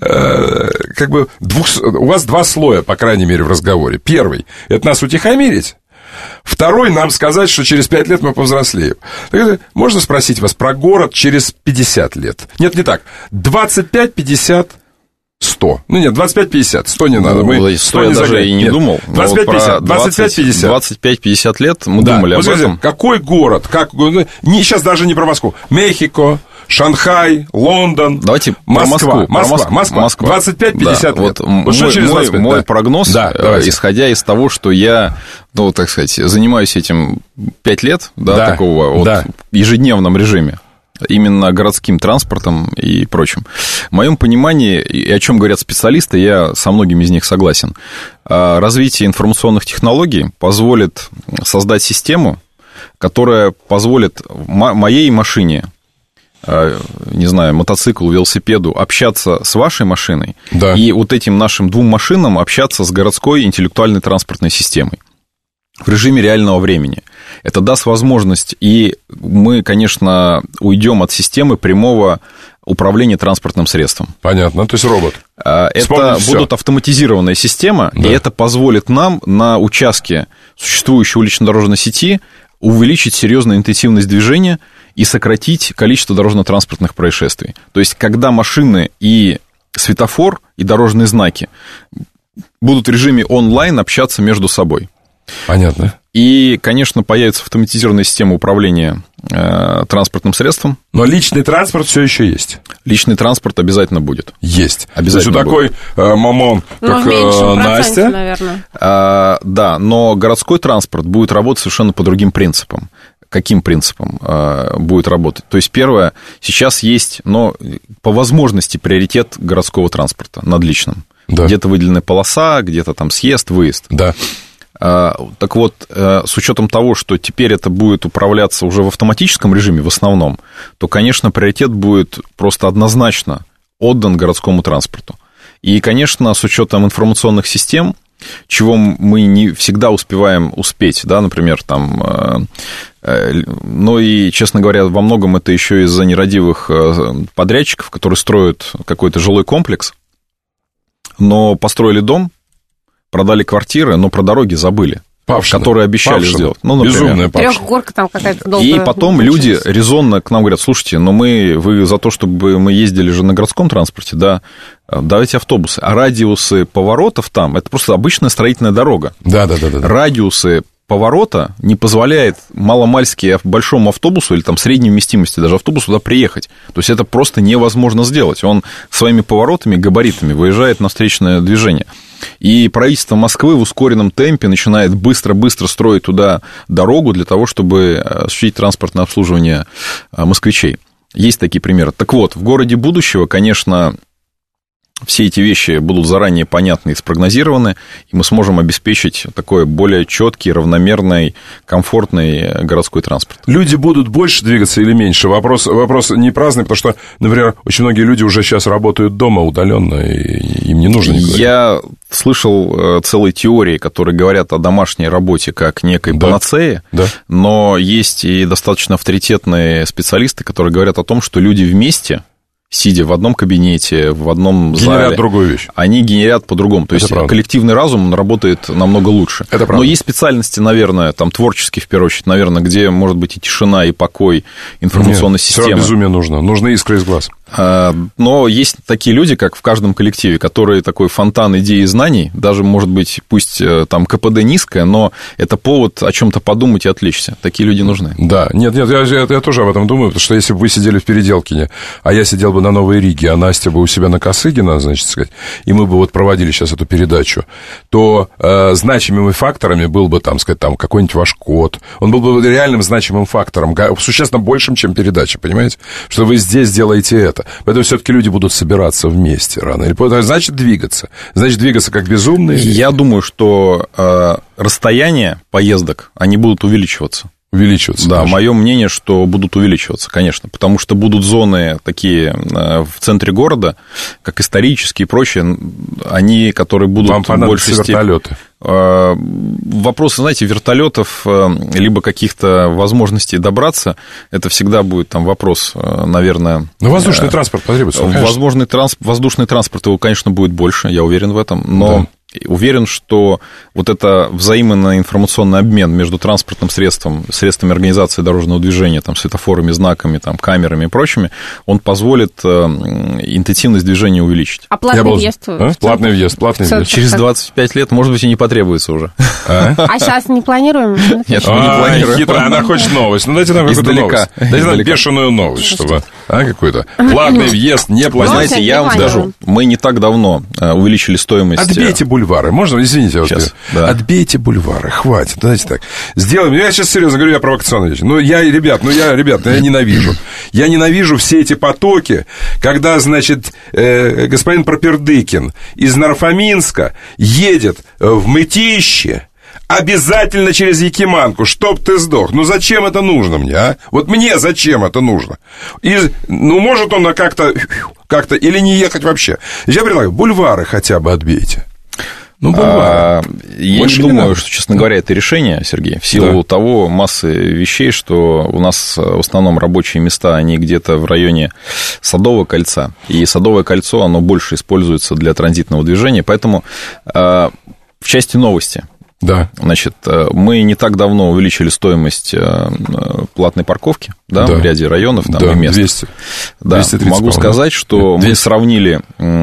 Speaker 3: э, как бы, двух, у вас два слоя, по крайней мере, в разговоре. Первый – это нас утихомирить. Второй – нам сказать, что через пять лет мы повзрослеем. Так, можно спросить вас про город через пятьдесят лет? Нет, не так. двадцать пять пятьдесят сто. Ну, нет, двадцать пять пятьдесят. сто не надо. Мы
Speaker 9: ну, сто я даже заглянем. И не нет. думал.
Speaker 3: двадцать пять пятьдесят. двадцать пять пятьдесят.
Speaker 9: двадцать пять пятьдесят лет мы да. думали
Speaker 3: вот
Speaker 9: об
Speaker 3: скажите,
Speaker 9: этом.
Speaker 3: Какой город? Как, не, сейчас даже не про Москву. Мехико, Шанхай, Лондон,
Speaker 9: Давайте
Speaker 3: Москва.
Speaker 9: Про Москву.
Speaker 3: Москва.
Speaker 9: Про
Speaker 3: Москва.
Speaker 9: Москва.
Speaker 3: двадцать пять пятьдесят
Speaker 9: да.
Speaker 3: лет.
Speaker 9: Вот мой,
Speaker 3: что через двадцать пять?
Speaker 9: Мой
Speaker 3: да.
Speaker 9: прогноз,
Speaker 3: да,
Speaker 9: исходя из того, что я, ну, так сказать, занимаюсь этим пять лет, да,
Speaker 3: да.
Speaker 9: такого вот
Speaker 3: да.
Speaker 9: ежедневном режиме. Именно городским транспортом и прочим. В моем понимании, и о чем говорят специалисты, я со многими из них согласен. Развитие информационных технологий позволит создать систему, которая позволит моей машине, не знаю, мотоциклу, велосипеду общаться с вашей машиной,
Speaker 3: да.
Speaker 9: и вот этим нашим двум машинам общаться с городской интеллектуальной транспортной системой в режиме реального времени. Это даст возможность, и мы, конечно, уйдем от системы прямого управления транспортным средством.
Speaker 3: Понятно, то есть робот.
Speaker 9: Это будут автоматизированная система, да. и это позволит нам на участке существующей улично-дорожной сети увеличить серьезную интенсивность движения и сократить количество дорожно-транспортных происшествий. То есть, когда машины и светофор, и дорожные знаки будут в режиме онлайн общаться между собой.
Speaker 3: Понятно.
Speaker 9: И, конечно, появится автоматизированная система управления э, транспортным средством.
Speaker 3: Но личный транспорт все еще есть.
Speaker 9: Личный транспорт обязательно будет.
Speaker 3: Есть.
Speaker 9: Обязательно.
Speaker 3: То есть такой э, мамон, как
Speaker 4: ну,
Speaker 3: э, Настя.
Speaker 4: Наверное.
Speaker 9: А, да, но городской транспорт будет работать совершенно по другим принципам. Каким принципом э, будет работать? То есть, первое, сейчас есть, но по возможности приоритет городского транспорта над личным. Да. Где-то выделенная полоса, где-то там съезд, выезд.
Speaker 3: Да.
Speaker 9: Так вот, с учетом того, что теперь это будет управляться уже в автоматическом режиме в основном, то, конечно, приоритет будет просто однозначно отдан городскому транспорту. И, конечно, с учетом информационных систем, чего мы не всегда успеваем успеть, да, например, там, но и, честно говоря, во многом это еще из-за нерадивых подрядчиков, которые строят какой-то жилой комплекс, но построили дом, продали квартиры, но про дороги забыли, Павшина. которые обещали Павшина. сделать. Ну,
Speaker 3: например.
Speaker 4: Трехгорка там какая-то долгая.
Speaker 9: И потом люди резонно к нам говорят: слушайте, но мы, вы за то, чтобы мы ездили же на городском транспорте, да, давайте автобусы. А радиусы поворотов там, это просто обычная строительная дорога.
Speaker 3: Да, да, да, да.
Speaker 9: Радиусы поворота не позволяет маломальски большому автобусу или там средней вместимости даже автобусу туда приехать. То есть это просто невозможно сделать. Он своими поворотами, габаритами выезжает на встречное движение. И правительство Москвы в ускоренном темпе начинает быстро-быстро строить туда дорогу для того, чтобы осуществить транспортное обслуживание москвичей. Есть такие примеры. Так вот, в городе будущего, конечно, все эти вещи будут заранее понятны и спрогнозированы, и мы сможем обеспечить такой более четкий, равномерный, комфортный городской транспорт.
Speaker 3: Люди будут больше двигаться или меньше? Вопрос, вопрос не праздный, потому что, например, очень многие люди уже сейчас работают дома удаленно, и им не нужно никуда.
Speaker 9: Я слышал целые теории, которые говорят о домашней работе как некой да. панацее,
Speaker 3: да.
Speaker 9: но есть и достаточно авторитетные специалисты, которые говорят о том, что люди вместе, сидя в одном кабинете, в одном
Speaker 3: генерят
Speaker 9: зале...
Speaker 3: Генерят другую вещь.
Speaker 9: Они генерят по-другому. То
Speaker 3: Это
Speaker 9: есть
Speaker 3: правда.
Speaker 9: Коллективный разум работает намного лучше.
Speaker 3: Это правда.
Speaker 9: Но есть специальности, наверное, там творческие, в первую очередь, наверное, где может быть и тишина, и покой информационной
Speaker 3: Нет,
Speaker 9: системы.
Speaker 3: Все безумие нужно. Нужны искры из глаз.
Speaker 9: Но есть такие люди, как в каждом коллективе, которые такой фонтан идей и знаний, даже, может быть, пусть там КПД низкое, но это повод о чем-то подумать и отвлечься. Такие люди нужны.
Speaker 3: Да, нет, нет, я, я, я тоже об этом думаю, потому что если бы вы сидели в Переделкине, а я сидел бы на Новой Риге, а Настя бы у себя на Косыгина, значит, сказать, и мы бы вот проводили сейчас эту передачу, то э, значимыми факторами был бы, там, сказать, там, какой-нибудь ваш код. Он был бы реальным значимым фактором, существенно большим, чем передача, понимаете? Что вы здесь делаете это. Поэтому все-таки люди будут собираться вместе рано или поздно. Значит, двигаться. Значит, двигаться как безумные.
Speaker 9: Я думаю, что э, расстояния поездок, они будут увеличиваться.
Speaker 3: Увеличиваться.
Speaker 9: Да,
Speaker 3: даже.
Speaker 9: мое мнение, что будут увеличиваться, конечно, потому что будут зоны такие в центре города, как исторические и прочее, они, которые будут
Speaker 3: Вам
Speaker 9: в большей степени...
Speaker 3: вертолеты.
Speaker 9: Вопросы, знаете, вертолетов, либо каких-то возможностей добраться, это всегда будет там вопрос, наверное...
Speaker 3: Ну, воздушный транспорт потребуется,
Speaker 9: Возможный трансп... Воздушный транспорт, его, конечно, будет больше, я уверен в этом, но... Да. Уверен, что вот это взаимный информационный обмен между транспортным средством, средствами организации дорожного движения, там, светофорами, знаками, там, камерами и прочими, он позволит э, интенсивность движения увеличить.
Speaker 4: А платный
Speaker 3: был...
Speaker 4: въезд?
Speaker 3: А? Платный въезд, платный въезд.
Speaker 9: Через двадцать пять лет, может быть, и не потребуется уже.
Speaker 4: А, а сейчас не планируем?
Speaker 9: Нет, мы не планируем.
Speaker 3: Хитрая, она хочет новость. Ну, дайте нам какую-то новость. Дайте нам бешеную новость, чтобы... А, какую-то. Платный въезд, не платный.
Speaker 9: Знаете, я вам скажу, мы не так давно увеличили стоимость...
Speaker 3: Отбейте бульвары. Можно? Извините. Сейчас, вот, да. Отбейте бульвары. Хватит. Давайте так. Сделаем. Я сейчас серьезно говорю, я провокационная вещь. Ну, я, ребят, ну, я, ребят, я ненавижу. Я ненавижу все эти потоки, когда, значит, э, господин Пропердыкин из Нарфоминска едет в Мытище, обязательно через Якиманку, чтоб ты сдох. Ну, зачем это нужно мне, а? Вот мне зачем это нужно? И, ну, может он как-то, как-то или не ехать вообще. Я предлагаю, бульвары хотя бы отбейте. Ну, а,
Speaker 9: я Больше не думаю, не что, честно говоря, это решение, Сергей, в силу да. того массы вещей, что у нас в основном рабочие места, они где-то в районе Садового кольца, и Садовое кольцо, оно больше используется для транзитного движения, поэтому в части новости.
Speaker 3: Да.
Speaker 9: Значит, мы не так давно увеличили стоимость платной парковки, да, да. в ряде районов там,
Speaker 3: да,
Speaker 9: и мест.
Speaker 3: двести.
Speaker 9: Да, двести тридцать, могу сказать, что двести. Мы сравнили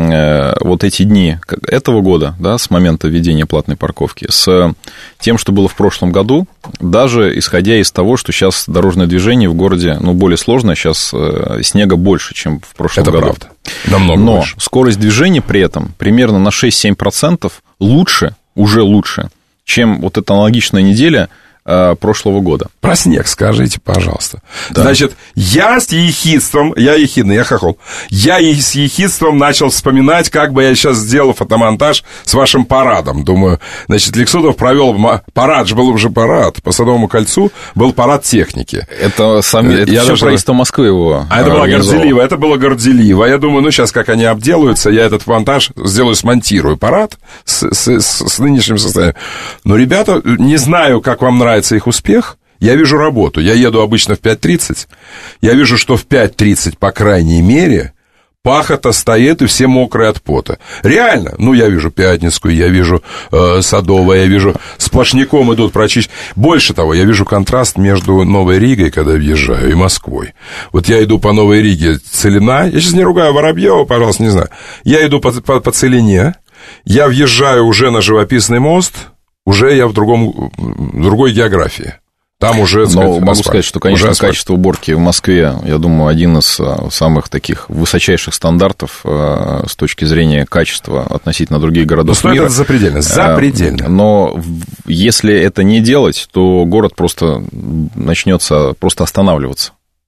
Speaker 9: вот эти дни этого года, да, с момента введения платной парковки, с тем, что было в прошлом году, даже исходя из того, что сейчас дорожное движение в городе, ну, более сложное, сейчас снега больше, чем в прошлом
Speaker 3: Это
Speaker 9: году.
Speaker 3: Это правда. Намного
Speaker 9: Но
Speaker 3: больше.
Speaker 9: Скорость движения при этом примерно на шесть-семь процентов лучше, уже лучше, чем вот эта аналогичная неделя э, прошлого года.
Speaker 3: Про снег скажите, пожалуйста.
Speaker 9: Да.
Speaker 3: Значит, я с ехидством, я ехидный, я хохол, я с ехидством начал вспоминать, как бы я сейчас сделал фотомонтаж с вашим парадом. Думаю, значит, Лексутов провел парад, же был уже парад, по Садовому кольцу был парад техники.
Speaker 9: Это, сами, это все даже... правительство Москвы его
Speaker 3: А это было горделиво, это было горделиво. Я думаю, ну, сейчас, как они обделаются, я этот монтаж сделаю, смонтирую парад с, с, с, с нынешним состоянием. Но, ребята, не знаю, как вам нравится их успех. Я вижу работу. Я еду обычно в пять тридцать. Я вижу, что в пять тридцать, по крайней мере, пахота стоит, и все мокрые от пота. Реально. Ну, я вижу Пятницкую, я вижу э, Садовое, я вижу сплошняком идут прочищать. Больше того, я вижу контраст между Новой Ригой, когда въезжаю, и Москвой. Вот я иду по Новой Риге Целина. Я сейчас не ругаю Воробьева, пожалуйста, не знаю. Я иду по, по, по Целине. Я въезжаю уже на живописный мост. Уже я в, другом, в другой географии. Там уже, сказать,
Speaker 9: Но могу
Speaker 3: асфальт.
Speaker 9: сказать, что, конечно, качество уборки в Москве, я думаю, один из самых таких высочайших стандартов с точки зрения качества относительно других городов
Speaker 3: Но
Speaker 9: мира.
Speaker 3: Это запредельно, запредельно.
Speaker 9: Но если это не делать, то город просто начнется просто останавливаться.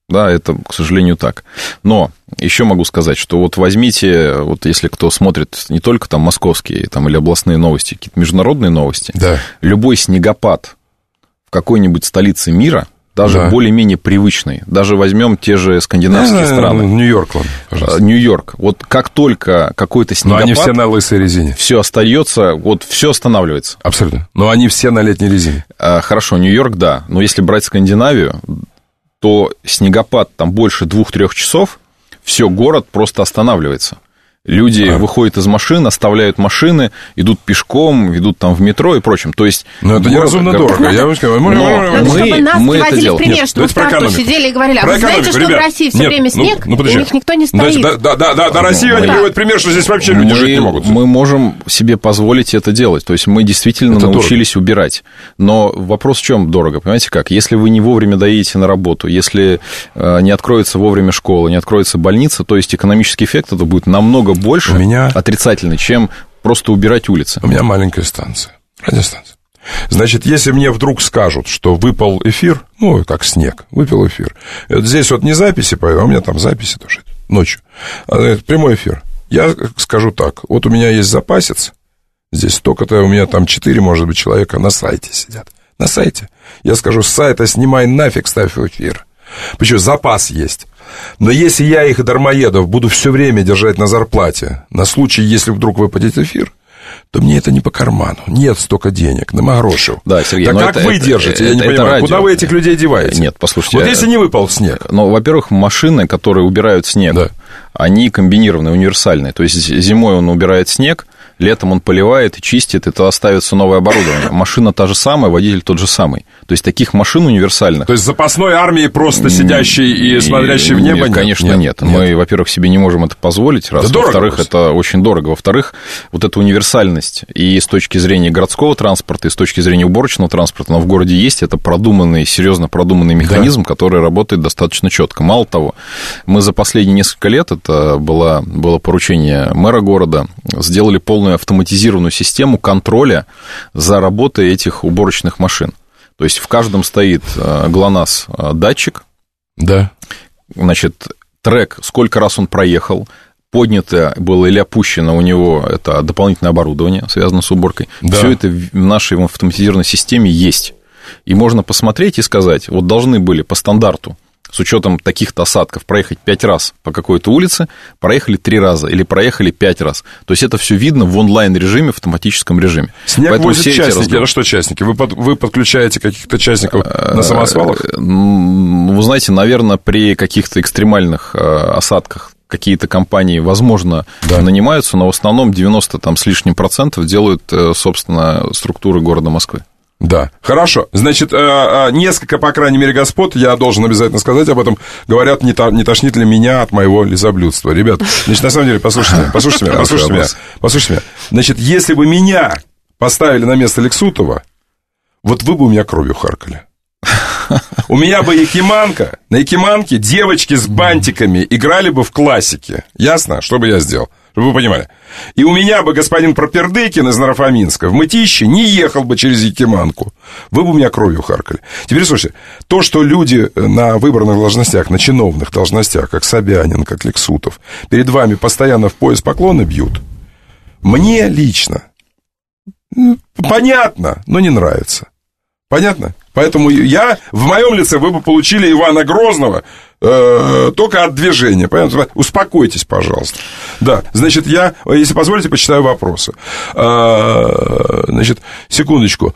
Speaker 9: Да, это, к сожалению, так. Но еще могу сказать, что вот возьмите, вот если кто смотрит не только там московские там, или областные новости, какие-то международные новости,
Speaker 3: да.
Speaker 9: любой снегопад в какой-нибудь столице мира, даже да. более-менее привычный, даже возьмем те же скандинавские да, страны.
Speaker 3: Нью-Йорк, ладно, пожалуйста.
Speaker 9: Нью-Йорк. Вот как только какой-то снегопад...
Speaker 3: Но они все на лысой резине.
Speaker 9: Все остается, вот все останавливается.
Speaker 3: Абсолютно. Но они все на летней резине.
Speaker 9: А, хорошо, Нью-Йорк, да. Но если брать Скандинавию, то снегопад там больше двух-трех часов, все, город просто останавливается. Люди а. выходят из машин, оставляют машины, идут пешком, идут там в метро и прочим. То есть...
Speaker 3: Но это неразумно город... дорого. Я вам скажу, мы,
Speaker 4: но мы, чтобы нас
Speaker 9: мы
Speaker 4: приводили в пример, что в Тарту сидели и говорили, а вы знаете, что ребят, в России все нет, время снег, ну, ну, у них никто не стоит.
Speaker 3: Да, да, да, да, да Россию мы, они приводят пример, что здесь вообще люди
Speaker 9: мы,
Speaker 3: жить не могут.
Speaker 9: Мы можем себе позволить это делать. То есть мы действительно это научились дорого. убирать. Но вопрос в чем дорого? Понимаете как? Если вы не вовремя доедете на работу, если не откроется вовремя школа, не откроется больница, то есть экономический эффект это будет намного больше. У меня... отрицательный, чем просто убирать улицы.
Speaker 3: У меня маленькая станция, радиостанция. Значит, если мне вдруг скажут, что выпал эфир, ну, как снег, выпал эфир. Вот здесь вот не записи, а у меня там записи тоже ночью. Это прямой эфир. Я скажу так, вот у меня есть запасец, здесь столько-то, у меня там четыре, может быть, человека на сайте сидят. На сайте. Я скажу, с сайта снимай нафиг, ставь в эфир. Почему? Запас есть. Но если я их, дармоедов, буду все время держать на зарплате, на случай, если вдруг выпадет эфир, то мне это не по карману. Нет столько денег, намагрошу.
Speaker 9: Да, Сергей,
Speaker 3: так как
Speaker 9: это,
Speaker 3: вы
Speaker 9: это,
Speaker 3: держите,
Speaker 9: это,
Speaker 3: я не
Speaker 9: это
Speaker 3: понимаю,
Speaker 9: радио.
Speaker 3: Куда вы этих людей деваете?
Speaker 9: Нет, послушайте.
Speaker 3: Вот если не выпал снег.
Speaker 9: Ну, во-первых, машины, которые убирают снег, да. они комбинированные, универсальные. То есть зимой он убирает снег, летом он поливает и чистит, и тогда ставится новое оборудование. Машина та же самая, водитель тот же самый. То есть таких машин универсальных...
Speaker 3: То есть запасной армии просто сидящей и смотрящей в небо нет?
Speaker 9: Конечно, нет. нет. нет. Мы, во-первых, себе не можем это позволить, раз.
Speaker 3: Да
Speaker 9: Во-вторых, это очень дорого. Во-вторых, вот эта универсальность и с точки зрения городского транспорта, и с точки зрения уборочного транспорта, но в городе есть, это продуманный, серьезно продуманный механизм, да. который работает достаточно четко. Мало того, мы за последние несколько лет, это было, было поручение мэра города, сделали полную автоматизированную систему контроля за работой этих уборочных машин. То есть в каждом стоит ГЛОНАСС датчик,
Speaker 3: да.
Speaker 9: значит, трек, сколько раз он проехал, поднято было или опущено у него это дополнительное оборудование, связанное с уборкой. Да. Все это в нашей автоматизированной системе есть. И можно посмотреть и сказать, вот должны были по стандарту, с учетом таких-то осадков, проехать пять раз по какой-то улице, проехали три раза или проехали пять раз. То есть это все видно в онлайн-режиме, в автоматическом режиме.
Speaker 3: Снег Поэтому возят частники. Разговор... А что частники? Вы, под... вы подключаете каких-то частников на самосвалах?
Speaker 9: Вы знаете, наверное, при каких-то экстремальных осадках какие-то компании, возможно, да. нанимаются, но в основном девяносто там, с лишним процентов делают, собственно, структуры города Москвы.
Speaker 3: Да, хорошо. Значит, несколько, по крайней мере, господ, я должен обязательно сказать об этом, говорят, не, то, не тошнит ли меня от моего лизоблюдства. Ребят, значит, на самом деле, послушайте меня, послушайте меня, послушайте меня, послушайте меня. Значит, если бы меня поставили на место Лексутова, вот вы бы у меня кровью харкали. У меня бы Якиманка, на Якиманке девочки с бантиками играли бы в классике. Ясно? Что бы я сделал? Чтобы вы понимали. И у меня бы господин Пропердыкин из Нарафаминска в Мытище не ехал бы через Якиманку. Вы бы у меня кровью харкали. Теперь слушайте, то, что люди на выбранных должностях, на чиновных должностях, как Собянин, как Лексутов, перед вами постоянно в пояс поклоны бьют, мне лично понятно, но не нравится. Понятно? Поэтому я, в моем лице вы бы получили Ивана Грозного э, только от движения. Понятно? Успокойтесь, пожалуйста. Да, значит, я, если позволите, почитаю вопросы. Э, значит, секундочку.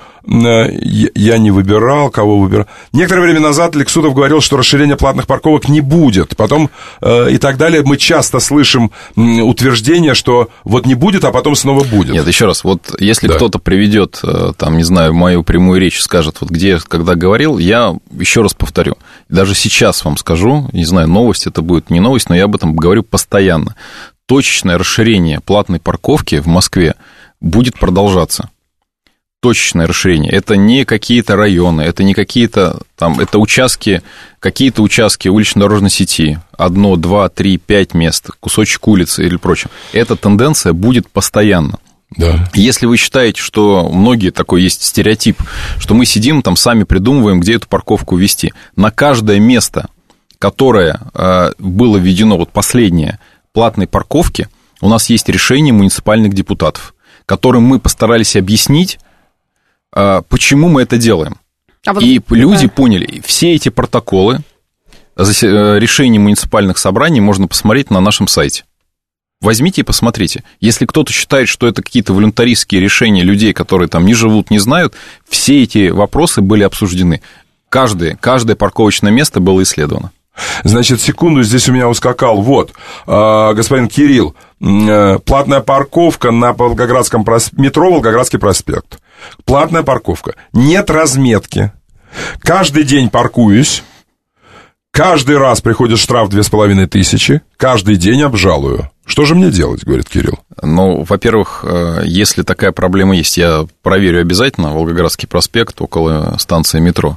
Speaker 3: Я не выбирал, кого выбирал. Некоторое время назад Лексутов говорил, что расширения платных парковок не будет. Потом э, и так далее. Мы часто слышим утверждение, что вот не будет, а потом снова будет.
Speaker 9: Нет, еще раз, вот если да. кто-то приведет, там, не знаю, мою прямую речь, скажет, вот где, когда говорил, я еще раз повторю. Даже сейчас вам скажу, не знаю, новость это будет, не новость, но я об этом говорю постоянно. Точечное расширение платной парковки в Москве будет продолжаться. Точечное расширение. Это не какие-то районы, это не какие-то там, это участки, какие-то участки улично-дорожной сети, одно, два, три, пять мест, кусочек улицы или прочее. Эта тенденция будет постоянно.
Speaker 3: Да.
Speaker 9: Если вы считаете, что многие такой есть стереотип, что мы сидим там сами придумываем, где эту парковку вести, на каждое место, которое э, было введено, вот последнее, платной парковки, у нас есть решение муниципальных депутатов, которым мы постарались объяснить, э, почему мы это делаем. А вот, и люди да. поняли, все эти протоколы решений муниципальных собраний можно посмотреть на нашем сайте. Возьмите и посмотрите. Если кто-то считает, что это какие-то волюнтаристские решения людей, которые там не живут, не знают, все эти вопросы были обсуждены. Каждое, каждое парковочное место было исследовано.
Speaker 3: Значит, секунду, здесь у меня ускакал. Вот, э, господин Кирилл, э, платная парковка на Волгоградском просп... метро Волгоградский проспект. Платная парковка. Нет разметки. Каждый день паркуюсь. Каждый раз приходит штраф две с половиной тысячи. Каждый день обжалую. Что же мне делать, говорит Кирилл?
Speaker 9: Ну, во-первых, если такая проблема есть, я проверю обязательно Волгоградский проспект около станции метро.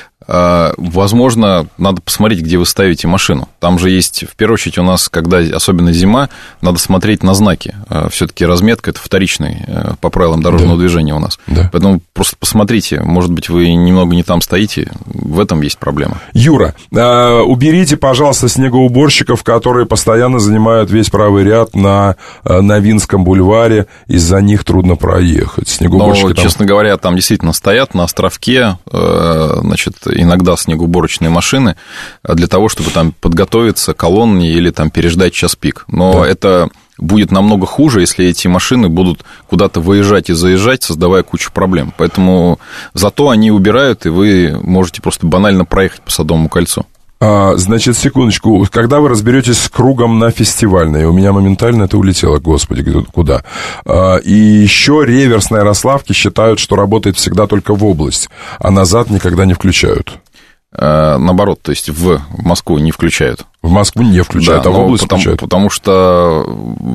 Speaker 9: Возможно, надо посмотреть, где вы ставите машину. Там же есть, в первую очередь, у нас, когда особенно зима, надо смотреть на знаки. Все-таки разметка – это вторичный по правилам дорожного да. движения у нас. Да. Поэтому просто посмотрите, может быть, вы немного не там стоите, в этом есть проблема.
Speaker 3: Юра, уберите, пожалуйста, снегоуборщиков, которые постоянно занимают весь правый ряд на Новинском бульваре, из-за них трудно проехать. Снегоуборщики
Speaker 9: Но,
Speaker 3: там...
Speaker 9: честно говоря, там действительно стоят на островке, значит, иногда снегоуборочные машины для того, чтобы там подготовиться к колонне или там переждать час пик. Но да. это будет намного хуже, если эти машины будут куда-то выезжать и заезжать, создавая кучу проблем. Поэтому зато они убирают, и вы можете просто банально проехать по Садовому кольцу.
Speaker 3: А, значит, секундочку, когда вы разберетесь с кругом на Фестивальной, у меня моментально это улетело, господи, куда? А, и еще реверс на Ярославке считают, что работает всегда только в область, а назад никогда не включают.
Speaker 9: А, наоборот, то есть в Москву не включают.
Speaker 3: В Москву не включают, да, а в область
Speaker 9: потому,
Speaker 3: включают.
Speaker 9: Потому что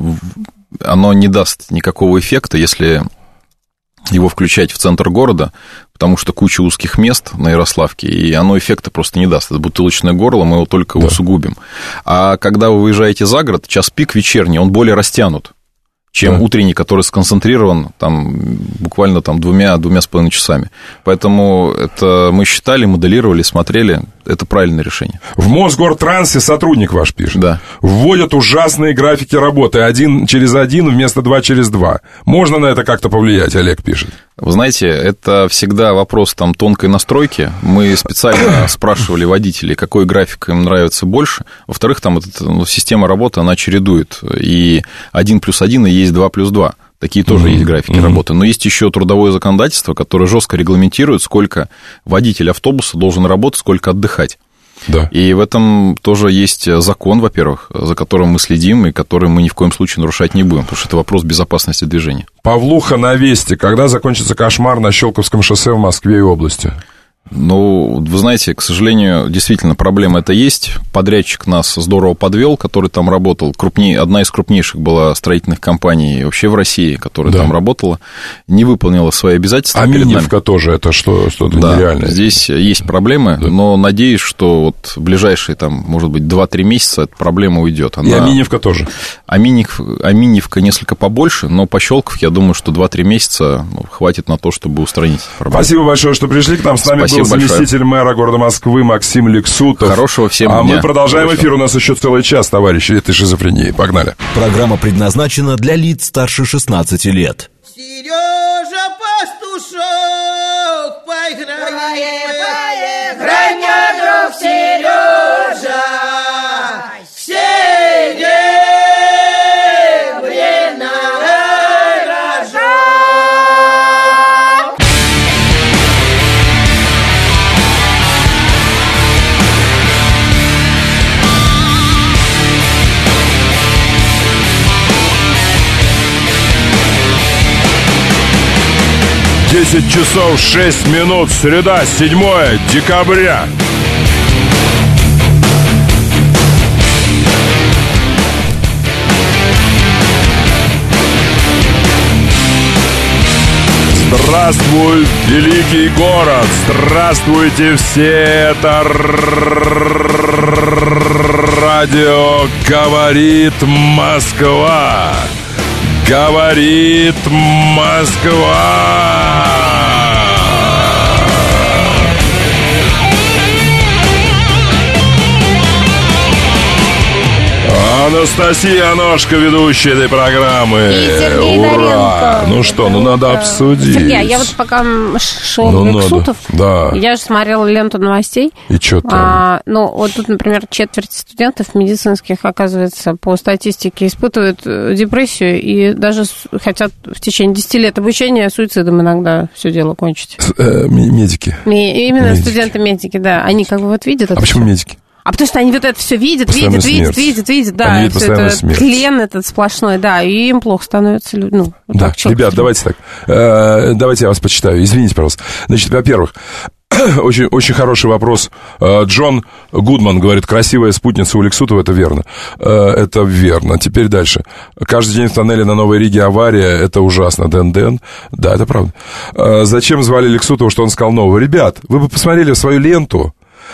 Speaker 9: оно не даст никакого эффекта, если его включать в центр города, потому что куча узких мест на Ярославке, и оно эффекта просто не даст. Это бутылочное горло, мы его только да. усугубим. А когда вы выезжаете за город, час пик вечерний, он более растянут, чем да. утренний, который сконцентрирован там, буквально там, двумя, двумя с половиной часами. Поэтому это мы считали, моделировали, смотрели. Это правильное решение.
Speaker 3: В Мосгортрансе сотрудник ваш пишет.
Speaker 9: Да.
Speaker 3: Вводят ужасные графики работы. Один через один вместо два через два. Можно на это как-то повлиять, Олег пишет?
Speaker 9: Вы знаете, это всегда вопрос там тонкой настройки. Мы специально спрашивали водителей, какой график им нравится больше. Во-вторых, там эта, ну, система работы, она чередует. И один плюс один, и есть два плюс два. Такие тоже mm-hmm. есть графики mm-hmm. работы. Но есть еще трудовое законодательство, которое жестко регламентирует, сколько водитель автобуса должен работать, сколько отдыхать. Да. И в этом тоже есть закон, во-первых, за которым мы следим и который мы ни в коем случае нарушать не будем, потому что это вопрос безопасности движения.
Speaker 3: Павлуха на Вести. Когда закончится кошмар на Щелковском шоссе в Москве и области?
Speaker 9: Ну, вы знаете, к сожалению, действительно, проблема это есть. Подрядчик нас здорово подвел, который там работал. Крупнее, одна из крупнейших была строительных компаний вообще в России, которая да. там работала, не выполнила свои обязательства.
Speaker 3: А Миневка тоже, это что, что-то
Speaker 9: да,
Speaker 3: нереальное?
Speaker 9: Здесь есть проблемы, да. но надеюсь, что вот в ближайшие, там, может быть, два-три месяца эта проблема уйдет. Она...
Speaker 3: И Аминевка тоже?
Speaker 9: Аминев... Аминевка несколько побольше, но по Щелковке, я думаю, что два-три месяца ну, хватит на то, чтобы устранить проблему.
Speaker 3: Спасибо большое, что пришли к нам. С нами Спасибо. Был заместитель мэра города Москвы Максим Лексутов.
Speaker 9: Хорошего всем
Speaker 3: а
Speaker 9: дня.
Speaker 3: А мы продолжаем
Speaker 9: Хорошо.
Speaker 3: Эфир. У нас еще целый час, товарищи, этой шизофрении. Погнали.
Speaker 1: Программа предназначена для лиц старше шестнадцати лет.
Speaker 2: Сережа Пастушок, поиграем, поиграй, мне, друг Сережа, серебряный рожок.
Speaker 3: десять часов шесть минут, среда, седьмое декабря. Здравствуй, великий город! Здравствуйте все! Это радио «Говорит Москва». Говорит Москва. Анастасия Ножка, ведущая этой программы.
Speaker 4: И Сергей
Speaker 3: Ура!
Speaker 4: Доренко.
Speaker 3: Ну что, ну надо обсудить.
Speaker 4: Сергей, я вот пока шел
Speaker 3: Ну,
Speaker 4: в
Speaker 3: надо.
Speaker 4: Лексутов,
Speaker 3: Да.
Speaker 4: я же смотрела ленту новостей.
Speaker 3: И что там?
Speaker 4: А, ну, вот тут, например, четверть студентов медицинских, оказывается, по статистике, испытывают э, депрессию и даже с- хотят в течение десяти лет обучения суицидом иногда все дело кончить.
Speaker 3: С- э, м- медики.
Speaker 4: И именно
Speaker 3: Медики.
Speaker 4: студенты-медики, да, они как бы вот видят это
Speaker 3: А почему
Speaker 4: всё.
Speaker 3: медики?
Speaker 4: А потому что они вот это все видят,
Speaker 3: Постоянная
Speaker 4: видят, видят,
Speaker 3: смерть.
Speaker 4: видят, видят, да,
Speaker 3: Они видят
Speaker 4: всё
Speaker 3: постоянную
Speaker 4: это
Speaker 3: смерть.
Speaker 4: тлен этот сплошной, да, и им плохо становится, лю- ну, вот
Speaker 3: Да,
Speaker 4: так, чётко.
Speaker 3: ребят, давайте так. Э, давайте я вас почитаю. Извините, пожалуйста. Значит, во-первых, очень, очень хороший вопрос. Э, Джон Гудман говорит, красивая спутница у Лексутова, это верно. Э, это верно. Теперь дальше. Каждый день в тоннеле на Новой Риге авария, это ужасно. Дэн-дэн. Да, это правда. Э, зачем звали Лексутова, что он сказал нового? Ребят, вы бы посмотрели свою ленту,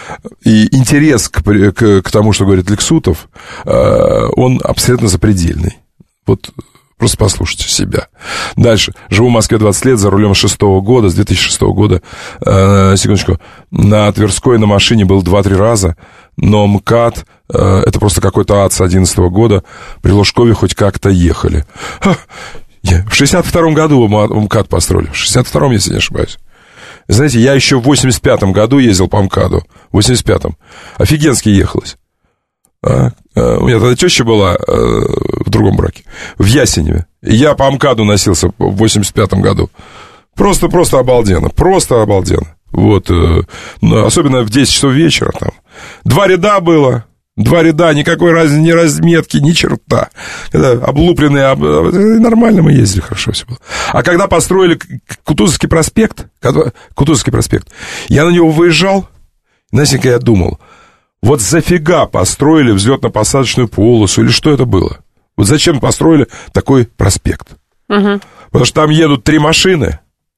Speaker 3: и интерес к, к, к тому, что говорит Лексутов, э, он абсолютно запредельный. Вот просто послушайте себя. Дальше. Живу в Москве двадцать лет, за рулем с шестого года, с две тысячи шестого года. Э, секундочку. На Тверской на машине был два-три раза, но МКАД, э, это просто какой-то ад с одиннадцатого года. При Лужкове хоть как-то ехали. Ха, я, в шестьдесят втором году МКАД построили. В шестьдесят втором, если не ошибаюсь. Знаете, я еще в восемьдесят пятом году ездил по МКАДу. В восемьдесят пятом. Офигенски ехалось. А? У меня тогда теща была э, в другом браке. В Ясеневе. Я по МКАДу носился в восемьдесят пятом году. Просто, просто обалденно. Просто обалденно. Вот. Э, ну, особенно в десять часов вечера там. Два ряда было. Два ряда, никакой раз, ни разметки, ни черта. Когда облупленные, об... нормально мы ездили, хорошо все было. А когда построили Кутузовский проспект, Кутузовский проспект, я на него выезжал, знаете, я думал, вот зафига построили взлетно-посадочную полосу, или что это было? Вот зачем построили такой проспект?
Speaker 4: Угу.
Speaker 3: Потому что там едут три машины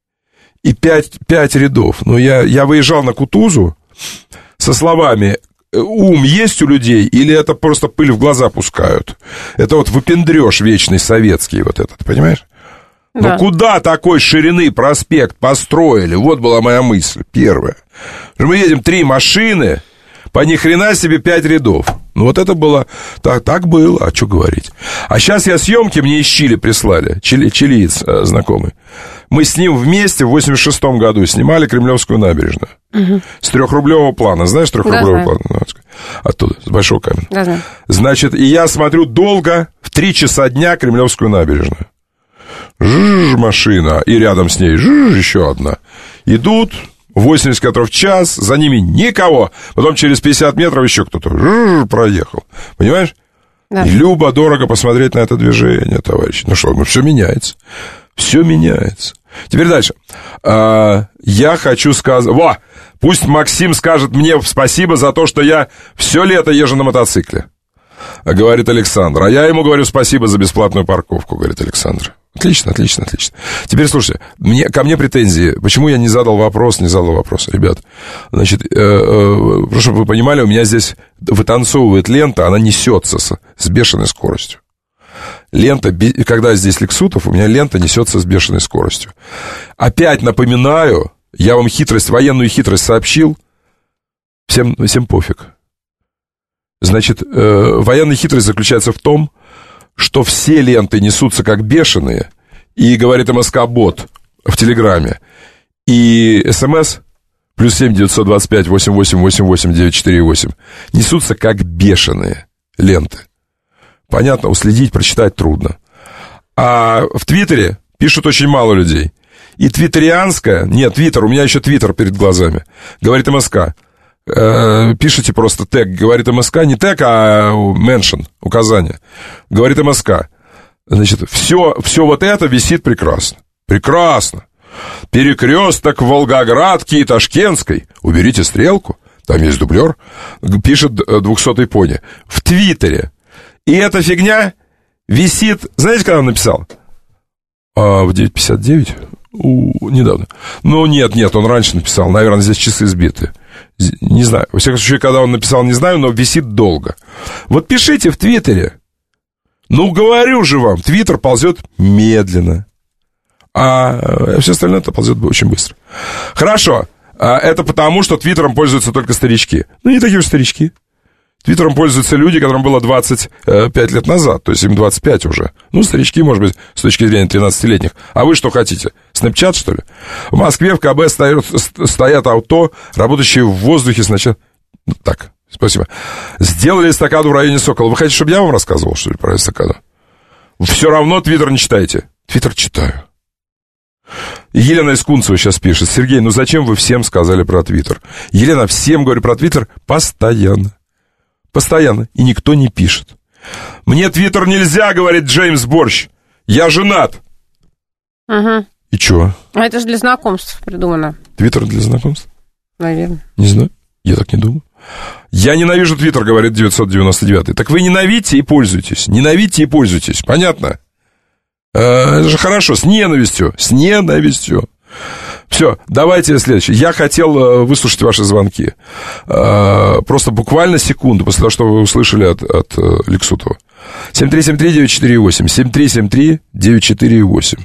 Speaker 3: и пять, пять рядов. Но я, я выезжал на Кутузу со словами... Ум есть у людей, или это просто пыль в глаза пускают? Это вот выпендрёж вечный советский вот этот, понимаешь? Да. Ну куда такой ширины проспект построили? Вот была моя мысль, первая. Мы едем три машины, по ни хрена себе пять рядов. Ну вот это было, так, так было, а что говорить. А сейчас я съемки мне из Чили прислали, чили, чилиец э, знакомый. Мы с ним вместе в восемьдесят шестом году снимали Кремлевскую набережную. Угу. С трехрублевого плана. Знаешь трехрублевый да, план? Ну, оттуда, с Большого камня.
Speaker 4: Да, да.
Speaker 3: Значит, и я смотрю долго, в три часа дня Кремлевскую набережную. Жжж, машина, и рядом с ней жжж, еще одна. Идут восемьдесят километров в час, за ними никого. Потом через пятьдесят метров еще кто-то жжж, проехал. Понимаешь? Да. И любо, дорого посмотреть на это движение, товарищи. Ну что, ну все меняется. Все меняется. Теперь дальше. А, я хочу сказать... Во! Пусть Максим скажет мне спасибо за то, что я все лето езжу на мотоцикле. Говорит Александр. А я ему говорю спасибо за бесплатную парковку, говорит Александр. Отлично, отлично, отлично. Теперь, слушайте, мне, ко мне претензии. Почему я не задал вопрос, не задал вопрос? Ребят, значит, э, э, чтобы вы понимали, у меня здесь вытанцовывает лента, она несется с, с бешеной скоростью. Лента, когда здесь Лексутов, у меня лента несется с бешеной скоростью. Опять напоминаю, я вам хитрость, военную хитрость сообщил, всем, всем пофиг. Значит, э, военная хитрость заключается в том, что все ленты несутся как бешеные, и говорит МСК-бот в Телеграме, и СМС плюс семь девятьсот двадцать пять восемьдесят восемь восемьдесят восемь девятьсот четыре восемь несутся как бешеные ленты. Понятно, уследить, прочитать трудно. А в Твиттере пишут очень мало людей. И твиттерианская, нет, Твиттер, у меня еще Твиттер перед глазами, говорит МСК. Э, пишите просто тег, говорит МСК, не тег, а меншн, указание. Говорит МСК. Значит, все, все вот это висит прекрасно. Прекрасно. Перекресток Волгоградки и Ташкентской. Уберите стрелку, там есть дублер. Пишет двухсотый пони. В Твиттере. И эта фигня висит... Знаете, когда он написал? А, в девять пятьдесят девять? У, недавно. Ну, нет, нет, он раньше написал. Наверное, здесь часы сбиты. Не знаю. Во всяком случае, когда он написал, не знаю, но висит долго. Вот пишите в Твиттере. Ну, говорю же вам, Твиттер ползет медленно. А все остальное это ползет очень быстро. Хорошо. Это потому, что Твиттером пользуются только старички. Ну, не такие уж старички. Твиттером пользуются люди, которым было двадцать пять лет назад, то есть им двадцать пять уже. Ну, старички, может быть, с точки зрения тринадцатилетних. А вы что хотите? Снэпчат, что ли? В Москве в КБ стоят, стоят авто, работающие в воздухе сначала... Так, спасибо. Сделали эстакаду в районе Сокола. Вы хотите, чтобы я вам рассказывал, что ли, про эстакаду? Все равно Твиттер не читаете. Твиттер читаю. Елена из Кунцева сейчас пишет. Сергей, ну зачем вы всем сказали про Твиттер? Елена, всем говорю про Твиттер постоянно. Постоянно. И никто не пишет. Мне Твиттер нельзя, говорит Джеймс Борщ. Я женат.
Speaker 4: Угу.
Speaker 3: И чё?
Speaker 4: А это же для знакомств придумано.
Speaker 3: Твиттер для знакомств?
Speaker 4: Наверное.
Speaker 3: Не знаю. Я так не думаю. Я ненавижу Твиттер, говорит девятьсот девяносто девятый. Так вы ненавидите и пользуйтесь. Ненавидите и пользуйтесь. Понятно? Это же хорошо. С ненавистью. С ненавистью. Все, давайте следующее. Я хотел выслушать ваши звонки. Просто буквально секунду после того, что вы услышали от, от Лексутова. семь три семь три девять четыре восемь. семь три семь три девять четыре восемь.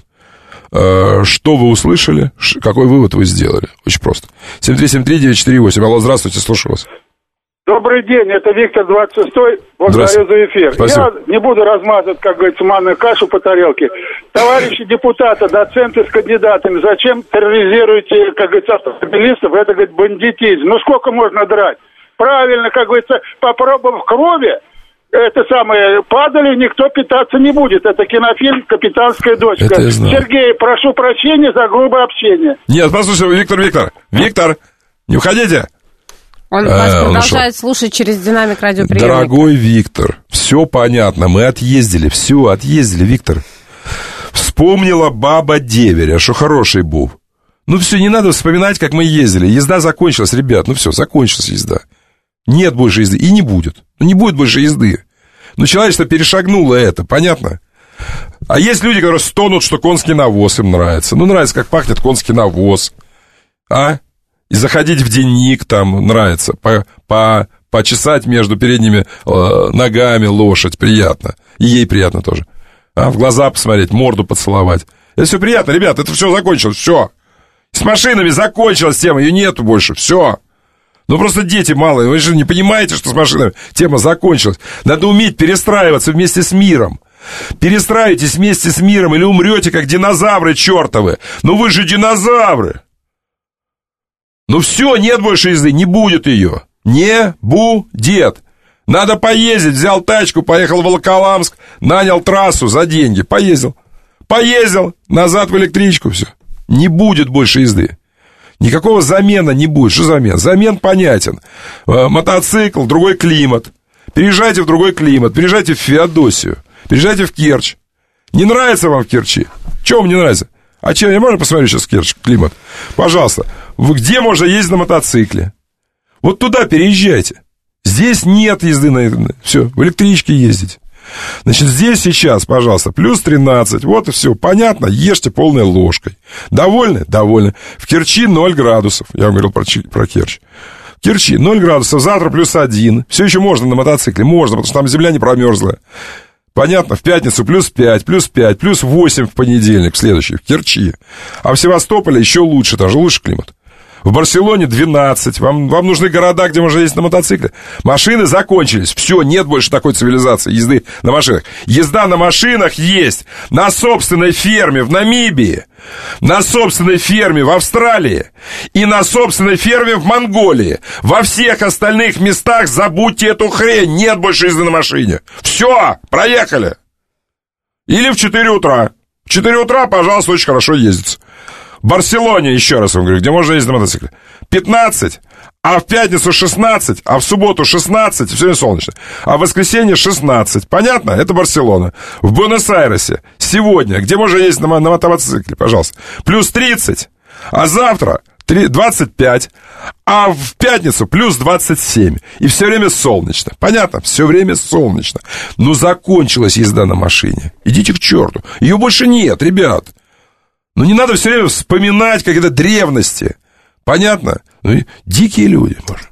Speaker 3: Что вы услышали? Какой вывод вы сделали? Очень просто. семь три семь три девять четыре восемь. Алло, здравствуйте, слушаю вас.
Speaker 10: Добрый день, это Виктор двадцать шестой. Благодарю за эфир.
Speaker 3: Спасибо.
Speaker 10: Я не буду размазывать, как говорится, манную кашу по тарелке. Товарищи депутаты, доценты с кандидатами, зачем терроризируете, как говорится, автомобилистов? Это, говорит, бандитизм. Ну, сколько можно драть? Правильно, как говорится, попробовав крови, это самое, падали, никто питаться не будет. Это кинофильм «Капитанская дочка». Сергей, прошу прощения за грубое общение.
Speaker 3: Нет, послушайте, Виктор, Виктор, Виктор, не уходите.
Speaker 4: Он вас а, продолжает он слушать через динамик радиоприемника.
Speaker 3: Дорогой Виктор, все понятно, мы отъездили, все, отъездили, Виктор. Вспомнила баба деверя, что хороший был. Ну все, не надо вспоминать, как мы ездили. Езда закончилась, ребят, ну все, закончилась езда. Нет больше езды, и не будет. Ну не будет больше езды. Ну человечество перешагнуло это, понятно? А есть люди, которые стонут, что конский навоз им нравится. Ну нравится, как пахнет конский навоз. А? И заходить в денник там нравится, по, по, почесать между передними э, ногами лошадь приятно. И ей приятно тоже. А, в глаза посмотреть, морду поцеловать. Это все приятно, ребят, это все закончилось, все. С машинами закончилась тема, ее нету больше, все. Ну просто дети малые, вы же не понимаете, что с машинами тема закончилась. Надо уметь перестраиваться вместе с миром. Перестраивайтесь вместе с миром, или умрете, как динозавры чертовы. Ну вы же динозавры. Ну все, нет больше езды, не будет ее. Не будет. Надо поездить, взял тачку, поехал в Волоколамск, нанял трассу за деньги, поездил. Поездил, назад в электричку, все. Не будет больше езды. Никакого замена не будет. Что замен? Замен понятен. Мотоцикл, другой климат. Переезжайте в другой климат, переезжайте в Феодосию, переезжайте в Керчь. Не нравится вам в Керчи? Чего вам не нравится? А чем я можно посмотреть сейчас Керчь, климат? Пожалуйста. Вы где можно ездить на мотоцикле? Вот туда переезжайте. Здесь нет езды на... Все, в электричке ездите. Значит, здесь сейчас, пожалуйста, плюс тринадцать. Вот и все. Понятно? Ешьте полной ложкой. Довольны? Довольны. В Керчи ноль градусов. Я вам говорил про, про Керчь. В Керчи ноль градусов. Завтра плюс один. Все еще можно на мотоцикле. Можно, потому что там земля не промерзлая. Понятно? В пятницу плюс пять, плюс пять, плюс восемь в понедельник, в следующий, в Керчи. А в Севастополе еще лучше, даже лучше климат. В Барселоне двенадцать. Вам, вам нужны города, где можно ездить на мотоцикле. Машины закончились. Все, нет больше такой цивилизации езды на машинах. Езда на машинах есть на собственной ферме в Намибии, на собственной ферме в Австралии и на собственной ферме в Монголии. Во всех остальных местах забудьте эту хрень. Нет больше езды на машине. Все, проехали. Или в четыре утра. В четыре утра, пожалуйста, очень хорошо ездится. В Барселоне, еще раз вам говорю, где можно ездить на мотоцикле, пятнадцать, а в пятницу шестнадцать, а в субботу шестнадцать, все время солнечно, а в воскресенье шестнадцать. Понятно? Это Барселона. В Буэнос-Айресе сегодня, где можно ездить на, на мотоцикле, пожалуйста, плюс тридцать, а завтра двадцать пять, а в пятницу плюс двадцать семь. И все время солнечно. Понятно? Все время солнечно. Ну, закончилась езда на машине. Идите к черту. Ее больше нет, ребят. Ну, не надо все время вспоминать какие-то древности. Понятно? Ну, и дикие люди, может.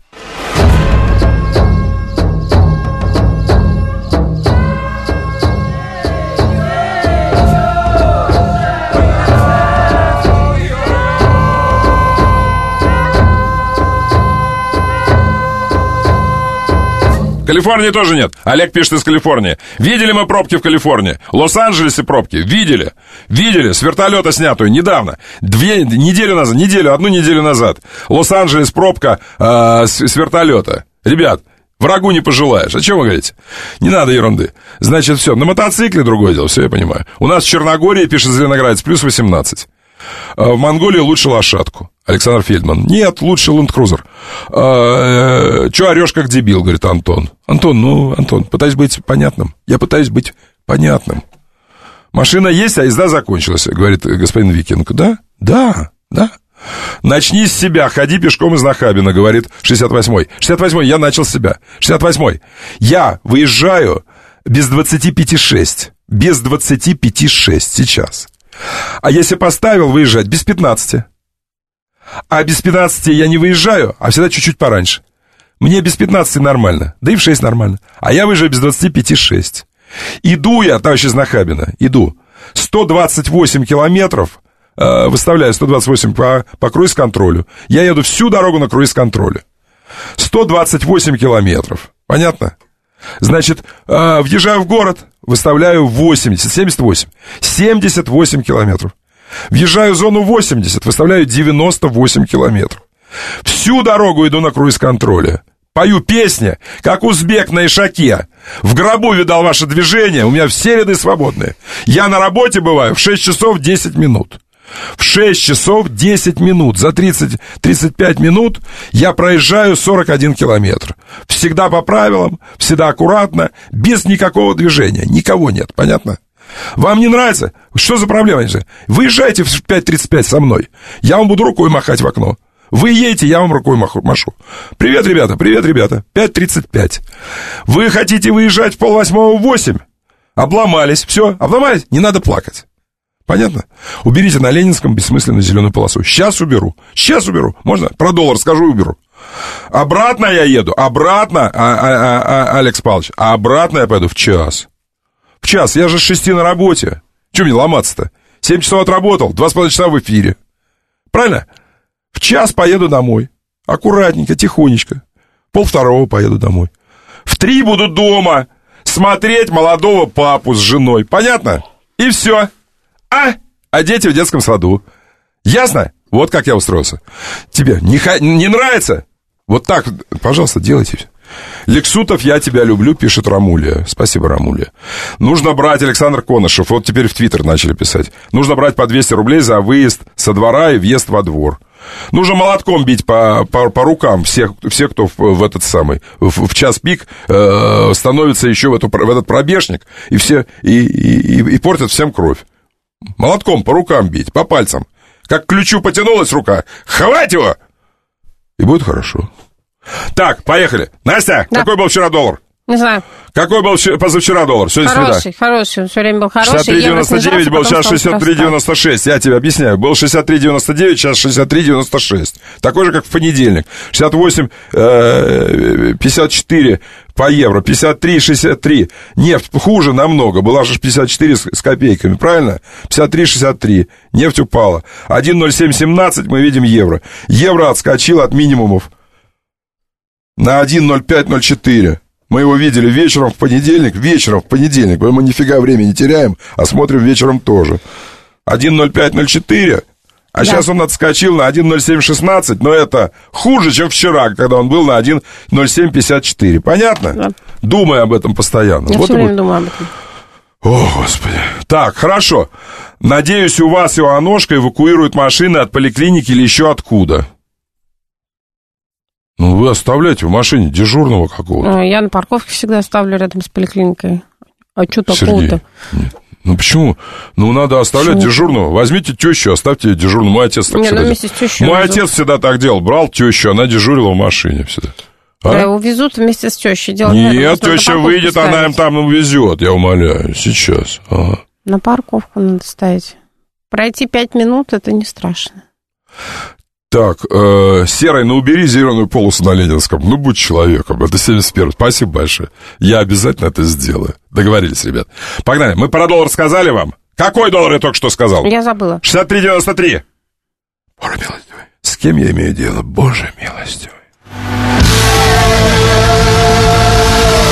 Speaker 3: Калифорнии тоже нет. Олег пишет из Калифорнии. Видели мы пробки в Калифорнии? В Лос-Анджелесе пробки. Видели. Видели. С вертолета снятую недавно. Две неделю назад. Неделю, одну неделю назад. Лос-Анджелес пробка э, с, с вертолета. Ребят, врагу не пожелаешь. О чем вы говорите? Не надо ерунды. Значит, все. На мотоцикле другое дело. Все, я понимаю. У нас в Черногории, пишет Зеленоградец, плюс восемнадцать. В Монголии лучше лошадку. Александр Фельдман. Нет, лучше ленд-крузер. А, че орешь как дебил, говорит Антон. Антон, ну, Антон, пытаюсь быть понятным. Я пытаюсь быть понятным. Машина есть, а езда закончилась, говорит господин Викинг. Да, да, да. Начни с себя, ходи пешком из Нахабина, говорит шестьдесят восьмой. шестьдесят восьмой, я начал с себя. шестьдесят восьмой. Я выезжаю без двадцати пяти шесть. Без двадцати пяти шесть сейчас. А если поставил выезжать без пятнадцати? А без пятнадцати я не выезжаю, а всегда чуть-чуть пораньше. Мне без пятнадцати нормально, да и в шесть нормально. А я выезжаю без двадцати пяти шесть. Иду я, товарищ из Нахабина, иду. сто двадцать восемь километров, э, выставляю сто двадцать восемь по, по круиз-контролю. Я еду всю дорогу на круиз-контроле. сто двадцать восемь километров. Понятно? Значит, э, въезжаю в город, выставляю восемьдесят, семьдесят восемь. семьдесят восемь километров. Въезжаю в зону восемьдесят, выставляю девяносто восемь километров. Всю дорогу иду на круиз-контроле. Пою песни, как узбек на ишаке. В гробу видал ваше движение, у меня все ряды свободные. Я на работе бываю в шесть часов десять минут. В шесть часов десять минут. За тридцать тридцать пять минут я проезжаю сорок один километр. Всегда по правилам, всегда аккуратно, без никакого движения. Никого нет, понятно? Вам не нравится? Что за проблема? Выезжайте в пять тридцать пять со мной. Я вам буду рукой махать в окно. Вы едете, я вам рукой машу. Привет, ребята, привет, ребята. пять тридцать пять. Вы хотите выезжать в полвосьмого в восемь? Обломались. Все, обломались? Не надо плакать. Понятно? Уберите на Ленинском бессмысленную зеленую полосу. Сейчас уберу. Сейчас уберу. Можно? Про доллар скажу и уберу. Обратно я еду. Обратно, а, а, а, Алекс Павлович, а обратно я пойду в час. В час. Я же с шести на работе. Чего мне ломаться-то? Семь часов отработал, два с половиной часа в эфире. Правильно? В час поеду домой. Аккуратненько, тихонечко. Пол второго поеду домой. В три буду дома смотреть молодого папу с женой. Понятно? И все. А? А дети в детском саду. Ясно? Вот как я устроился. Тебе не, не нравится? Вот так, пожалуйста, делайте. Лексутов, я тебя люблю, пишет Рамулия. Спасибо, Рамулия. Нужно брать, Александр Конышев, вот теперь в Твиттер начали писать. Нужно брать по двести рублей за выезд со двора и въезд во двор. Нужно молотком бить по, по, по рукам всех, всех, кто в, в этот самый, в, в час пик э, становится еще в, эту, в этот пробежник и, все, и, и, и, и портят всем кровь. Молотком по рукам бить, по пальцам. Как к ключу потянулась рука, хвать его! И будет хорошо. Так, поехали. Настя, да. Какой был вчера доллар?
Speaker 4: Не знаю.
Speaker 3: Какой был позавчера доллар? Сегодня
Speaker 4: хороший,
Speaker 3: среда.
Speaker 4: Хороший, все время был хороший.
Speaker 3: шестьдесят три девяносто девять был, сейчас шестьдесят три девяносто шесть. Я тебе объясняю. Был шестьдесят три девяносто девять, сейчас шестьдесят три девяносто шесть. Такой же, как в понедельник. шестьдесят восемь пятьдесят четыре по евро. пятьдесят три шестьдесят три. Нефть хуже намного. Была же пятьдесят четыре с, с копейками, правильно? пятьдесят три шестьдесят три. Нефть упала. один ноль семь семнадцать мы видим евро. Евро отскочил от минимумов на один ноль пять ноль четыре. Мы его видели вечером в понедельник, вечером в понедельник, мы нифига времени не теряем, а смотрим вечером тоже. один ноль пять ноль четыре, а да. Сейчас он отскочил на один ноль семь шестнадцать, но это хуже, чем вчера, когда он был на один ноль семь пятьдесят четыре. Понятно? Да. Думай об этом постоянно.
Speaker 4: Я
Speaker 3: вот
Speaker 4: все время
Speaker 3: будет...
Speaker 4: думаю об этом.
Speaker 3: О, Господи. Так, хорошо. Надеюсь, у вас Иваношка эвакуируют машины от поликлиники или еще откуда? Ну, вы оставляете в машине дежурного какого-то.
Speaker 4: Я на парковке всегда ставлю рядом с поликлиникой. А что такого-то?
Speaker 3: Нет. Ну, почему? Ну, надо оставлять почему? Дежурного. Возьмите тещу, оставьте дежурного. Мой отец так
Speaker 4: не,
Speaker 3: всегда
Speaker 4: ну,
Speaker 3: делал. Мой отец всегда так делал. Брал тещу, она дежурила в машине всегда. А?
Speaker 4: Да, его везут вместе с тещей. Делать
Speaker 3: Нет, теща выйдет, ставить. Она им там увезет, я умоляю. Сейчас. Ага.
Speaker 4: На парковку надо ставить. Пройти пять минут, это не страшно.
Speaker 3: Так, э, Серый, ну убери зеленую полосу на Ленинском. Ну, будь человеком. Это семьдесят первый. Спасибо большое. Я обязательно это сделаю. Договорились, ребят. Погнали. Мы про доллар сказали вам? Какой доллар я только что сказал?
Speaker 4: Я забыла.
Speaker 3: шестьдесят три девяносто три. Боже милостивый. С кем я имею дело? Боже милостивый.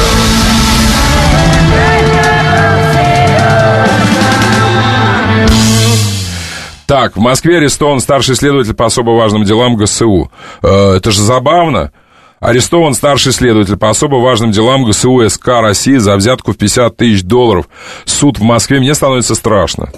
Speaker 3: Так, в Москве арестован старший следователь по особо важным делам ГСУ. Э, это же забавно. Арестован старший следователь по особо важным делам ГСУ СК России за взятку в пятьдесят тысяч долларов. Суд в Москве. Мне становится страшно.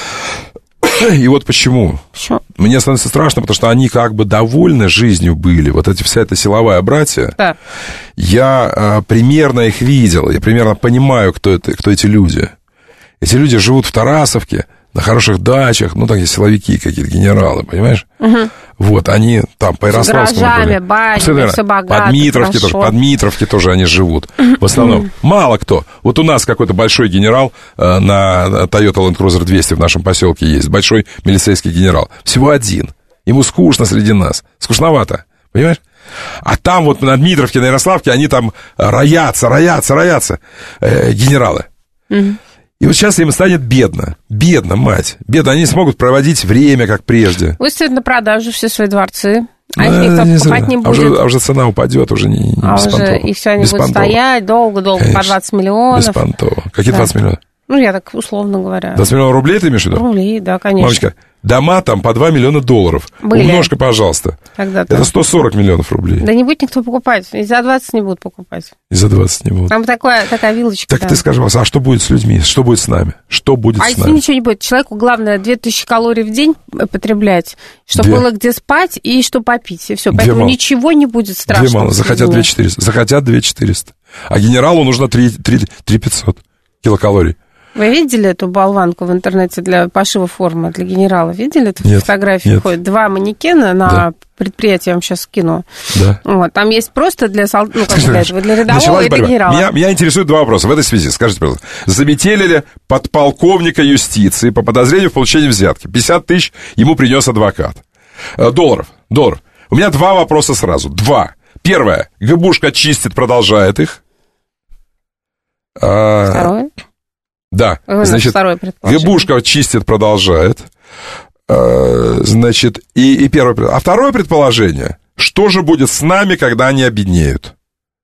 Speaker 3: И вот почему.
Speaker 4: Почему?
Speaker 3: Мне становится страшно, потому что они как бы довольны жизнью были. Вот эти, вся эта силовая братья.
Speaker 4: Да.
Speaker 3: Я а, примерно их видел. Я примерно понимаю, кто, это, кто эти люди. Эти люди живут в Тарасовке, на хороших дачах. Ну, такие силовики какие-то, генералы, понимаешь? Угу. Вот, они там по Ярославскому...
Speaker 4: С гаражами, банями, все богато,
Speaker 3: Под Дмитровке тоже, под Дмитровке тоже они живут. В основном. Мало кто. Вот у нас какой-то большой генерал э, на Toyota Land Cruiser двести в нашем поселке есть. Большой милицейский генерал. Всего один. Ему скучно среди нас. Скучновато. Понимаешь? А там вот на Дмитровке, на Ярославке они там роятся, роятся, роятся. Э, генералы. Угу. И вот сейчас им станет бедно. Бедно, мать. Бедно. Они не смогут проводить время, как прежде.
Speaker 4: Выставят на продажу все свои дворцы. А
Speaker 3: да,
Speaker 4: их никто
Speaker 3: не
Speaker 4: покупать не будет.
Speaker 3: А уже, а уже цена упадет, уже не, не
Speaker 4: а
Speaker 3: без
Speaker 4: уже,
Speaker 3: понтова.
Speaker 4: И все, они
Speaker 3: без
Speaker 4: будут
Speaker 3: понтова.
Speaker 4: стоять долго-долго, по двадцать миллионов.
Speaker 3: Без понтова. Какие да. двадцать миллионов?
Speaker 4: Ну, я так условно говоря.
Speaker 3: двадцать миллионов рублей ты имеешь в виду?
Speaker 4: Рублей, да, конечно.
Speaker 3: Мамочка, дома там по два миллиона долларов.
Speaker 4: Были.
Speaker 3: Умножь-ка, пожалуйста.
Speaker 4: Когда-то.
Speaker 3: Это сто сорок миллионов рублей.
Speaker 4: Да не будет никто покупать. И за двадцать не будут покупать.
Speaker 3: И за двадцать не будут.
Speaker 4: Там такая, такая вилочка.
Speaker 3: Так да. Ты скажи, а что будет с людьми? Что будет с нами? Что будет
Speaker 4: а
Speaker 3: с
Speaker 4: если
Speaker 3: нами?
Speaker 4: Ничего не будет. Человеку главное две тысячи калорий в день потреблять, чтобы две. Было где спать и что попить. И все. Поэтому две ничего мало. Не будет страшного.
Speaker 3: Две мало. Захотят две тысячи четыреста. Захотят две тысячи четыреста. А генералу нужно три тысячи пятьсот килокалорий.
Speaker 4: Вы видели эту болванку в интернете для пошива формы для генерала? Видели эту
Speaker 3: нет,
Speaker 4: фотографию?
Speaker 3: Нет.
Speaker 4: Ходят два манекена на да. предприятии, я вам сейчас скину.
Speaker 3: Да.
Speaker 4: Вот, там есть просто для, сол... ну, как для, этого, для рядового и для генерала.
Speaker 3: Меня, меня интересуют два вопроса в этой связи. Скажите, пожалуйста, заметили подполковника юстиции по подозрению в получении взятки? пятьдесят тысяч ему принес адвокат. Долларов. Долларов. У меня два вопроса сразу. Два. Первое. ГБУшка чистит, продолжает их.
Speaker 4: Второе.
Speaker 3: Да,
Speaker 4: Вы
Speaker 3: значит, ГБУшка чистит, продолжает. Значит, и, и первое. А второе предположение, что же будет с нами, когда они обеднеют?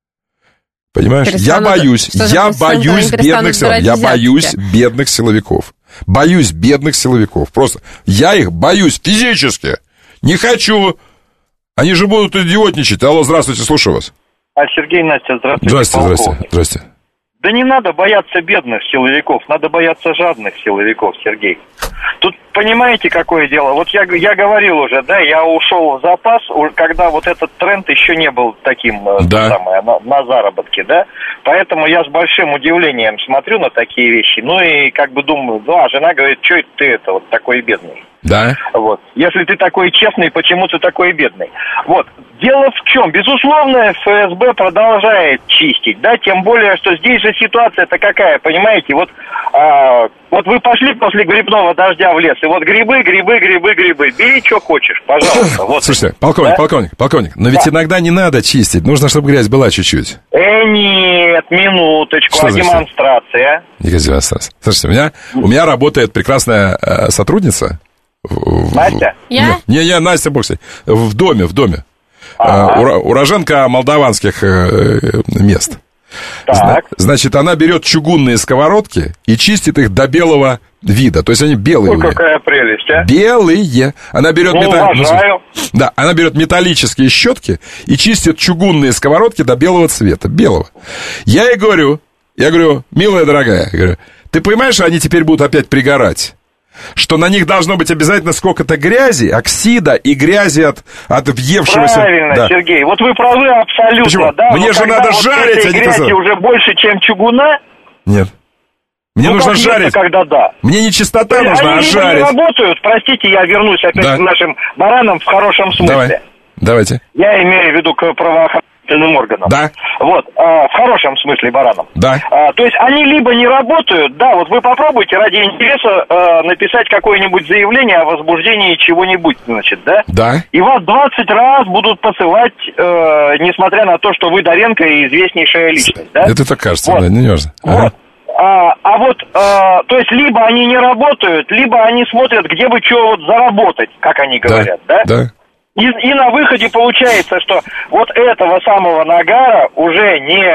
Speaker 3: Понимаешь? Я боюсь, я боюсь бедных силовиков. Я боюсь бедных силовиков. Боюсь бедных силовиков. Просто я их боюсь физически. Не хочу. Они же будут идиотничать. Алло, здравствуйте, слушаю вас.
Speaker 11: А, Сергей, Настя, здравствуйте.
Speaker 3: Здравствуйте, здравствуйте, здравствуйте.
Speaker 11: Да не надо бояться бедных силовиков, надо бояться жадных силовиков, Сергей. Тут понимаете, какое дело? Вот я, я говорил уже, да, я ушел в запас, когда вот этот тренд еще не был таким, да. самое, на, на заработке, да. Поэтому я с большим удивлением смотрю на такие вещи. Ну и как бы думаю, ну а жена говорит, что это ты это вот такой бедный?
Speaker 3: Да.
Speaker 11: Вот. Если ты такой честный, почему ты такой бедный? Вот. Дело в чем? Безусловно, эф эс бэ продолжает чистить, да, тем более, что здесь же ситуация-то какая, понимаете? Вот, а, вот вы пошли после грибного дождя в лес, и вот грибы, грибы, грибы, грибы. Бери, что хочешь, пожалуйста. Вот.
Speaker 3: Слушайте, полковник, да? полковник, полковник, но ведь да. иногда не надо чистить, нужно, чтобы грязь была чуть-чуть.
Speaker 11: Э, нет, минуточку,
Speaker 3: что
Speaker 11: а демонстрация?
Speaker 3: Никакая демонстрация. Слушайте, у меня, у меня работает прекрасная э, сотрудница. В,
Speaker 4: Настя?
Speaker 3: В, я? Не, не, Настя, бог с ней. В доме, в доме.
Speaker 11: Ага.
Speaker 3: Ура, уроженка молдаванских э, мест.
Speaker 11: Так.
Speaker 3: Значит, она берет чугунные сковородки и чистит их до белого вида. То есть они белые.
Speaker 11: Ой, какая прелесть, а?
Speaker 3: Белые. Она берет
Speaker 11: ну,
Speaker 3: мета...
Speaker 11: уважаю.
Speaker 3: Да, она берет металлические щетки и чистит чугунные сковородки до белого цвета. Белого. Я ей говорю, я говорю, милая дорогая, я говорю, ты понимаешь, что они теперь будут опять пригорать? Что на них должно быть обязательно сколько-то грязи, оксида и грязи от, от въевшегося...
Speaker 11: Правильно, да. Сергей, вот вы правы абсолютно.
Speaker 3: Почему?
Speaker 11: Да,
Speaker 3: мне же надо
Speaker 11: вот
Speaker 3: жарить,
Speaker 11: этой
Speaker 3: а не
Speaker 11: грязи
Speaker 3: казалось.
Speaker 11: уже больше, чем чугуна.
Speaker 3: Нет. Мне
Speaker 11: ну,
Speaker 3: нужно
Speaker 11: как
Speaker 3: жарить.
Speaker 11: Место, когда да.
Speaker 3: Мне не чистота
Speaker 11: они
Speaker 3: нужна, а жарить.
Speaker 11: Они не работают, простите, я вернусь опять да. к нашим баранам в хорошем смысле.
Speaker 3: Давай. Давайте.
Speaker 11: Я имею в виду к правоохранительным органам.
Speaker 3: Да.
Speaker 11: Вот, а, в хорошем смысле баранам.
Speaker 3: Да.
Speaker 11: А, то есть они либо не работают, да, вот вы попробуйте ради интереса а, написать какое-нибудь заявление о возбуждении чего-нибудь, значит, да?
Speaker 3: Да.
Speaker 11: И вас двадцать раз будут посылать, э, несмотря на то, что вы Доренко и известнейшая личность, да?
Speaker 3: Это так кажется,
Speaker 11: вот.
Speaker 3: да, не важно.
Speaker 11: Вот. Ага. А, а вот, а, то есть, либо они не работают, либо они смотрят, где бы что вот заработать, как они говорят, да?
Speaker 3: Да. да.
Speaker 11: И, и на выходе получается, что вот этого самого нагара уже не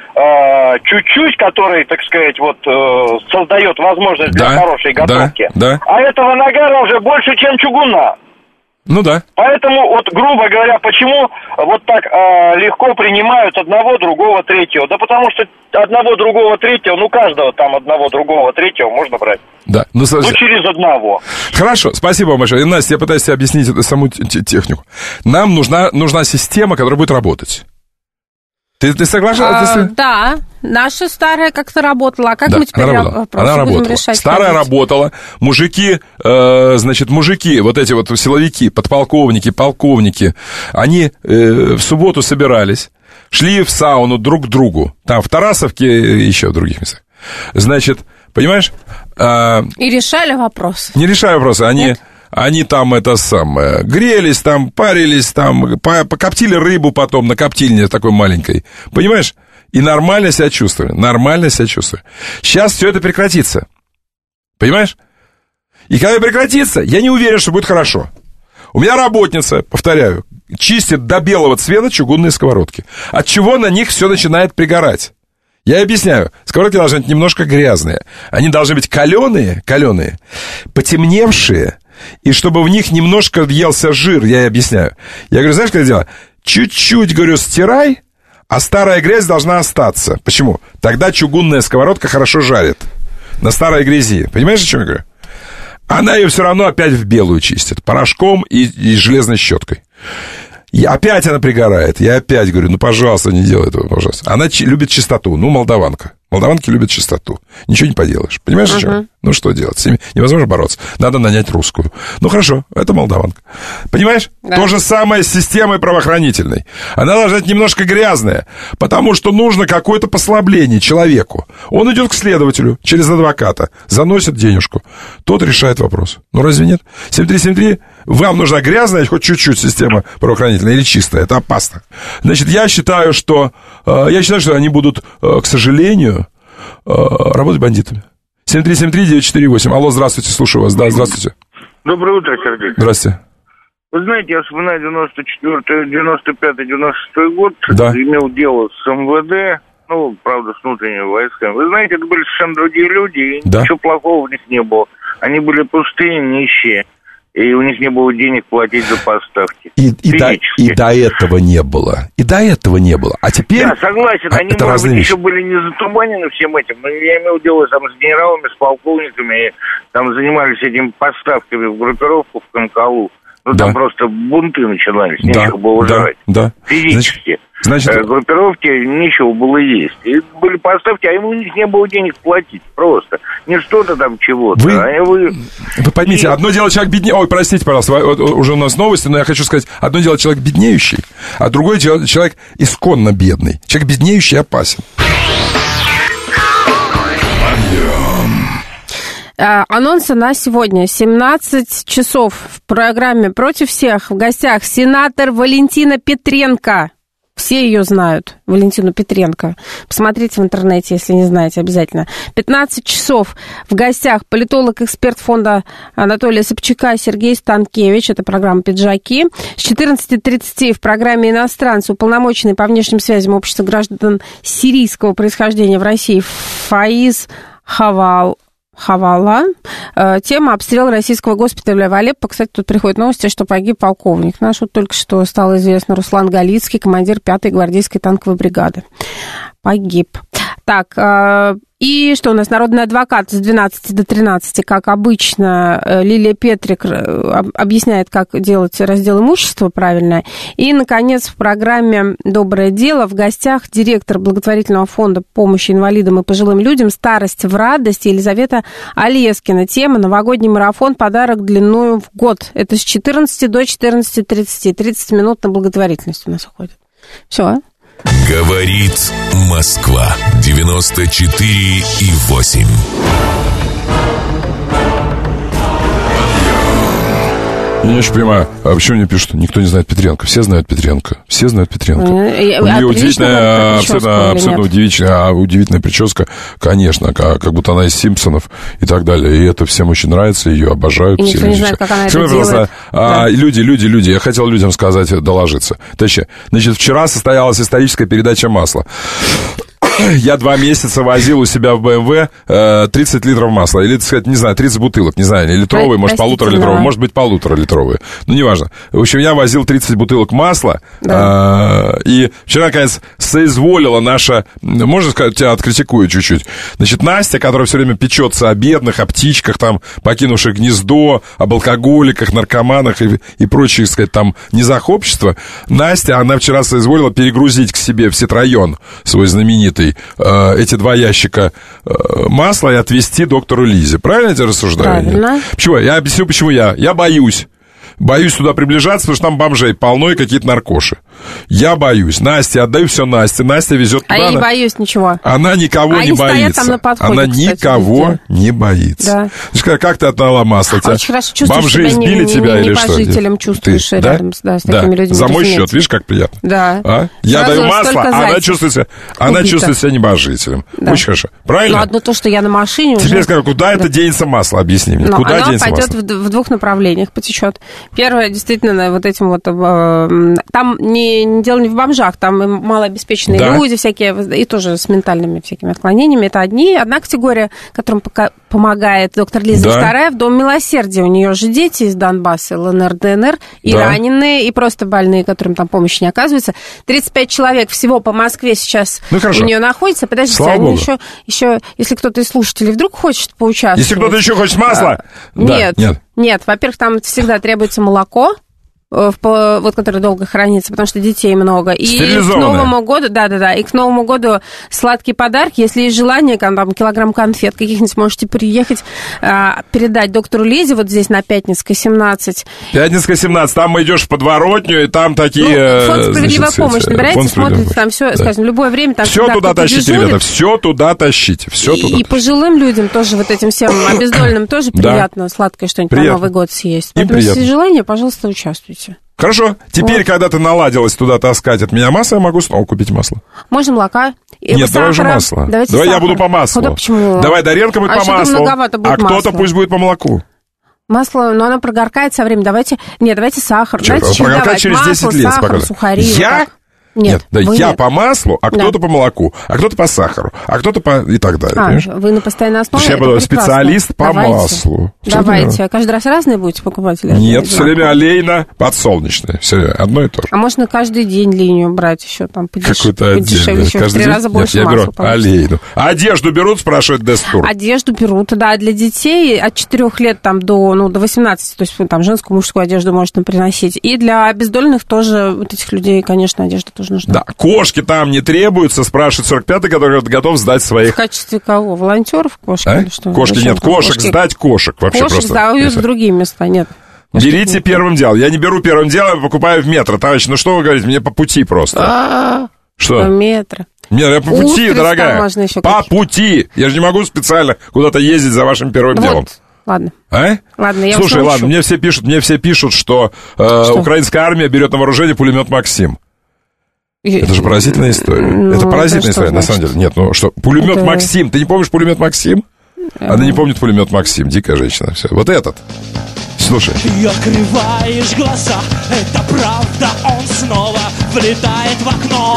Speaker 11: э, чуть-чуть, который, так сказать, вот э, создает возможность для
Speaker 3: да,
Speaker 11: хорошей готовки.
Speaker 3: Да, да.
Speaker 11: А этого нагара уже больше, чем чугуна.
Speaker 3: Ну да.
Speaker 11: Поэтому, вот, грубо говоря, почему вот так э, легко принимают одного, другого, третьего? Да потому что одного, другого, третьего, ну, каждого там одного, другого, третьего можно брать.
Speaker 3: Да. Ну,
Speaker 11: ну через одного.
Speaker 3: Хорошо, спасибо вам большое. Настя, я пытаюсь тебе объяснить эту саму технику. Нам нужна, нужна система, которая будет работать. Ты, ты согласна?
Speaker 4: А, ты... Да, наша старая как-то работала. А как
Speaker 3: да,
Speaker 4: мы теперь
Speaker 3: она работала.
Speaker 4: вопросы
Speaker 3: она
Speaker 4: будем
Speaker 3: работала.
Speaker 4: решать?
Speaker 3: Старая ходить? Работала. Мужики, э, значит, мужики, вот эти вот силовики, подполковники, полковники, они э, в субботу собирались, шли в сауну друг к другу. Там в Тарасовке и еще в других местах. Значит, понимаешь? Э,
Speaker 4: и решали вопросы.
Speaker 3: Не решали вопросы, они... Нет? Они там, это самое, грелись там, парились там, покоптили рыбу потом на коптильне такой маленькой. Понимаешь? И нормально себя чувствовали. Нормально себя чувствовали. Сейчас все это прекратится. Понимаешь? И когда прекратится, я не уверен, что будет хорошо. У меня работница, повторяю, чистит до белого цвета чугунные сковородки. От чего на них все начинает пригорать? Я объясняю. Сковородки должны быть немножко грязные. Они должны быть каленые, каленые, потемневшие, и чтобы в них немножко въелся жир, я ей объясняю. Я говорю, знаешь, как дело? Чуть-чуть, говорю, стирай, а старая грязь должна остаться. Почему? Тогда чугунная сковородка хорошо жарит. На старой грязи. Понимаешь, о чем я говорю? Она ее все равно опять в белую чистит. Порошком и, и железной щеткой. И опять она пригорает. Я опять говорю, ну, пожалуйста, не делай этого, пожалуйста. Она ч- любит чистоту. Ну, молдаванка. Молдаванки любят чистоту. Ничего не поделаешь. Понимаешь, uh-huh. о чем? Ну, что делать? С ними невозможно бороться. Надо нанять русскую. Ну, хорошо, это молдаванка. Понимаешь? Да. То же самое с системой правоохранительной. Она должна быть немножко грязная, потому что нужно какое-то послабление человеку. Он идет к следователю через адвоката, заносит денежку. Тот решает вопрос. Ну, разве нет? семь три семь три, вам нужна грязная, хоть чуть-чуть система правоохранительная или чистая. Это опасно. Значит, я считаю, что, я считаю, что они будут, к сожалению, работать бандитами. семь три семь три девять четыре восемь. Алло, здравствуйте, слушаю вас. Да, здравствуйте.
Speaker 12: Доброе утро, Сергей.
Speaker 3: Здравствуйте.
Speaker 12: Вы знаете, я вспоминаю девяносто четвёртый, девяносто пятый, девяносто шестой год.
Speaker 3: Да.
Speaker 12: Имел дело с МВД, ну, правда, с внутренними войсками. Вы знаете, это были совершенно другие люди, и да. ничего плохого в них не было. Они были пустые, нищие. И у них не было денег платить за поставки.
Speaker 3: И, и, до, и до этого не было. И до этого не было. А теперь...
Speaker 12: Да, согласен. Они,
Speaker 3: это
Speaker 12: может быть,
Speaker 3: вещи.
Speaker 12: еще были не затуманены всем этим. Но я имел дело там с генералами, с полковниками. И там занимались этими поставками в группировку в Канкалу. Ну, да. Там просто бунты начинались. Да. Нечего было
Speaker 3: да.
Speaker 12: жрать.
Speaker 3: Да.
Speaker 12: Физически.
Speaker 3: Значит...
Speaker 12: Э, группировки нечего было есть. И были поставки, а у них не было денег платить. Просто. Не что-то там чего-то.
Speaker 3: Вы,
Speaker 12: а вы...
Speaker 3: вы поймите,
Speaker 12: и...
Speaker 3: одно дело человек беднее... Ой, простите, пожалуйста, уже у нас новости, но я хочу сказать, одно дело человек беднеющий, а другое дело человек исконно бедный. Человек беднеющий опасен.
Speaker 4: Анонсы на сегодня. семнадцать часов в программе «Против всех». В гостях сенатор Валентина Петренко. Все ее знают, Валентину Петренко. Посмотрите в интернете, если не знаете, обязательно. пятнадцать часов в гостях политолог-эксперт фонда Анатолия Собчака Сергей Станкевич. Это программа «Пиджаки». С четырнадцати тридцати в программе «Иностранцы» уполномоченный по внешним связям общества граждан сирийского происхождения в России Фаиз Хавал. Хавала. Тема обстрела российского госпиталя в Алеппо. Кстати, тут приходят новости, что погиб полковник наш. Вот только что стало известно, Руслан Галицкий, командир пятой гвардейской танковой бригады. Погиб. Так, и что у нас? Народный адвокат с двенадцати до тринадцати, как обычно. Лилия Петрик объясняет, как делать раздел имущества правильно. И, наконец, в программе «Доброе дело» в гостях директор благотворительного фонда помощи инвалидам и пожилым людям «Старость в радость» Елизавета Олескина. Тема «Новогодний марафон. Подарок длиною в год». Это с четырнадцати до четырнадцати тридцати. тридцать минут на благотворительность у нас уходит. Все.
Speaker 13: Говорит Москва. девяносто четыре и восемь.
Speaker 3: Я не очень понимаю, а почему мне пишут, никто не знает Петренко? Все знают Петренко. Все знают Петренко. У нее удивительная, абсолютно, абсолютно удивительная, удивительная прическа, конечно, как, как будто она из Симпсонов и так далее. И это всем очень нравится, ее обожают.
Speaker 4: И
Speaker 3: все
Speaker 4: никто
Speaker 3: люди.
Speaker 4: Не знает, как она это
Speaker 3: Скажи,
Speaker 4: делает.
Speaker 3: А, да. Люди, люди, люди, я хотел людям сказать, доложиться. Точнее, значит, вчера состоялась историческая передача масла. Я два месяца возил у себя в бэ эм вэ э, тридцать литров масла. Или, так сказать, не знаю, тридцать бутылок, не знаю, литровые, может, полуторалитровые, может быть, полуторалитровые. Ну, неважно. В общем, я возил тридцать бутылок масла. Да. Э, и вчера, наконец, соизволила наша... Можно сказать, тебя откритикую чуть-чуть. Значит, Настя, которая все время печется о бедных, о птичках, там, покинувших гнездо, об алкоголиках, наркоманах и, и прочих, так сказать, там, низах общества. Настя, она вчера соизволила перегрузить к себе в Ситройон свой знаменитый, э, эти два ящика э, масла и отвезти доктору Лизе. Правильно я тебе рассуждаю?
Speaker 4: Правильно.
Speaker 3: Почему? Я объясню, почему я. Я боюсь. Боюсь туда приближаться, потому что там бомжей полно и какие-то наркоши. Я боюсь. Настя, отдаю все Насте. Настя везет туда.
Speaker 4: А я не
Speaker 3: она...
Speaker 4: боюсь ничего.
Speaker 3: Она никого
Speaker 4: Они
Speaker 3: не боится.
Speaker 4: Там на подходе,
Speaker 3: она
Speaker 4: кстати,
Speaker 3: никого
Speaker 4: везде.
Speaker 3: не боится.
Speaker 4: Да.
Speaker 3: Как ты отдала масло?
Speaker 4: А очень хорошо чувствуешь
Speaker 3: бомжи
Speaker 4: себя
Speaker 3: избили
Speaker 4: не,
Speaker 3: тебя
Speaker 4: не, не
Speaker 3: или что?
Speaker 4: небожителем чувствуешь
Speaker 3: Ты,
Speaker 4: рядом
Speaker 3: да?
Speaker 4: с, да, с
Speaker 3: да.
Speaker 4: такими людьми.
Speaker 3: За мой
Speaker 4: разумеется.
Speaker 3: счет, видишь, как приятно.
Speaker 4: Да.
Speaker 3: А? Я
Speaker 4: Сразу
Speaker 3: даю масло, а она чувствует себя, она чувствует себя небожителем. Да. Очень хорошо. Правильно?
Speaker 4: Ну, одно то, что я на машине
Speaker 3: Теперь
Speaker 4: уже...
Speaker 3: скажу, куда да. это денется масло? Объясни мне.
Speaker 4: Но
Speaker 3: куда
Speaker 4: оно
Speaker 3: денется
Speaker 4: пойдет
Speaker 3: масло?
Speaker 4: В, в двух направлениях, потечет. Первое, действительно, вот этим вот... Э, там не, не дело не в бомжах, там малообеспеченные да. люди всякие, и тоже с ментальными всякими отклонениями. Это одни, одна категория, которым пока помогает доктор Лиза. Да. Вторая в Дом милосердия. У нее же дети из Донбасса, эл эн эр, дэ эн эр, и да. раненые, и просто больные, которым там помощи не оказывается. тридцать пять человек всего по Москве сейчас ну, у нее находится. Подождите, Слава они еще, еще, если кто-то из слушателей вдруг хочет поучаствовать...
Speaker 3: Если кто-то еще хочет масла?
Speaker 4: А, да. Нет, нет, нет. Во-первых, там всегда требуется молоко, в, вот, который долго хранится, потому что детей много. И к Новому году, да-да-да, и к Новому году сладкие подарки, если есть желание, там, килограмм конфет каких-нибудь, можете приехать, а, передать доктору Лизе, вот здесь на Пятницкой, семнадцать.
Speaker 3: Пятницкая, семнадцать, там идешь в подворотню, и там такие...
Speaker 4: Ну, фонд «Справедливая помощь», набираете, смотрите, там все, да. скажем, в любое время... Там
Speaker 3: все туда тащите, дежурит. Ребята, все туда тащите, все
Speaker 4: и,
Speaker 3: туда.
Speaker 4: И пожилым людям тоже, вот этим всем обездоленным тоже приятно сладкое что-нибудь на Новый год съесть. Поэтому, если есть желание, пожалуйста, участвуйте.
Speaker 3: Хорошо. Теперь, вот. Когда ты наладилась туда таскать от меня масло, я могу снова купить масло.
Speaker 4: Можно молока. И
Speaker 3: Нет, давай же масло.
Speaker 4: Давайте
Speaker 3: давай
Speaker 4: сахар.
Speaker 3: Я буду по маслу.
Speaker 4: Куда, почему?
Speaker 3: Давай Даренко будет
Speaker 4: а
Speaker 3: по маслу, а кто-то пусть будет по молоку.
Speaker 4: Масло, но оно прогоркает со временем. Давайте, нет, давайте сахар.
Speaker 3: Че,
Speaker 4: Знаете,
Speaker 3: прогоркает через
Speaker 4: масло,
Speaker 3: десять лет.
Speaker 4: Сахар, сухари.
Speaker 3: Я?
Speaker 4: Вот Нет,
Speaker 3: нет, да я
Speaker 4: нет.
Speaker 3: по маслу, а кто-то да. по молоку, а кто-то по сахару, а кто-то по... и так далее.
Speaker 4: А,
Speaker 3: понимаешь?
Speaker 4: вы на постоянной основе?
Speaker 3: Я буду специалист по
Speaker 4: Давайте.
Speaker 3: маслу.
Speaker 4: Давайте. А каждый раз разные будете покупать? Или
Speaker 3: нет, все время олейно, подсолнечное. Все время одно и то же.
Speaker 4: А можно каждый день линию брать еще там подеш...
Speaker 3: Какой-то
Speaker 4: подешевле, еще в три раза
Speaker 3: нет,
Speaker 4: больше
Speaker 3: я
Speaker 4: масла
Speaker 3: беру
Speaker 4: получится.
Speaker 3: олейну. А одежду берут, спрашивает Дестур?
Speaker 4: Одежду берут, да, для детей от четырёх лет там, до, ну, до восемнадцати, то есть там женскую, мужскую одежду можно приносить. И для обездоленных тоже, вот этих людей, конечно, одежда тоже нужна.
Speaker 3: Да, кошки там не требуются, спрашивает сорок пятый, который готов сдать своих...
Speaker 4: В качестве кого? Волонтеров кошки а? или что?
Speaker 3: Кошки
Speaker 4: Зачем
Speaker 3: нет, кошек,
Speaker 4: кошки?
Speaker 3: Сдать кошек вообще
Speaker 4: кошек
Speaker 3: просто.
Speaker 4: Кошек сдают в другие места, нет.
Speaker 3: Берите что первым делом. Я не беру первым делом, я покупаю в метро. Товарищ, ну что вы говорите, мне по пути просто.
Speaker 4: А-а-а.
Speaker 3: Что?
Speaker 4: По метро.
Speaker 3: Нет, я по пути, Устриц дорогая. По пути. Я же не могу специально куда-то ездить за вашим первым
Speaker 4: вот.
Speaker 3: делом.
Speaker 4: Ладно.
Speaker 3: А?
Speaker 4: Ладно, я
Speaker 3: Слушай, ладно, мне все пишут, мне все пишут, что, э, что украинская армия берет на вооружение пулемет Максим. Это же поразительная история. Ну, это поразительная история, значит? На самом деле. Нет, ну что, пулемет это... Максим. Ты не помнишь пулемет Максим? А. Она не помнит пулемет Максим. Дикая женщина. Все. Вот этот. Слушай.
Speaker 14: Ты открываешь глаза, это правда, он снова влетает в окно.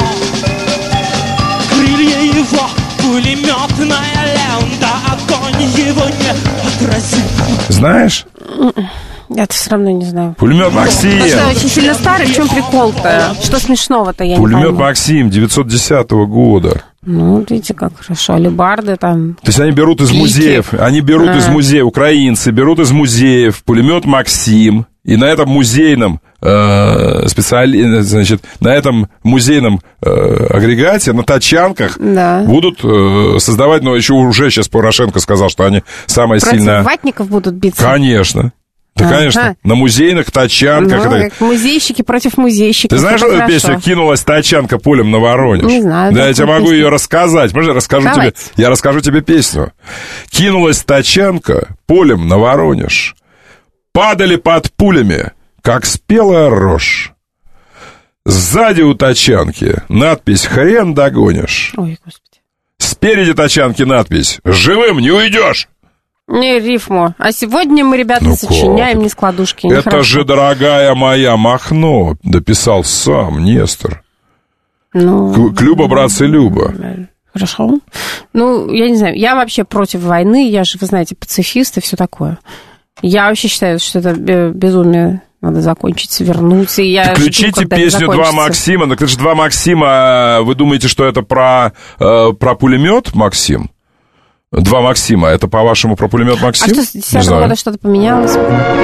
Speaker 14: Крылья его, пулеметная лента, огонь его не отразит.
Speaker 3: Знаешь?
Speaker 4: Я-то все равно не знаю.
Speaker 3: Пулемет Максим.
Speaker 4: Ну что, очень сильно старый, в чем прикол-то? Что смешного-то, я
Speaker 3: Пулемет
Speaker 4: не пойму.
Speaker 3: Максим девятьсот десятого года.
Speaker 4: Ну, видите, как хорошо. Алебарды там.
Speaker 3: То есть они берут из
Speaker 4: Пики.
Speaker 3: музеев, они берут а. из музеев, украинцы берут из музеев пулемет Максим, и на этом музейном э, специали... значит, на этом музейном э, агрегате, на тачанках
Speaker 4: да.
Speaker 3: будут э, создавать, но еще уже сейчас Порошенко сказал, что они самая
Speaker 4: Против
Speaker 3: сильная...
Speaker 4: ватников будут биться?
Speaker 3: Конечно. Да, ага. конечно, на музейных тачанках.
Speaker 4: Ну,
Speaker 3: это...
Speaker 4: как музейщики против музейщиков.
Speaker 3: Ты знаешь, эту песню «Кинулась тачанка полем на Воронеж»?
Speaker 4: Не знаю.
Speaker 3: Да, я тебе могу песню. Ее рассказать. Можно я расскажу тебе? Я расскажу тебе песню. «Кинулась тачанка полем на Воронеж. Падали под пулями, как спелая рожь. Сзади у тачанки надпись «Хрен догонишь».
Speaker 4: Ой, Господи.
Speaker 3: Спереди тачанки надпись «Живым не уйдешь».
Speaker 4: Не рифму. А сегодня мы, ребята,
Speaker 3: ну
Speaker 4: сочиняем
Speaker 3: как?
Speaker 4: Не складушки.
Speaker 3: Это
Speaker 4: хорошо.
Speaker 3: же, дорогая моя, Махно дописал сам Нестор.
Speaker 4: Ну,
Speaker 3: К- Люба, братцы, Люба.
Speaker 4: Хорошо. Ну, я не знаю, я вообще против войны, я же, вы знаете, пацифист и все такое. Я вообще считаю, что это безумие надо закончить, вернуться. И я
Speaker 3: Включите
Speaker 4: жду,
Speaker 3: песню «Два Максима». Ну, это же «Два Максима». Вы думаете, что это про, э, про пулемет, Максим? «Два Максима». Это, по-вашему, про пулемет Максим?
Speaker 4: А что, с десятого года что-то поменялось?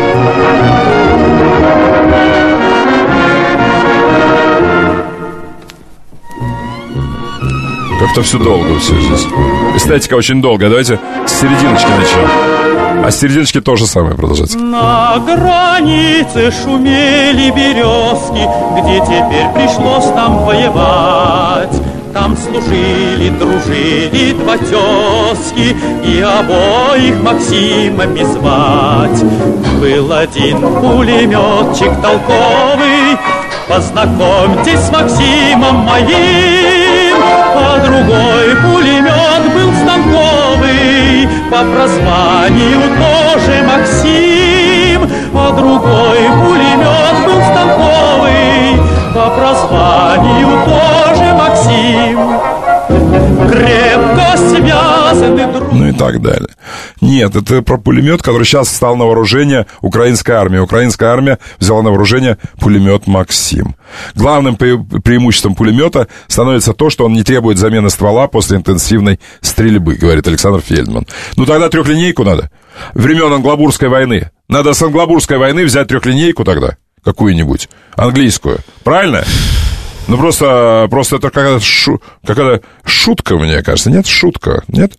Speaker 3: Как-то все долго все здесь. Эстетика очень долгая. Давайте с серединочки начнем. А с серединочки то же самое продолжается.
Speaker 14: На границе шумели березки, где теперь пришлось нам воевать. Там служили, дружили два тезки, и обоих Максимами звать. Был один пулеметчик толковый, познакомьтесь с Максимом моим. А другой пулемет был станковый, по прозванию тоже Максим. А другой пулемет был станковый, по прозванию тоже Максим. Крепко связаны друг.
Speaker 3: Ну и так далее. Нет, это про пулемет, который сейчас встал на вооружение украинской армии. Украинская армия взяла на вооружение пулемет «Максим». Главным пре- преимуществом пулемета становится то, что он не требует замены ствола после интенсивной стрельбы, говорит Александр Фельдман. Ну тогда трехлинейку надо. Времен Англобурской войны. Надо с Англобурской войны взять трехлинейку тогда, какую-нибудь, английскую. Правильно? Ну, просто, просто это какая-то, шу, какая-то шутка, мне кажется. Нет, шутка, нет?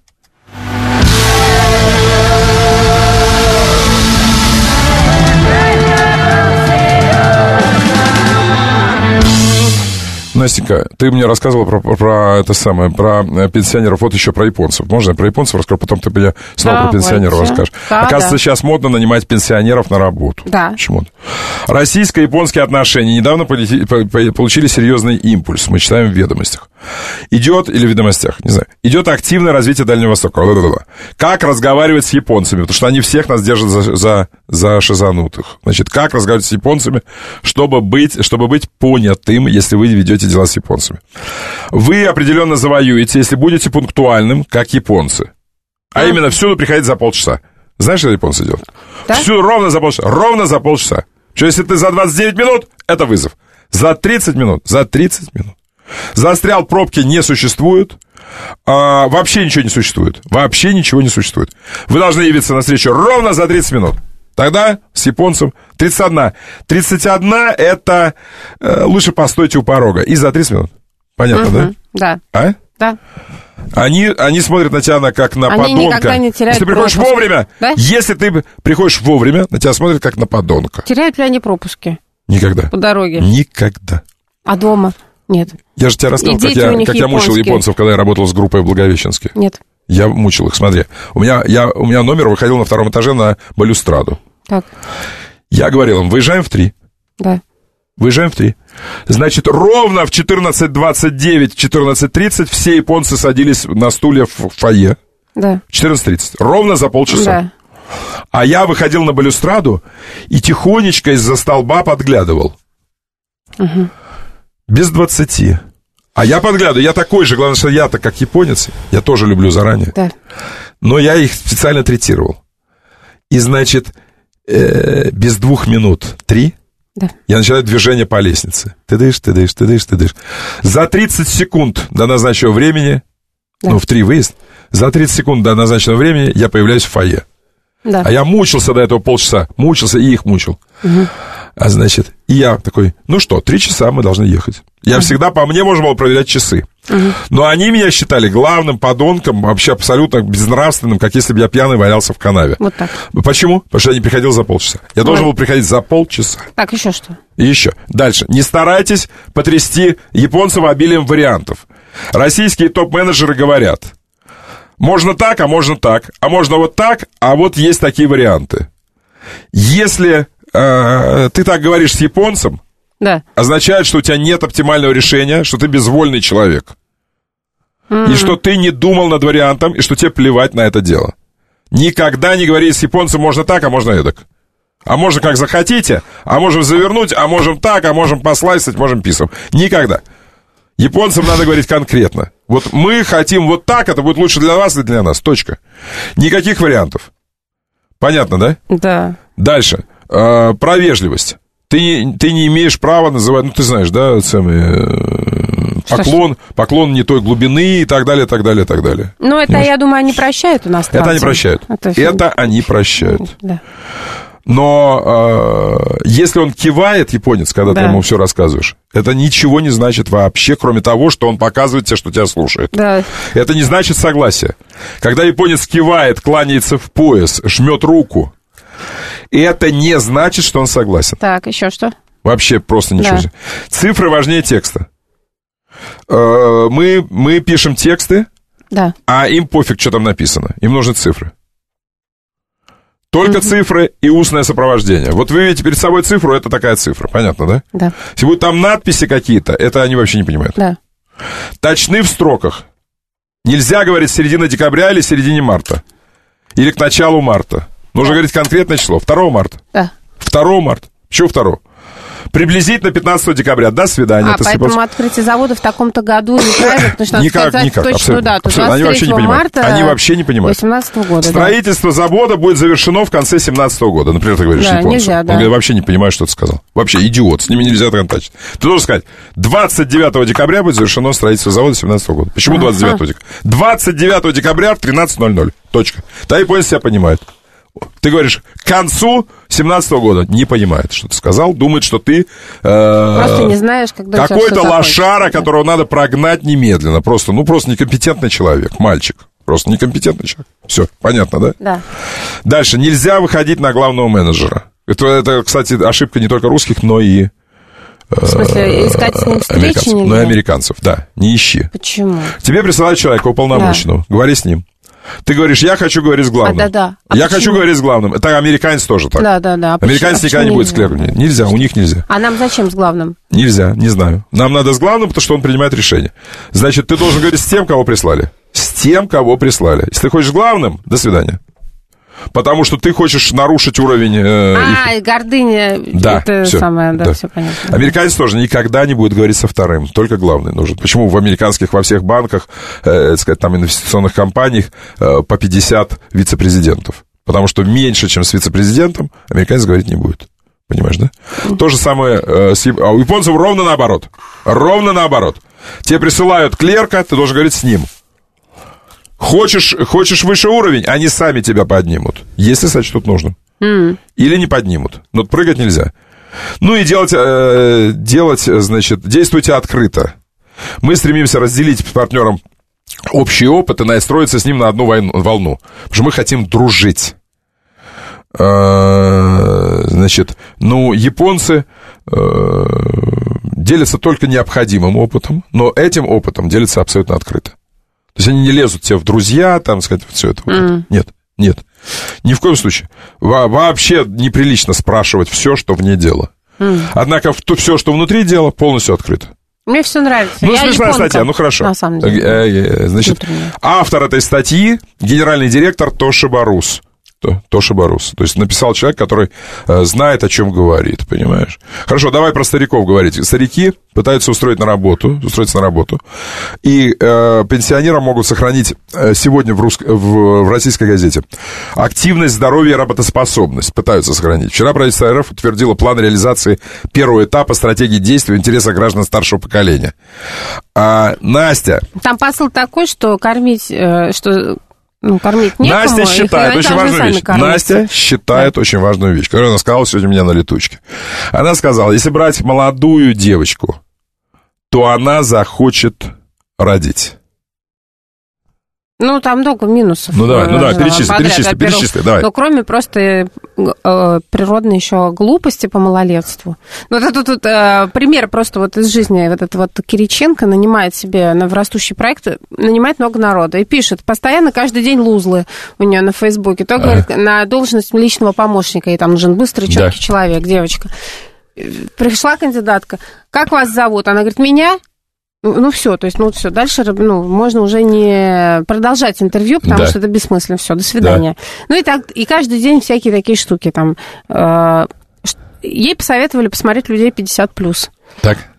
Speaker 3: Настенька, ты мне рассказывала про, про, про это самое, про пенсионеров, вот еще про японцев. Можно я про японцев расскажу, потом ты мне снова да, про пенсионеров давайте. расскажешь. Да, Оказывается, да. сейчас модно нанимать пенсионеров на работу.
Speaker 4: Да.
Speaker 3: Почему? Российско-японские отношения недавно полети, получили серьезный импульс. Мы читаем в «Ведомостях». Идет, или в «Ведомостях», не знаю, идет активное развитие Дальнего Востока. Как разговаривать с японцами? Потому что они всех нас держат за, за, за шизанутых. Значит, как разговаривать с японцами, чтобы быть, чтобы быть понятым, если вы ведете дела с японцами. Вы определенно завоюете, если будете пунктуальным, как японцы. А именно, всюду приходить за полчаса. Знаешь, что японцы делают? Да? Всюду ровно за полчаса. Ровно за полчаса. Что если ты за двадцать девять минут, это вызов. За тридцать минут, за тридцать минут. Застрял, пробки не существует. А, вообще ничего не существует. Вообще ничего не существует. Вы должны явиться на встречу ровно за тридцать минут. Тогда с японцем тридцать одна. тридцать одна это э, лучше постойте у порога. И за тридцать минут. Понятно, угу, да?
Speaker 4: Да.
Speaker 3: А?
Speaker 4: Да.
Speaker 3: Они, они смотрят на тебя на, как на
Speaker 4: они
Speaker 3: подонка.
Speaker 4: Не теряют
Speaker 3: если ты приходишь
Speaker 4: пропуск.
Speaker 3: вовремя, да? Если ты приходишь вовремя, на тебя смотрят как на подонка.
Speaker 4: Теряют ли они пропуски?
Speaker 3: Никогда.
Speaker 4: По дороге?
Speaker 3: Никогда.
Speaker 4: А дома? Нет.
Speaker 3: Я же тебе рассказал, как я, как я мучил японцев, когда я работал с группой в Благовещенске.
Speaker 4: Нет.
Speaker 3: Я мучил их, смотри. У меня, я, у меня номер выходил на втором этаже на балюстраду.
Speaker 4: Так.
Speaker 3: Я говорил им, выезжаем в три.
Speaker 4: Да.
Speaker 3: Выезжаем в три. Значит, ровно в четырнадцать двадцать девять, четырнадцать тридцать все японцы садились на стулья в фойе.
Speaker 4: Да.
Speaker 3: В четырнадцать тридцать. Ровно за полчаса.
Speaker 4: Да.
Speaker 3: А я выходил на балюстраду и тихонечко из-за столба подглядывал.
Speaker 4: Угу.
Speaker 3: Без двадцати. А я подглядываю, я такой же, главное, что я-то как японец, я тоже люблю заранее.
Speaker 4: Да.
Speaker 3: Но я их специально третировал. И, значит, э, без двух минут три
Speaker 4: да.
Speaker 3: я начинаю движение по лестнице. Ты дышишь, ты дышишь, ты дышишь, ты дышишь. За тридцать секунд до назначенного времени, да. ну, в три выезд, за тридцать секунд до назначенного времени я появляюсь в фойе.
Speaker 4: Да.
Speaker 3: А я мучился до этого полчаса, мучился и их мучил.
Speaker 4: Угу.
Speaker 3: А значит, и я такой, ну что, три часа мы должны ехать. Я угу. всегда, по мне, можно было проверять часы. Угу. Но они меня считали главным подонком, вообще абсолютно безнравственным, как если бы я пьяный валялся в канаве.
Speaker 4: Вот так.
Speaker 3: Почему? Потому что я не приходил за полчаса. Я вот. должен был приходить за полчаса.
Speaker 4: Так, еще что?
Speaker 3: И еще. Дальше. Не старайтесь потрясти японцев обилием вариантов. Российские топ-менеджеры говорят, можно так, а можно так, а можно вот так, а вот есть такие варианты. Если э, ты так говоришь с японцем,
Speaker 4: да.
Speaker 3: означает, что у тебя нет оптимального решения, что ты безвольный человек. Mm-hmm. И что ты не думал над вариантом, и что тебе плевать на это дело. Никогда не говори с японцем можно так, а можно эдак. А можно как захотите, а можем завернуть, а можем так, а можем послайсать, можем писом. Никогда. Японцам надо говорить конкретно. Вот мы хотим вот так, это будет лучше для вас и для нас. Точка. Никаких вариантов. Понятно, да?
Speaker 4: Да.
Speaker 3: Дальше. Э, про вежливость. Ты, ты не имеешь права называть, ну, ты знаешь, да, самый, э, поклон, поклон не той глубины и так далее, так далее, так далее.
Speaker 4: Ну, это,
Speaker 3: понимаешь?
Speaker 4: Я думаю, они прощают у нас.
Speaker 3: Это они прощают. Это, это они прощают.
Speaker 4: Да.
Speaker 3: Но э, если он кивает, японец, когда да. ты ему все рассказываешь, это ничего не значит вообще, кроме того, что он показывает тебе, что тебя слушает.
Speaker 4: Да.
Speaker 3: Это не значит согласие. Когда японец кивает, кланяется в пояс, жмет руку, это не значит, что он согласен.
Speaker 4: Так, еще что?
Speaker 3: Вообще просто ничего. Да. Цифры важнее текста. Э, мы, мы пишем тексты,
Speaker 4: да.
Speaker 3: а им пофиг, что там написано. Им нужны цифры. Только mm-hmm. цифры и устное сопровождение. Вот вы видите перед собой цифру, это такая цифра. Понятно, да?
Speaker 4: Да.
Speaker 3: Если будут там надписи какие-то, это они вообще не понимают.
Speaker 4: Да.
Speaker 3: Точны в строках. Нельзя говорить середина декабря или середине марта. Или к началу марта. Нужно да. говорить конкретное число. второго марта.
Speaker 4: Да.
Speaker 3: второго марта. Почему второго? Приблизительно пятнадцатого декабря. До свидания.
Speaker 4: А, поэтому
Speaker 3: просто...
Speaker 4: открытие завода в таком-то году неправильно, потому что надо
Speaker 3: никак,
Speaker 4: сказать
Speaker 3: никак,
Speaker 4: точную
Speaker 3: абсолютно,
Speaker 4: дату.
Speaker 3: Абсолютно. Они вообще не понимают. Они вообще не понимают.
Speaker 4: восемнадцатого года,
Speaker 3: Строительство
Speaker 4: да.
Speaker 3: завода будет завершено в конце семнадцатого года. Например, ты говоришь
Speaker 4: да,
Speaker 3: японцу.
Speaker 4: Нельзя, да.
Speaker 3: Он говорит, вообще не понимает, что ты сказал. Вообще идиот, с ними нельзя контактировать. Ты должен сказать, двадцать девятого декабря будет завершено строительство завода семнадцатого года. Почему двадцать девятого декабря? двадцать девятого декабря в тринадцать ноль ноль. Точка. Да, японец тебя понимает. Ты говоришь, к концу семнадцатого года не понимает, что ты сказал, думает, что ты... Э,
Speaker 4: просто не знаешь, когда
Speaker 3: какой-то лошара, которого надо прогнать немедленно. Просто, ну, просто некомпетентный человек, мальчик. Просто некомпетентный человек. Все, понятно, да?
Speaker 4: Да.
Speaker 3: Дальше. Нельзя выходить на главного менеджера. Это, это, кстати, ошибка не только русских, но и...
Speaker 4: В смысле, искать с ним встречи нельзя?
Speaker 3: Ну, и американцев, да. Не ищи.
Speaker 4: Почему?
Speaker 3: Тебе присылают человека уполномоченного. Да. Говори с ним. Ты говоришь, я хочу говорить с главным.
Speaker 4: А, да, да. А
Speaker 3: я
Speaker 4: почему?
Speaker 3: хочу говорить с главным. Это американец тоже так.
Speaker 4: Да, да, да. А
Speaker 3: американец
Speaker 4: почему?
Speaker 3: никогда
Speaker 4: а
Speaker 3: не будет
Speaker 4: нельзя?
Speaker 3: с клерком. Нельзя, у них нельзя.
Speaker 4: А нам зачем с главным?
Speaker 3: Нельзя, не знаю. Нам надо с главным, потому что он принимает решение. Значит, ты должен говорить с тем, кого прислали. С тем, кого прислали. Если ты хочешь с главным, до свидания. Потому что ты хочешь нарушить уровень... Э,
Speaker 4: а,
Speaker 3: их...
Speaker 4: гордыня,
Speaker 3: да,
Speaker 4: это
Speaker 3: все,
Speaker 4: самое, да,
Speaker 3: да,
Speaker 4: все понятно.
Speaker 3: Американец тоже никогда не будет говорить со вторым, только главный нужен. Почему в американских, во всех банках, э, сказать, там, инвестиционных компаниях э, по пятьдесят вице-президентов? Потому что меньше, чем с вице-президентом, американец говорить не будет. Понимаешь, да? Mm-hmm. То же самое э, с... А у японцев ровно наоборот. Ровно наоборот. Тебе присылают клерка, ты должен говорить с ним. Хочешь, хочешь выше уровень, они сами тебя поднимут, если сочтут нужным. Mm. Или не поднимут. Но прыгать нельзя. Ну и делать, э, делать, значит, действуйте открыто. Мы стремимся разделить с партнером общий опыт и настроиться с ним на одну войну, волну. Потому что мы хотим дружить. Э, значит, ну, японцы э, делятся только необходимым опытом, но этим опытом делятся абсолютно открыто. То есть они не лезут тебе в друзья, там, сказать, все это. Mm. Вот. Нет, нет. Ни в коем случае. Во- вообще неприлично спрашивать все, что вне дела. Mm. Однако то, все, что внутри дела, полностью открыто.
Speaker 4: Мне все нравится.
Speaker 3: Ну,
Speaker 4: Я
Speaker 3: смешная
Speaker 4: японка,
Speaker 3: статья, ну хорошо.
Speaker 4: На самом деле.
Speaker 3: Значит, автор этой статьи, генеральный директор Тошиба Рус. Тошиба Рус. То есть написал человек, который э, знает, о чем говорит, понимаешь? Хорошо, давай про стариков говорить. Старики пытаются устроить на работу, устроиться на работу, и э, пенсионерам могут сохранить э, сегодня в, русск... в, в российской газете активность, здоровье и работоспособность. Пытаются сохранить. Вчера правительство РФ утвердило план реализации первого этапа стратегии действий в интересах граждан старшего поколения. А, Настя...
Speaker 4: Там посыл такой, что кормить... Э, что... Ну, кормить некому.
Speaker 3: Настя считает очень важную вещь.
Speaker 4: Кормиться.
Speaker 3: Настя считает да. очень важную вещь, которую она сказала сегодня у меня на летучке. Она сказала, если брать молодую девочку, то она захочет родить.
Speaker 4: Ну, там много минусов.
Speaker 3: Ну, давай, ну, давай, перечисли, перечисли, перечисли, давай.
Speaker 4: Но кроме просто э, природной еще глупости по малолетству. Ну, вот это тут э, пример просто вот из жизни. Вот этот вот Кириченко нанимает себе на растущий проект, нанимает много народа и пишет постоянно каждый день лузлы у нее на Фейсбуке. То, а. говорит, на должность личного помощника, ей там нужен быстрый, четкий да. человек, девочка. Пришла кандидатка. Как вас зовут? Она говорит, меня... Ну, все, то есть, ну, все, дальше, ну, можно уже не продолжать интервью, потому да. что это бессмысленно, все, до свидания. Да. Ну, и так, и каждый день всякие такие штуки, там, э, ей посоветовали посмотреть людей пятьдесят плюс.
Speaker 3: Так.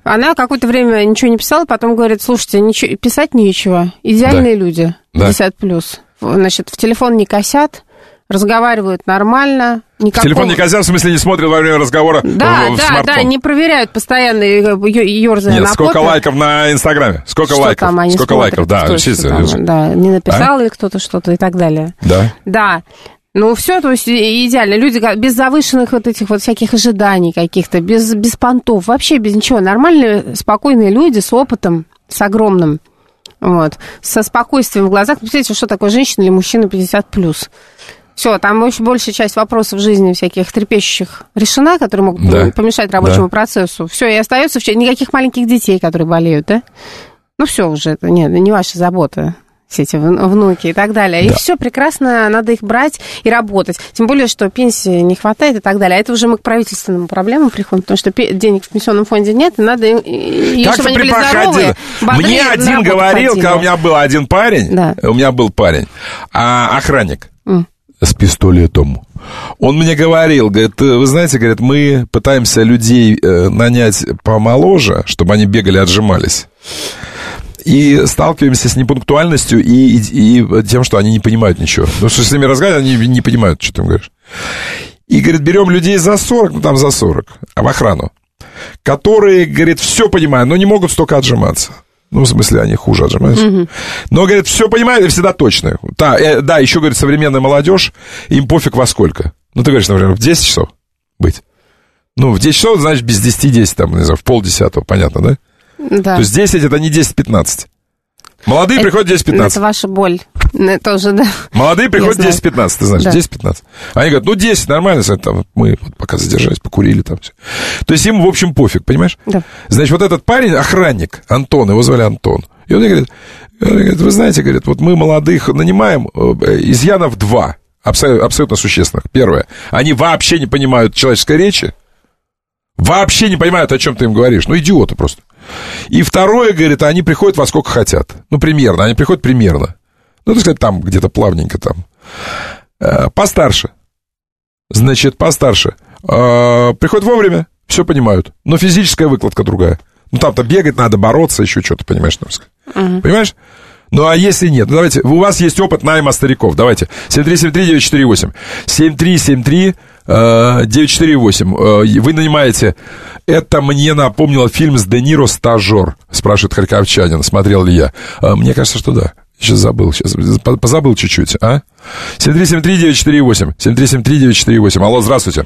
Speaker 4: Она какое-то время ничего не писала, потом говорит, слушайте, ничего, писать нечего. Идеальные да. люди, пятьдесят плюс. Значит, в телефон не косят, разговаривают нормально. Никакого...
Speaker 3: Телефон не косят, в смысле не смотрят во время разговора
Speaker 4: да,
Speaker 3: в, в
Speaker 4: да,
Speaker 3: смартфон? Да,
Speaker 4: да, не проверяют постоянно, ерзая
Speaker 3: Нет,
Speaker 4: на
Speaker 3: сколько
Speaker 4: попе.
Speaker 3: лайков на Инстаграме? Сколько
Speaker 4: что
Speaker 3: лайков?
Speaker 4: Там они
Speaker 3: сколько
Speaker 4: смотрят,
Speaker 3: лайков? Да,
Speaker 4: там, да, не написал а? ли кто-то что-то и так далее.
Speaker 3: Да.
Speaker 4: Да. Ну, все, то есть идеально. Люди без завышенных вот этих вот всяких ожиданий каких-то, без, без понтов, вообще без ничего. Нормальные, спокойные люди с опытом, с огромным, вот, со спокойствием в глазах. Представляете, что такое женщина или мужчина пятьдесят плюс? Все, там очень большая часть вопросов в жизни всяких трепещущих решена, которые могут да. помешать рабочему да. процессу. Все, и остается никаких маленьких детей, которые болеют, да? Ну, все уже, это не, не ваша забота. Все эти внуки и так далее. Да. И все прекрасно, надо их брать и работать. Тем более, что пенсии не хватает и так далее. А это уже мы к правительственным проблемам приходим, потому что денег в пенсионном фонде нет, и надо им,
Speaker 3: как
Speaker 4: чтобы они были здоровые.
Speaker 3: Мне один говорил, ходили. Когда у меня был один парень, да. у меня был парень, а, охранник mm. с пистолетом. Он мне говорил, говорит, вы знаете, говорит, мы пытаемся людей нанять помоложе, чтобы они бегали, отжимались. И сталкиваемся с непунктуальностью и, и, и тем, что они не понимают ничего. Потому что с ними разговаривают, они не понимают, что ты им говоришь. И, говорит, берем людей за сорок, ну там за сорок, а в охрану, которые, говорит, все понимают, но не могут столько отжиматься. Ну, в смысле, они хуже отжимаются. Mm-hmm. Но, говорит, все понимают и всегда точно. Да, э, да, еще, говорит, современная молодежь, им пофиг во сколько. Ну, ты говоришь, например, в десять часов быть. Ну, в десять часов, значит, без десяти десять, там, не знаю, в полдесятого, понятно, да?
Speaker 4: Да.
Speaker 3: То есть десять это не десять-пятнадцать. Молодые это, приходят десять-пятнадцать.
Speaker 4: Это ваша боль. Тоже, да.
Speaker 3: Молодые приходят десять-пятнадцать, ты знаешь, да. десять-пятнадцать. Они говорят, ну, десять, нормально, там, мы вот пока задержались, покурили там все. То есть им, в общем, пофиг, понимаешь? Да. Значит, вот этот парень, охранник, Антон, его звали Антон. И он мне говорит, он говорит, вы знаете, говорит, вот мы молодых нанимаем, изъянов два, абсолютно, абсолютно существенных. Первое, они вообще не понимают человеческой речи, вообще не понимают, о чем ты им говоришь. Ну, идиоты просто. И второе, говорит, они приходят во сколько хотят. Ну, примерно, они приходят примерно. Ну, так сказать, там где-то плавненько там. Э, постарше. Значит, постарше. Э, приходят вовремя, все понимают. Но физическая выкладка другая. Ну, там-то бегать надо, бороться, еще что-то, понимаешь, там сказать. Uh-huh. Понимаешь? Ну, а если нет? Ну, давайте, у вас есть опыт найма стариков. Давайте. семь три семь три девять четыре восемь. семь три семь три девять четыре восемь. Вы нанимаете... Это мне напомнило фильм с Де Ниро «Стажер», спрашивает харьковчанин, смотрел ли я. Мне кажется, что да. Сейчас забыл, сейчас позабыл чуть-чуть, а? семь три семь три девять четыре восемь. семь три семь три девять четыре восемь. Алло, здравствуйте.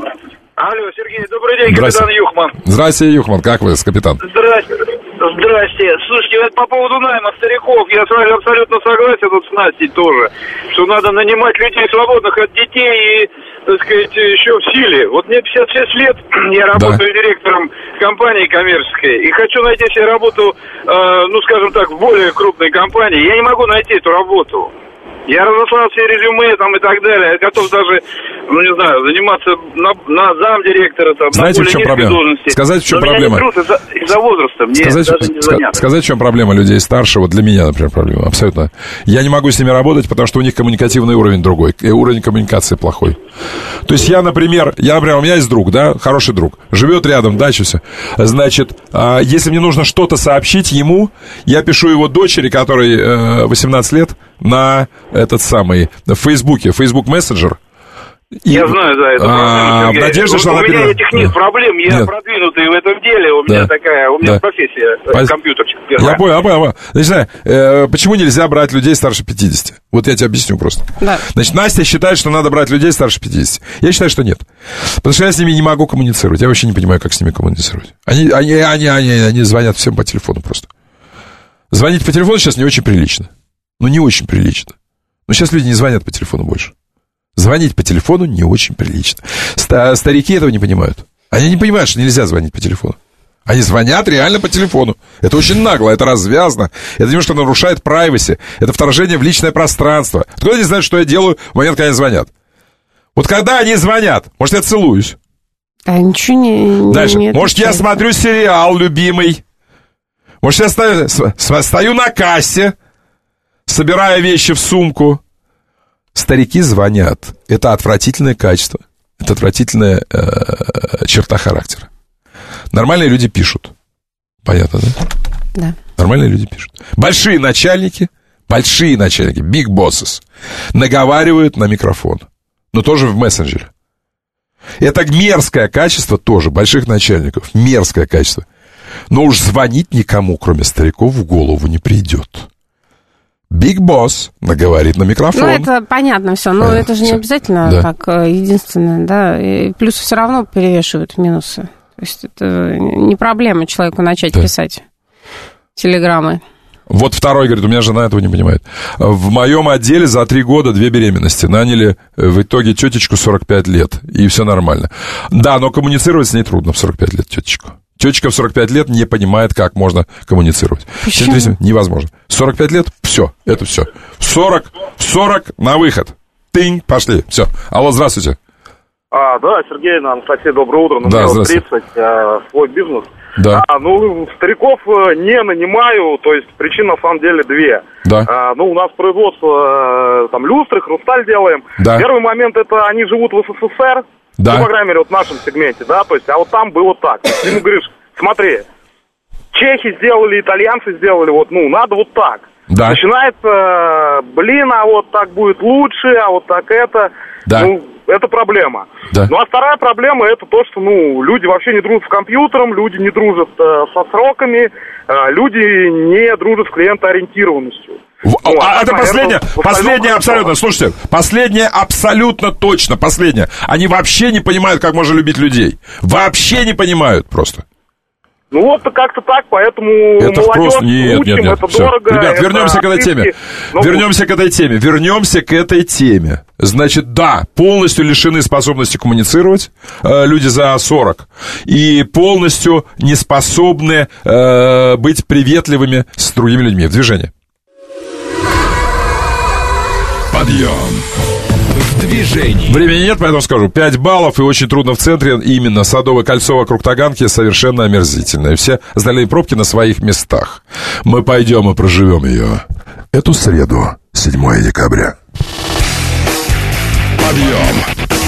Speaker 15: Алло, Сергей, добрый день, капитан Юхман.
Speaker 3: Здравствуйте, Юхман, как вы, капитан?
Speaker 15: Здрасте. Здрасте. Слушайте, вот по поводу найма стариков, я с вами абсолютно согласен, вот с Настей тоже, что надо нанимать людей свободных от детей и, так сказать, еще в силе. Вот мне пятьдесят шесть лет, я работаю да. директором компании коммерческой, и хочу найти себе работу, э, ну, скажем так, в более крупной компании. Я не могу найти эту работу. Я разослал все резюме там и так далее. Я готов даже, ну не знаю, заниматься на, на замдиректора, там,
Speaker 3: знаете,
Speaker 15: на более низкой должности.
Speaker 3: Сказать, в чем
Speaker 15: Но
Speaker 3: проблема?
Speaker 15: Меня не из-за, из-за возраста. Мне
Speaker 3: сказать,
Speaker 15: даже не звонят.
Speaker 3: Сказать, в чем проблема людей старше, вот для меня, например, проблема. Абсолютно. Я не могу с ними работать, потому что у них коммуникативный уровень другой. И уровень коммуникации плохой. То есть я, например, я, например, у меня есть друг, да, хороший друг. Живет рядом, дача все. Значит, если мне нужно что-то сообщить ему, я пишу его дочери, которой восемнадцать лет, на этот самый, в Фейсбуке, Facebook Messenger. И,
Speaker 15: я знаю, да, это
Speaker 3: а,
Speaker 15: проблема,
Speaker 3: надежда, что
Speaker 15: у
Speaker 3: она
Speaker 15: меня
Speaker 3: перед...
Speaker 15: этих нет проблем, я
Speaker 3: нет.
Speaker 15: продвинутый в этом деле, у меня
Speaker 3: да.
Speaker 15: такая, у меня
Speaker 3: да.
Speaker 15: профессия
Speaker 3: Пос...
Speaker 15: компьютерщик.
Speaker 3: Я понял, я понял. Значит, э, почему нельзя брать людей старше пятидесяти? Вот я тебе объясню просто.
Speaker 4: Да.
Speaker 3: Значит, Настя считает, что надо брать людей старше пятидесяти. Я считаю, что нет. Потому что я с ними не могу коммуницировать. Я вообще не понимаю, как с ними коммуницировать. Они, они, они, они, они звонят всем по телефону просто. Звонить по телефону сейчас не очень прилично. Ну, не очень прилично. Но сейчас люди не звонят по телефону больше. Звонить по телефону не очень прилично. Старики этого не понимают. Они не понимают, что нельзя звонить по телефону. Они звонят реально по телефону. Это очень нагло, это развязно. Это немножко нарушает прайваси. Это вторжение в личное пространство. Откуда они знают, что я делаю в момент, когда они звонят? Вот когда они звонят, может, я целуюсь.
Speaker 4: А ничего не...
Speaker 3: Дальше.
Speaker 4: не
Speaker 3: может, я смотрю сериал любимый. Может, я стою, стою на кассе, собирая вещи в сумку. Старики звонят. Это отвратительное качество. Это отвратительная э, черта характера. Нормальные люди пишут. Понятно, да?
Speaker 4: Да.
Speaker 3: Нормальные люди пишут. Большие начальники, большие начальники, big bosses, наговаривают на микрофон. Но тоже в мессенджере. Это мерзкое качество тоже больших начальников. Мерзкое качество. Но уж звонить никому, кроме стариков, в голову не придет. Big Boss наговорит на микрофон.
Speaker 4: Ну, это понятно все, но а, это же не обязательно да. так единственное, да. И плюсы все равно перевешивают минусы. То есть это не проблема человеку начать да. писать телеграммы.
Speaker 3: Вот второй говорит, у меня жена этого не понимает. В моем отделе за три года две беременности. Наняли в итоге тетечку сорок пять лет, и все нормально. Да, но коммуницировать с ней трудно в сорок пять лет тетечку. Тетечка в сорок пять лет не понимает, как можно коммуницировать. Почему? Невозможно. сорок пять лет, все, это все. сорок, сорок на выход. Тынь, пошли, все. Алло, здравствуйте.
Speaker 16: А, да, Сергей, Анастасия, доброе утро. Ну,
Speaker 3: да,
Speaker 16: мне
Speaker 3: здравствуйте.
Speaker 16: тридцать, а, свой бизнес.
Speaker 3: Да.
Speaker 16: А, ну, стариков не нанимаю, то есть причин на самом деле две.
Speaker 3: Да.
Speaker 16: А, ну, у нас производство, там, люстры, хрусталь делаем.
Speaker 3: Да.
Speaker 16: Первый момент, это они живут в СССР,
Speaker 3: да.
Speaker 16: ну, по крайней мере, вот в нашем сегменте, да, то есть, а вот там было так. Ты ему говоришь, смотри, чехи сделали, итальянцы сделали, вот, ну, надо вот так.
Speaker 3: Да.
Speaker 16: Начинается, блин, а вот так будет лучше, а вот так это.
Speaker 3: Да.
Speaker 16: Ну, это проблема.
Speaker 3: Да.
Speaker 16: Ну, а вторая проблема, это то, что, ну, люди вообще не дружат с компьютером, люди не дружат э, со сроками, э, люди не дружат с клиентоориентированностью.
Speaker 3: В,
Speaker 16: ну,
Speaker 3: а,
Speaker 16: а
Speaker 3: это
Speaker 16: наверное,
Speaker 3: последнее, последнее
Speaker 16: хорошо.
Speaker 3: абсолютно, слушайте, последнее абсолютно точно, последнее. Они вообще не понимают, как можно любить людей. Вообще не понимают просто.
Speaker 16: Ну вот как-то так, поэтому
Speaker 3: это
Speaker 16: молодежь
Speaker 3: просто... нет,
Speaker 16: учим,
Speaker 3: нет, нет.
Speaker 16: это
Speaker 3: Все.
Speaker 16: дорого.
Speaker 3: Ребят,
Speaker 16: это
Speaker 3: вернемся к этой теме.
Speaker 16: Но...
Speaker 3: Вернемся к этой теме. Вернемся к этой теме. Значит, да, полностью лишены способности коммуницировать э, люди за сорок. И полностью не способны э, быть приветливыми с другими людьми. В движении.
Speaker 13: Подъем. В движении.
Speaker 3: Времени нет, поэтому скажу. пять баллов, и очень трудно в центре. Именно Садовое кольцо вокруг Таганки совершенно омерзительное. Все остальные пробки на своих местах. Мы пойдем и проживем ее эту среду, седьмое декабря. Подъем.